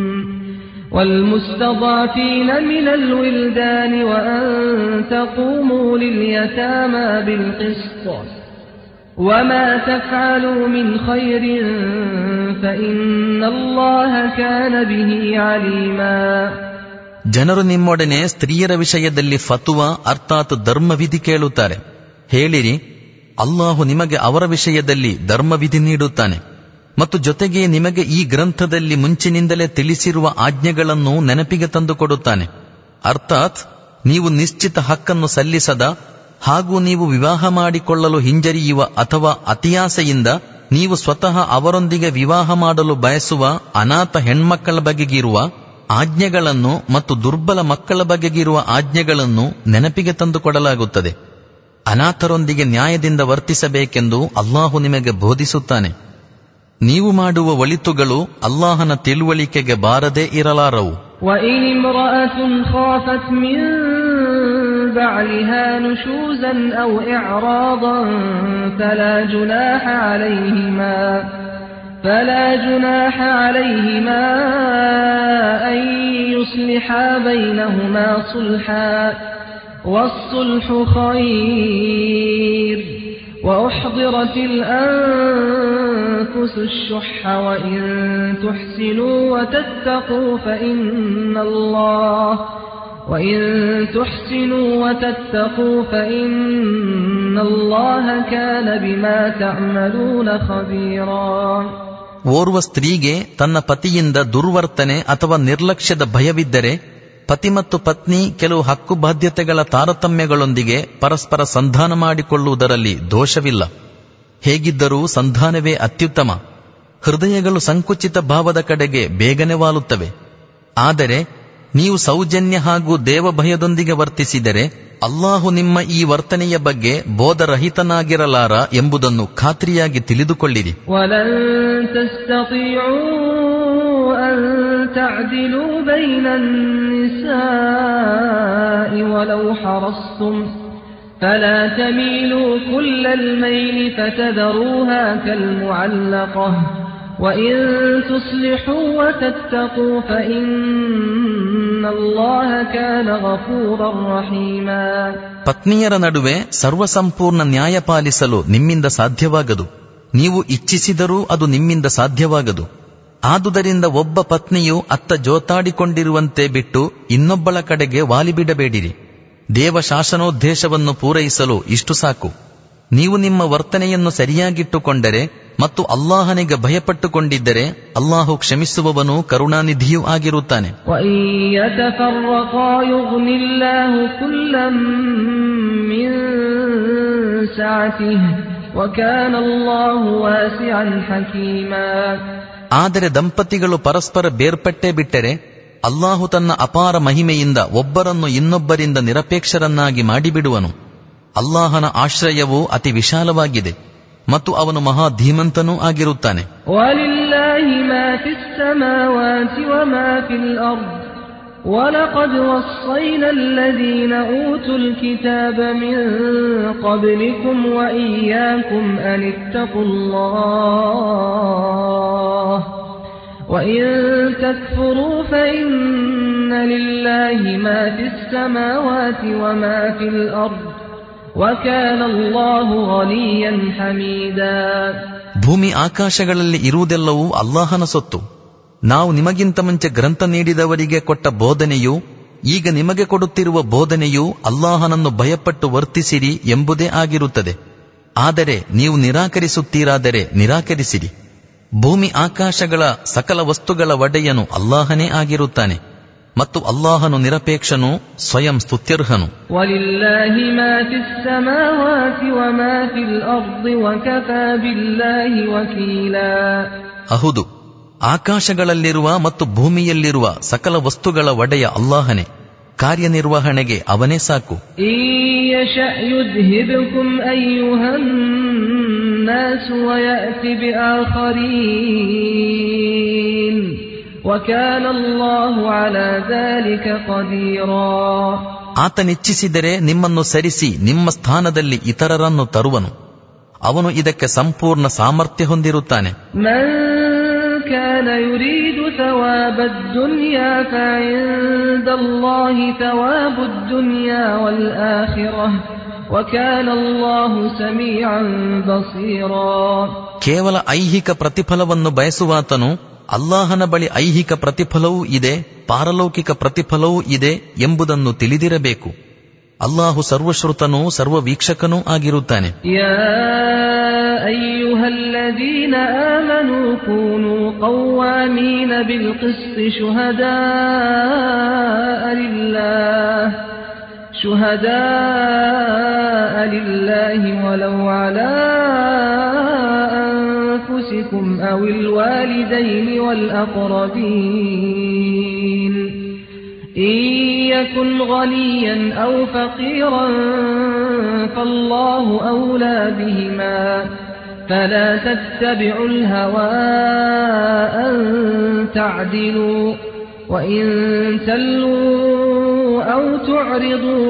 والمستضعفين من الولدان وأن تقوموا لليتامى بالقسط وما تفعلوا من خير فإن الله كان به عليما. ಜನರು ನಿಮ್ಮೊಡನೆ ಸ್ತ್ರೀಯರ ವಿಷಯದಲ್ಲಿ ಫತುವಾ ಅರ್ಥಾತ್ ಧರ್ಮವಿಧಿ ಕೇಳುತ್ತಾರೆ. ಹೇಳಿರಿ, ಅಲ್ಲಾಹು ನಿಮಗೆ ಅವರ ವಿಷಯದಲ್ಲಿ ಧರ್ಮವಿಧಿ ನೀಡುತ್ತಾನೆ ಮತ್ತು ಜೊತೆಗೆ ನಿಮಗೆ ಈ ಗ್ರಂಥದಲ್ಲಿ ಮುಂಚಿನಿಂದಲೇ ತಿಳಿಸಿರುವ ಆಜ್ಞೆಗಳನ್ನು ನೆನಪಿಗೆ ತಂದುಕೊಡುತ್ತಾನೆ. ಅರ್ಥಾತ್ ನೀವು ನಿಶ್ಚಿತ ಹಕ್ಕನ್ನು ಸಲ್ಲಿಸದ ಹಾಗೂ ನೀವು ವಿವಾಹ ಮಾಡಿಕೊಳ್ಳಲು ಹಿಂಜರಿಯುವ ಅಥವಾ ಅತಿಯಾಸೆಯಿಂದ ನೀವು ಸ್ವತಃ ಅವರೊಂದಿಗೆ ವಿವಾಹ ಮಾಡಲು ಬಯಸುವ ಅನಾಥ ಹೆಣ್ಮಕ್ಕಳ ಬಗೆಗಿರುವ ಆಜ್ಞೆಗಳನ್ನು ಮತ್ತು ದುರ್ಬಲ ಮಕ್ಕಳ ಬಗೆಗಿರುವ ಆಜ್ಞೆಗಳನ್ನು ನೆನಪಿಗೆ ತಂದುಕೊಡಲಾಗುತ್ತದೆ. ಅನಾಥರೊಂದಿಗೆ ನ್ಯಾಯದಿಂದ ವರ್ತಿಸಬೇಕೆಂದು ಅಲ್ಲಾಹು ನಿಮಗೆ ಬೋಧಿಸುತ್ತಾನೆ. ನೀವು ಮಾಡುವ ಒಳಿತುಗಳು ಅಲ್ಲಾಹನ ತಿಳುವಳಿಕೆಗೆ ಬಾರದೇ ಇರಲಾರವು. بعلها نشوزا أو إعراضا فلا جناح عليهما فلا جناح عليهما أن يصلحا بينهما صلحا والصلح خير وأحضرت الأنفس الشح وإن تحسنوا وتتقوا فإن الله وإن تحسنوا وتتقوا فإن الله كان بما تعملون خبيرا. ಓರ್ವ ಸ್ತ್ರೀಗೆ ತನ್ನ ಪತಿಯಿಂದ ದುರ್ವರ್ತನೆ ಅಥವಾ ನಿರ್ಲಕ್ಷ್ಯದ ಭಯವಿದ್ದರೆ ಪತಿ ಮತ್ತು ಪತ್ನಿ ಕೆಲವು ಹಕ್ಕು ಬಾಧ್ಯತೆಗಳ ತಾರತಮ್ಯಗಳೊಂದಿಗೆ ಪರಸ್ಪರ ಸಂಧಾನ ಮಾಡಿಕೊಳ್ಳುವುದರಲ್ಲಿ ದೋಷವಿಲ್ಲ. ಹೇಗಿದ್ದರೂ ಸಂಧಾನವೇ ಅತ್ಯುತ್ತಮ. ಹೃದಯಗಳು ಸಂಕುಚಿತ ಭಾವದ ಕಡೆಗೆ ಬೇಗನೆ ವಾಲುತ್ತವೆ. ಆದರೆ ನೀವು ಸೌಜನ್ಯ ಹಾಗೂ ದೇವಭಯದೊಂದಿಗೆ ವರ್ತಿಸಿದರೆ ಅಲ್ಲಾಹು ನಿಮ್ಮ ಈ ವರ್ತನೆಯ ಬಗ್ಗೆ ಬೋಧರಹಿತನಾಗಿರಲಾರ ಎಂಬುದನ್ನು ಖಾತ್ರಿಯಾಗಿ ತಿಳಿದುಕೊಳ್ಳಿರಿ. تعدلوا بين النساء ولو حرصتم فلا تميلوا كل الميل فتذروها كالمعلقة وإن تصلحوا وتتقوا فإن الله كان غفورا رحيما. ಪತ್ನಿಯರ ನಡುವೆ ಸರ್ವಸಂಪೂರ್ಣ ನ್ಯಾಯ ಪಾಲಿಸಲು ನಿಮ್ಮಿಂದ ಸಾಧ್ಯವಾಗದು. ನೀವು ಇಚ್ಛಿಸಿದರೂ ಅದು ನಿಮ್ಮಿಂದ ಸಾಧ್ಯವಾಗದು. ಆದುದರಿಂದ ಒಬ್ಬ ಪತ್ನಿಯು ಅತ್ತ ಜೋತಾಡಿಕೊಂಡಿರುವಂತೆ ಬಿಟ್ಟು ಇನ್ನೊಬ್ಬಳ ಕಡೆಗೆ ವಾಲಿಬಿಡಬೇಡಿರಿ. ದೇವ ಶಾಸನೋದ್ದೇಶವನ್ನು ಪೂರೈಸಲು ಇಷ್ಟು ಸಾಕು. ನೀವು ನಿಮ್ಮ ವರ್ತನೆಯನ್ನು ಸರಿಯಾಗಿಟ್ಟುಕೊಂಡರೆ ಮತ್ತು ಅಲ್ಲಾಹನಿಗೆ ಭಯಪಟ್ಟುಕೊಂಡಿದ್ದರೆ ಅಲ್ಲಾಹು ಕ್ಷಮಿಸುವವನು ಕರುಣಾನಿಧಿಯೂ ಆಗಿರುತ್ತಾನೆ. ಆದರೆ ದಂಪತಿಗಳು ಪರಸ್ಪರ ಬೇರ್ಪಟ್ಟೇ ಬಿಟ್ಟರೆ ಅಲ್ಲಾಹು ತನ್ನ ಅಪಾರ ಮಹಿಮೆಯಿಂದ ಒಬ್ಬರನ್ನು ಇನ್ನೊಬ್ಬರಿಂದ ನಿರಪೇಕ್ಷರನ್ನಾಗಿ ಮಾಡಿಬಿಡುವನು. ಅಲ್ಲಾಹನ ಆಶ್ರಯವು ಅತಿ ವಿಶಾಲವಾಗಿದೆ ಮತ್ತು ಅವನು ಮಹಾ ಧೀಮಂತನೂ ಆಗಿರುತ್ತಾನೆ. وَلَقَدْ وَصَّيْنَا الَّذِينَ أُوتُوا الْكِتَابَ مِنْ قَبْلِكُمْ وَإِيَّاكُمْ أَنِ اتَّقُوا اللَّهَ وَإِنْ تَكْفُرُوا فَإِنَّ لِلَّهِ مَا فِي السَّمَاوَاتِ وَمَا فِي الْأَرْضِ وَكَانَ اللَّهُ غَنِيًّا حَمِيدًا. ಭೂಮಿ ಆಕಾಶಗಳಲ್ಲಿ ಇರುವುದೆಲ್ಲವೂ ಅಲ್ಲಾಹನ ಸೊತ್ತು. ನಾವು ನಿಮಗಿಂತ ಮುಂಚೆ ಗ್ರಂಥ ನೀಡಿದವರಿಗೆ ಕೊಟ್ಟ ಬೋಧನೆಯು ಈಗ ನಿಮಗೆ ಕೊಡುತ್ತಿರುವ ಬೋಧನೆಯು ಅಲ್ಲಾಹನನ್ನು ಭಯಪಟ್ಟು ವರ್ತಿಸಿರಿ ಎಂಬುದೇ ಆಗಿರುತ್ತದೆ. ಆದರೆ ನೀವು ನಿರಾಕರಿಸುತ್ತೀರಾದರೆ ನಿರಾಕರಿಸಿರಿ. ಭೂಮಿ ಆಕಾಶಗಳ ಸಕಲ ವಸ್ತುಗಳ ಒಡೆಯನು ಅಲ್ಲಾಹನೇ ಆಗಿರುತ್ತಾನೆ ಮತ್ತು ಅಲ್ಲಾಹನು ನಿರಪೇಕ್ಷನು, ಸ್ವಯಂ ಸ್ತುತ್ಯರ್ಹನು. ವಲಿಲ್ಲಾಹಿ ಮಾ ಫಿಸ್ ಸಮಾವಾತಿ ವಮಾ ಫಿಲ್ ಅರ್ದಿ ವಕಫಾ ಬಿಲ್ಲಾಹಿ ವಕೀಲಾ. ಹೌದು, ಆಕಾಶಗಳಲ್ಲಿರುವ ಮತ್ತು ಭೂಮಿಯಲ್ಲಿರುವ ಸಕಲ ವಸ್ತುಗಳ ಒಡೆಯ ಅಲ್ಲಾಹನೇ, ಕಾರ್ಯನಿರ್ವಹಣೆಗೆ ಅವನೇ ಸಾಕು. ಆತನಿಚ್ಛಿಸಿದರೆ ನಿಮ್ಮನ್ನು ಸರಿಸಿ ನಿಮ್ಮ ಸ್ಥಾನದಲ್ಲಿ ಇತರರನ್ನು ತರುವನು. ಅವನು ಇದಕ್ಕೆ ಸಂಪೂರ್ಣ ಸಾಮರ್ಥ್ಯ ಹೊಂದಿರುತ್ತಾನೆ. كان يريد ثواب الدنيا فعند الله ثواب الدنيا والآخرة وكان الله سميعا بصيرا. ಕೇವಲ ಐಹಿಕ ಪ್ರತಿಫಲವನ್ನು ಬಯಸುವಾತನು ಅಲ್ಲಾಹನ ಬಳಿ ಐಹಿಕ ಪ್ರತಿಫಲವೂ ಇದೆ, ಪಾರಲೌಕಿಕ ಪ್ರತಿಫಲವೂ ಇದೆ ಎಂಬುದನ್ನು ತಿಳಿದಿರಬೇಕು. ಅಲ್ಲಾಹು ಸರ್ವಶ್ರುತನೂ ಸರ್ವವೀಕ್ಷಕನೂ ಆಗಿರುತ್ತಾನೆ. أيها الذين آمنوا كونوا قوامين بالقسط شهداء لله شهداء لله ولو على أنفسكم أو الوالدين والأقربين إن يكن غنيا أو فقيرا فالله أولى بهما فلا تتبعوا الهوى أن تعدلوا وإن تلوا أو تعرضوا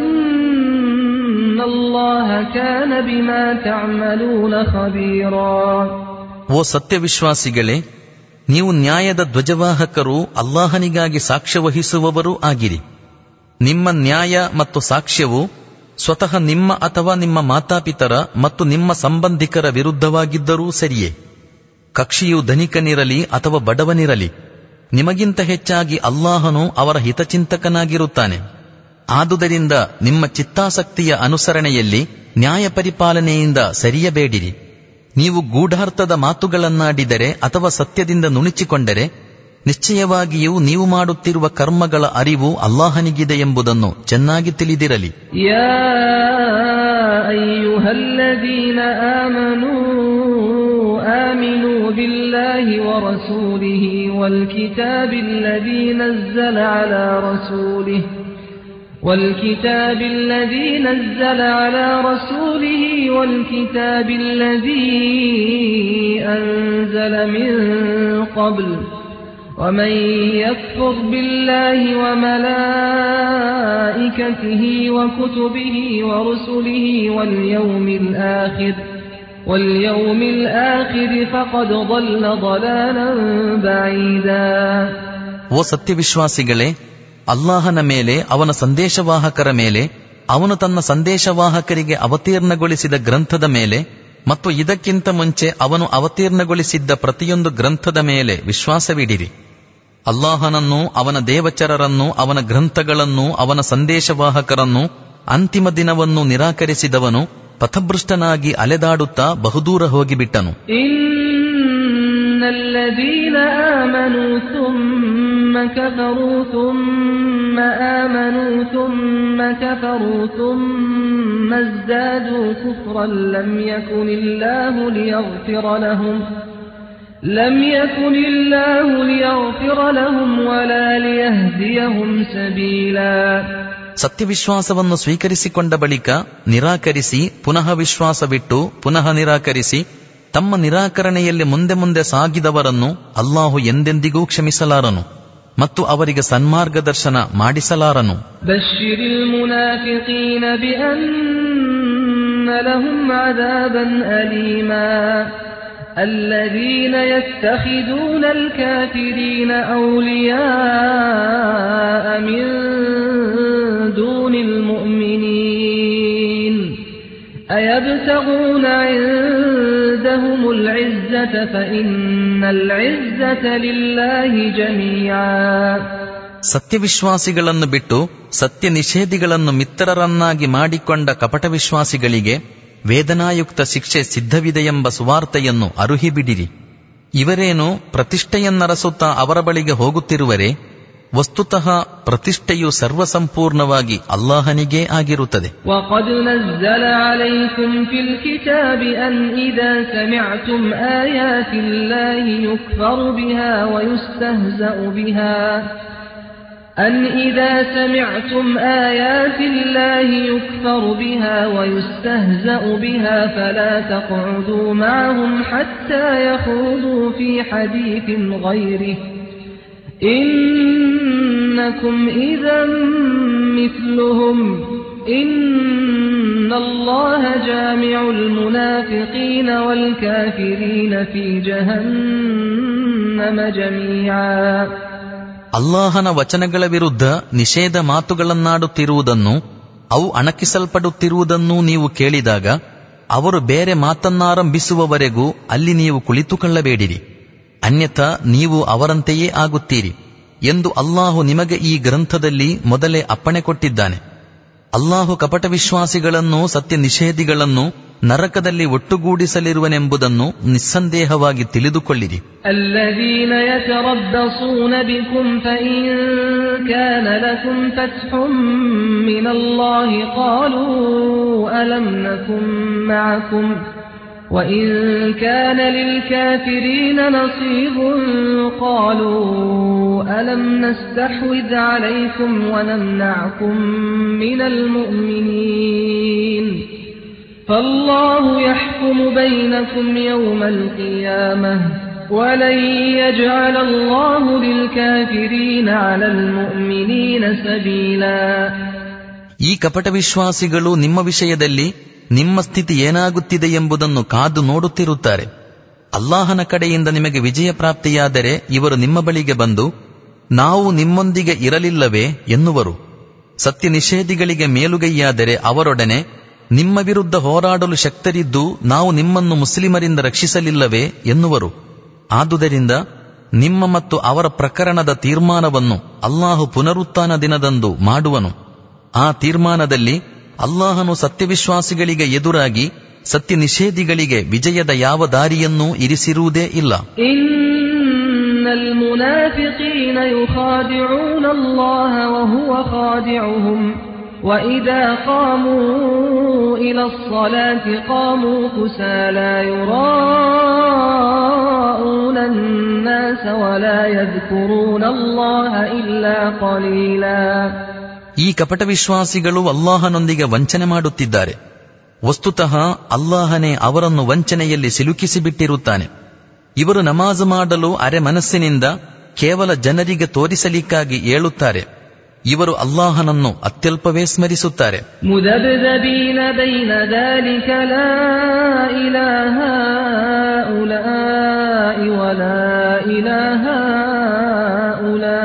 فإن الله كان بما تعملون خبيرا. ಓ ಸತ್ಯವಿಶ್ವಾಸಿಗಳೇ, ನೀವು ನ್ಯಾಯದ ಧ್ವಜವಾಹಕರೂ ಅಲ್ಲಾಹನಿಗಾಗಿ ಸಾಕ್ಷ್ಯ ವಹಿಸುವವರೂ ಆಗಿರಿ. ನಿಮ್ಮ ನ್ಯಾಯ ಮತ್ತು ಸಾಕ್ಷ್ಯವು ಸ್ವತಃ ನಿಮ್ಮ ಅಥವಾ ನಿಮ್ಮ ಮಾತಾಪಿತರ ಮತ್ತು ನಿಮ್ಮ ಸಂಬಂಧಿಕರ ವಿರುದ್ಧವಾಗಿದ್ದರೂ ಸರಿಯೇ. ಕಕ್ಷಿಯು ಧನಿಕನಿರಲಿ ಅಥವಾ ಬಡವನಿರಲಿ, ನಿಮಗಿಂತ ಹೆಚ್ಚಾಗಿ ಅಲ್ಲಾಹನು ಅವರ ಹಿತಚಿಂತಕನಾಗಿರುತ್ತಾನೆ. ಆದುದರಿಂದ ನಿಮ್ಮ ಚಿತ್ತಾಸಕ್ತಿಯ ಅನುಸರಣೆಯಲ್ಲಿ ನ್ಯಾಯ ಪರಿಪಾಲನೆಯಿಂದ ಸರಿಯಬೇಡಿರಿ. ನೀವು ಗೂಢಾರ್ಥದ ಮಾತುಗಳನ್ನಾಡಿದರೆ ಅಥವಾ ಸತ್ಯದಿಂದ ನುಣುಚಿಕೊಂಡರೆ ನಿಶ್ಚಯವಾಗಿಯೂ ನೀವು ಮಾಡುತ್ತಿರುವ ಕರ್ಮಗಳ ಅರಿವು ಅಲ್ಲಾಹನಿಗಿದೆ ಎಂಬುದನ್ನು ಚೆನ್ನಾಗಿ ತಿಳಿದಿರಲಿ. ಯಾ ಅಯ್ಯುಹಲ್ಲದೀನ ಆಮನೂ ಆಮಿನೂ ಬಿಲ್ಲಾಹಿ ವ ರಸೂಲಿಹಿ ವಲ್ ಕಿತಾಬಿಲ್ಲದೀ ನzzala ಅಲಾ ರಸೂಲಿಹಿ والكتاب الذي نزل على رسوله والكتاب الذي أنزل من قبل ومن يكفر بالله وملائكته وكتبه ورسله واليوم الآخر واليوم الآخر فقد ضل ضلالا بعيدا. ಓ ಸತ್ಯವಿಶ್ವಾಸಿಗಳೇ, ಅಲ್ಲಾಹನ ಮೇಲೆ, ಅವನ ಸಂದೇಶವಾಹಕರ ಮೇಲೆ, ಅವನು ತನ್ನ ಸಂದೇಶವಾಹಕರಿಗೆ ಅವತೀರ್ಣಗೊಳಿಸಿದ ಗ್ರಂಥದ ಮೇಲೆ ಮತ್ತು ಇದಕ್ಕಿಂತ ಮುಂಚೆ ಅವನು ಅವತೀರ್ಣಗೊಳಿಸಿದ್ದ ಪ್ರತಿಯೊಂದು ಗ್ರಂಥದ ಮೇಲೆ ವಿಶ್ವಾಸವಿಡಿರಿ. ಅಲ್ಲಾಹನನ್ನು, ಅವನ ದೇವಚರರನ್ನು, ಅವನ ಗ್ರಂಥಗಳನ್ನು, ಅವನ ಸಂದೇಶವಾಹಕರನ್ನು, ಅಂತಿಮ ದಿನವನ್ನು ನಿರಾಕರಿಸಿದವನು ಪಥಭೃಷ್ಟನಾಗಿ ಅಲೆದಾಡುತ್ತಾ ಬಹುದೂರ ಹೋಗಿಬಿಟ್ಟನು. الذين آمنوا ثم كفروا ثم آمنوا ثم كفروا ثم ازدادوا كفرا لم يكن الله ليغفر لهم لم يكن الله ليغفر لهم ولا ليهديهم سبيلا. ಸತ್ಯವಿಶ್ವಾಸವನ್ನು ಸ್ವೀಕರಿಸಿಕೊಂಡ ಬಳಿಕ ನಿರಾಕರಿಸಿ ಪುನಃ ವಿಶ್ವಾಸವಿಟ್ಟು ಪುನಃ ನಿರಾಕರಿಸಿ ತಮ್ಮ ನಿರಾಕರಣೆಯಲ್ಲಿ ಮುಂದೆ ಮುಂದೆ ಸಾಗಿದವರನ್ನು ಅಲ್ಲಾಹು ಎಂದೆಂದಿಗೂ ಕ್ಷಮಿಸಲಾರನು ಮತ್ತು ಅವರಿಗೆ ಸನ್ಮಾರ್ಗದರ್ಶನ ಮಾಡಿಸಲಾರನು. ಬಶ್ಶಿರಿಲ್ ಮುನಾಫಿಕೀನ ಬಿಅನ್ನ ಲಹುಂ ಅದಾಬನ್ ಅಲೀಮಾ ಅಲ್ಲದೀನ ಯತ್ತಖಿದೂನಲ್ ಕಾಫಿರೀನ ಔಲಿಯಾಅ ಮಿನ್ ದೂನಿಲ್ ಮುಅ್ಮಿನೀನ್ ಅಯಬ್ತಗೂನ عندهم العزة فإن العزة لله جميعا. ಸತ್ಯವಿಶ್ವಾಸಿಗಳನ್ನು ಬಿಟ್ಟು ಸತ್ಯ ನಿಷೇಧಿಗಳನ್ನು ಮಿತ್ರರನ್ನಾಗಿ ಮಾಡಿಕೊಂಡ ಕಪಟ ವಿಶ್ವಾಸಿಗಳಿಗೆ ವೇದನಾಯುಕ್ತ ಶಿಕ್ಷೆ ಸಿದ್ಧವಿದೆಯೆಂಬ ಸುವಾರ್ತೆಯನ್ನು ಅರುಹಿಬಿಡಿರಿ. ಇವರೇನು ಪ್ರತಿಷ್ಠೆಯನ್ನರಸುತ್ತಾ ಅವರ ಬಳಿಗೆ ಹೋಗುತ್ತಿರುವರೆ? ವಸ್ತುತಃ ಪ್ರತಿಷ್ಠೆಯು ಸರ್ವಸಂಪೂರ್ಣವಾಗಿ ಅಲ್ಲಾಹನಿಗೇ ಆಗಿರುತ್ತದೆ. وَقَدْ نَزَّلَ عَلَيْكُمْ فِي الْكِتَابِ أَنْ إِذَا سَمِعْتُمْ آيَاتِ اللَّهِ يُكْفَرُ بِهَا وَيُسْتَهْزَأُ بِهَا أَنْ إِذَا سَمِعْتُمْ آيَاتِ اللَّهِ يُكْفَرُ بِهَا وَيُسْتَهْزَأُ بِهَا فَلَا تَقْعُدُوا مَعَهُمْ حَتَّى يَخُوضُوا فِي حَدِيثٍ غَيْرِهِ إنكم إذا مثلهم إن الله جامع المنافقين والكافرين في جهنم جميعا. ಅಲ್ಲಾಹನ ವಚನಗಳ ವಿರುದ್ಧ ನಿಷೇಧ ಮಾತುಗಳನ್ನಾಡುತ್ತಿರುವುದನ್ನು, ಅವು ಅಣಕಿಸಲ್ಪಡುತ್ತಿರುವುದನ್ನೂ ನೀವು ಕೇಳಿದಾಗ ಅವರು ಬೇರೆ ಮಾತನ್ನಾರಂಭಿಸುವವರೆಗೂ ಅಲ್ಲಿ ನೀವು ಕುಳಿತುಕೊಳ್ಳಬೇಡಿರಿ, ಅನ್ಯಥಾ ನೀವು ಅವರಂತೆಯೇ ಆಗುತ್ತೀರಿ ಎಂದು ಅಲ್ಲಾಹು ನಿಮಗೆ ಈ ಗ್ರಂಥದಲ್ಲಿ ಮೊದಲೇ ಅಪ್ಪಣೆ ಕೊಟ್ಟಿದ್ದಾನೆ. ಅಲ್ಲಾಹು ಕಪಟ ವಿಶ್ವಾಸಿಗಳನ್ನು, ಸತ್ಯ ನಿಷೇಧಿಗಳನ್ನು ನರಕದಲ್ಲಿ ಒಟ್ಟುಗೂಡಿಸಲಿರುವನೆಂಬುದನ್ನು ನಿಸ್ಸಂದೇಹವಾಗಿ ತಿಳಿದುಕೊಳ್ಳಿರಿ. الذين يتربصون بكم فإن كان لكم فتح من الله قالوا ألم نكن معكم وإن كان للكافرين نصيب قالوا ألم نستحوذ عليكم ونمنعكم من المؤمنين فالله يحكم بينكم يوم القيامة ولن يجعل الله للكافرين على المؤمنين سبيلا. ಈ ಕಪಟ ವಿಶ್ವಾಸಿಗಳು ನಿಮ್ಮ ವಿಷಯದಲ್ಲಿ ನಿಮ್ಮ ಸ್ಥಿತಿ ಏನಾಗುತ್ತಿದೆ ಎಂಬುದನ್ನು ಕಾದು ನೋಡುತ್ತಿರುತ್ತಾರೆ. ಅಲ್ಲಾಹನ ಕಡೆಯಿಂದ ನಿಮಗೆ ವಿಜಯ ಪ್ರಾಪ್ತಿಯಾದರೆ ಇವರು ನಿಮ್ಮ ಬಳಿಗೆ ಬಂದು ನಾವು ನಿಮ್ಮೊಂದಿಗೆ ಇರಲಿಲ್ಲವೇ ಎನ್ನುವರು. ಸತ್ಯ ನಿಷೇಧಿಗಳಿಗೆ ಮೇಲುಗೈಯಾದರೆ ಅವರೊಡನೆ ನಿಮ್ಮ ವಿರುದ್ಧ ಹೋರಾಡಲು ಶಕ್ತರಿದ್ದು ನಾವು ನಿಮ್ಮನ್ನು ಮುಸ್ಲಿಮರಿಂದ ರಕ್ಷಿಸಲಿಲ್ಲವೇ ಎನ್ನುವರು. ಆದುದರಿಂದ ನಿಮ್ಮ ಮತ್ತು ಅವರ ಪ್ರಕರಣದ ತೀರ್ಮಾನವನ್ನು ಅಲ್ಲಾಹು ಪುನರುತ್ಥಾನ ದಿನದಂದು ಮಾಡುವನು. ಆ ತೀರ್ಮಾನದಲ್ಲಿ ಅಲ್ಲಾಹನು ಸತ್ಯವಿಶ್ವಾಸಿಗಳಿಗೆ ಎದುರಾಗಿ ಸತ್ಯ ನಿಷೇಧಿಗಳಿಗೆ ವಿಜಯದ ಯಾವ ದಾರಿಯನ್ನೂ ಇರಿಸಿರುವುದೇ ಇಲ್ಲ. ಇನ್ನಲ್ ಮುನಾಫಿಕೀನ ಯುಖಾದಿಊನ ಅಲ್ಲಾಹ ವಹುವ ಖಾದಿಉಹುಂ وإذا قاموا إلى الصلاة قاموا كسالى يراءون الناس ولا يذكرون الله إلا قليلا. ಈ ಕಪಟ ವಿಶ್ವಾಸಿಗಳು ಅಲ್ಲಾಹನೊಂದಿಗೆ ವಂಚನೆ ಮಾಡುತ್ತಿದ್ದಾರೆ. ವಸ್ತುತಃ ಅಲ್ಲಾಹನೇ ಅವರನ್ನು ವಂಚನೆಯಲ್ಲಿ ಸಿಲುಕಿಸಿಬಿಟ್ಟಿರುತ್ತಾನೆ. ಇವರು ನಮಾಜ್ ಮಾಡಲು ಅರೆ ಮನಸ್ಸಿನಿಂದ ಕೇವಲ ಜನರಿಗೆ ತೋರಿಸಲಿಕ್ಕಾಗಿ ಏಳುತ್ತಾರೆ. ಇವರು ಅಲ್ಲಾಹನನ್ನು ಅತ್ಯಲ್ಪವೇ ಸ್ಮರಿಸುತ್ತಾರೆ. ಮುದಬ್ದಬೀನ ಬೈನ ದಾಲಿಕ ಲಾ ಇಲಾಹಾ ಉಲಾಇ ವಲಾ ಇಲಾಹಾ ಉಲಾ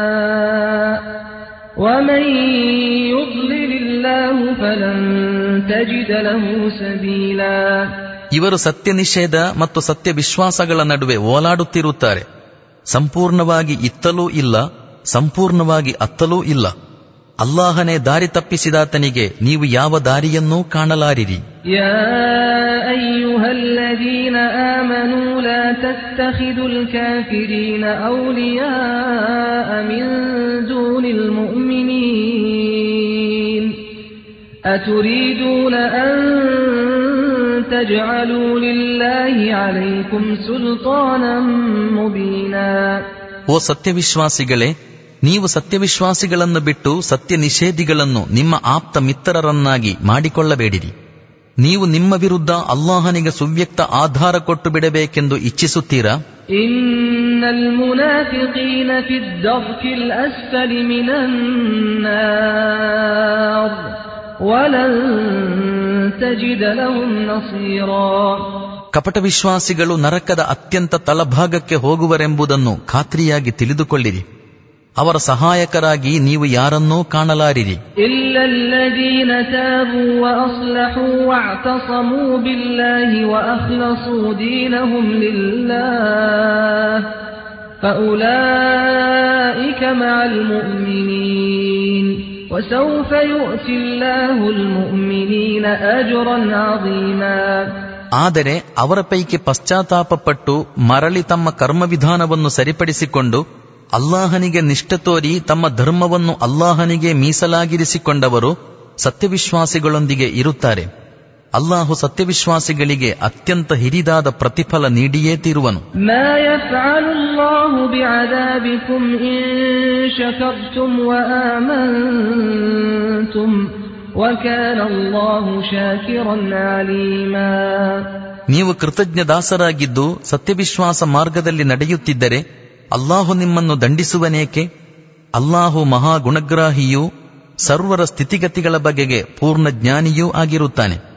ವಮನ್ ಯುದ್ಲಿಲಿಲ್ಲಾಹು ಫಲನ್ ತಜಿದ ಲಹು ಸಬೀಲಾ. ಇವರು ಸತ್ಯ ನಿಷೇಧ ಮತ್ತು ಸತ್ಯ ವಿಶ್ವಾಸಗಳ ನಡುವೆ ಓಲಾಡುತ್ತಿರುತ್ತಾರೆ. ಸಂಪೂರ್ಣವಾಗಿ ಇತ್ತಲೂ ಇಲ್ಲ, ಸಂಪೂರ್ಣವಾಗಿ ಅತ್ತಲೂ ಇಲ್ಲ. ಅಲ್ಲಾಹನೇ ದಾರಿ ತಪ್ಪಿಸಿದಾತನಿಗೆ ನೀವು ಯಾವ ದಾರಿಯನ್ನೂ ಕಾಣಲಾರಿರಿ. ಯಾ ಅಯ್ಯುಹಲ್ಲದೀನ ಆಮನೂ ಲಾ ತತ್ತಖಿದುಲ್ ಕಾಫಿರೀನ ಔಲಿಯಾಅ ಮಿನ್ ದೂನಿಲ್ ಮುಅ್ಮಿನೀನ್ ಅತುರೀದೂನ ಅನ್ ತಜ್ಅಲೂ ಲಿಲ್ಲಾಹಿ ಅಲೈಕುಂ ಸುಲ್ತಾನನ್ ಮುಬೀನಾ. ಓ ಸತ್ಯವಿಶ್ವಾಸಿಗಳೇ, ನೀವು ಸತ್ಯವಿಶ್ವಾಸಿಗಳನ್ನು ಬಿಟ್ಟು ಸತ್ಯ ನಿಷೇಧಿಗಳನ್ನು ನಿಮ್ಮ ಆಪ್ತ ಮಿತ್ರರನ್ನಾಗಿ ಮಾಡಿಕೊಳ್ಳಬೇಡಿರಿ. ನೀವು ನಿಮ್ಮ ವಿರುದ್ಧ ಅಲ್ಲಾಹನಿಗೆ ಸುವ್ಯಕ್ತ ಆಧಾರ ಕೊಟ್ಟು ಬಿಡಬೇಕೆಂದು ಇಚ್ಛಿಸುತ್ತೀರಾ? ಇನ್ನಲ್ ಮುನಾಫಿಕೀನ ಫಿದ್ ದರ್ಕಿಲ್ ಅಸ್ಫಲಿ ಮಿನನ್ ನಾರ್ ವಲನ್ ತಜಿದ ಲಹುಂ ನಸೀರಾ. ಕಪಟ ವಿಶ್ವಾಸಿಗಳು ನರಕದ ಅತ್ಯಂತ ತಳಭಾಗಕ್ಕೆ ಹೋಗುವರೆಂಬುದನ್ನು ಖಾತ್ರಿಯಾಗಿ ತಿಳಿದುಕೊಳ್ಳಿರಿ. ಅವರ ಸಹಾಯಕರಾಗಿ ನೀವು ಯಾರನ್ನೂ ಕಾಣಲಾರಿರಿ. ಇಲ್ಲಲ್ಲದೀನ ತಾಬೂ ವಅಸ್ಲಹೂ ವಅತಸಮೂ ಬಿಲ್ಲಾಹಿ ವಅಖ್ಲಸೂ ದೀನಹುಂ ಲಿಲ್ಲಾಹ್ ಫಉಲೈಕ ಮಅಲ್ ಮುಅ್ಮಿನೀನ್ ವಸೌಫ ಯುಅತಿಲ್ಲಾಹುಲ್ ಮುಅ್ಮಿನೀನ ಅಜ್ರನ್ ಅಜೀಮಾ. ಆದರೆ ಅವರ ಪೈಕಿ ಪಶ್ಚಾತ್ತಾಪಪಟ್ಟು ಮರಳಿ ತಮ್ಮ ಕರ್ಮವಿಧಾನವನ್ನು ಸರಿಪಡಿಸಿಕೊಂಡು ಅಲ್ಲಾಹನಿಗೆ ನಿಷ್ಠೆ ತೋರಿ ತಮ್ಮ ಧರ್ಮವನ್ನು ಅಲ್ಲಾಹನಿಗೆ ಮೀಸಲಾಗಿರಿಸಿಕೊಂಡವರು ಸತ್ಯವಿಶ್ವಾಸಿಗಳೊಂದಿಗೆ ಇರುತ್ತಾರೆ. ಅಲ್ಲಾಹು ಸತ್ಯವಿಶ್ವಾಸಿಗಳಿಗೆ ಅತ್ಯಂತ ಹಿರಿದಾದ ಪ್ರತಿಫಲ ನೀಡಿಯೇ ತೀರುವನು. ಮಾ ಯಫ್ಅಲುಲ್ಲಾಹು ಬಿಅದಾಬಿಕುಂ ಇನ್ ಶಕರ್ತುಂ ವಆಮಂತುಂ ವಕಾನ ಅಲ್ಲಾಹು ಶಾಕಿರನ್ ಅಲೀಮಾ. ನೀವು ಕೃತಜ್ಞ ದಾಸರಾಗಿದ್ದು ಸತ್ಯವಿಶ್ವಾಸ ಮಾರ್ಗದಲ್ಲಿ ನಡೆಯುತ್ತಿದ್ದರೆ ಅಲ್ಲಾಹು ನಿಮ್ಮನ್ನು ದಂಡಿಸುವನೇಕೆ? ಅಲ್ಲಾಹು ಮಹಾಗುಣಗ್ರಾಹಿಯೂ ಸರ್ವರ ಸ್ಥಿತಿಗತಿಗಳ ಬಗೆಗೆ ಪೂರ್ಣ ಜ್ಞಾನಿಯೂ ಆಗಿರುತ್ತಾನೆ.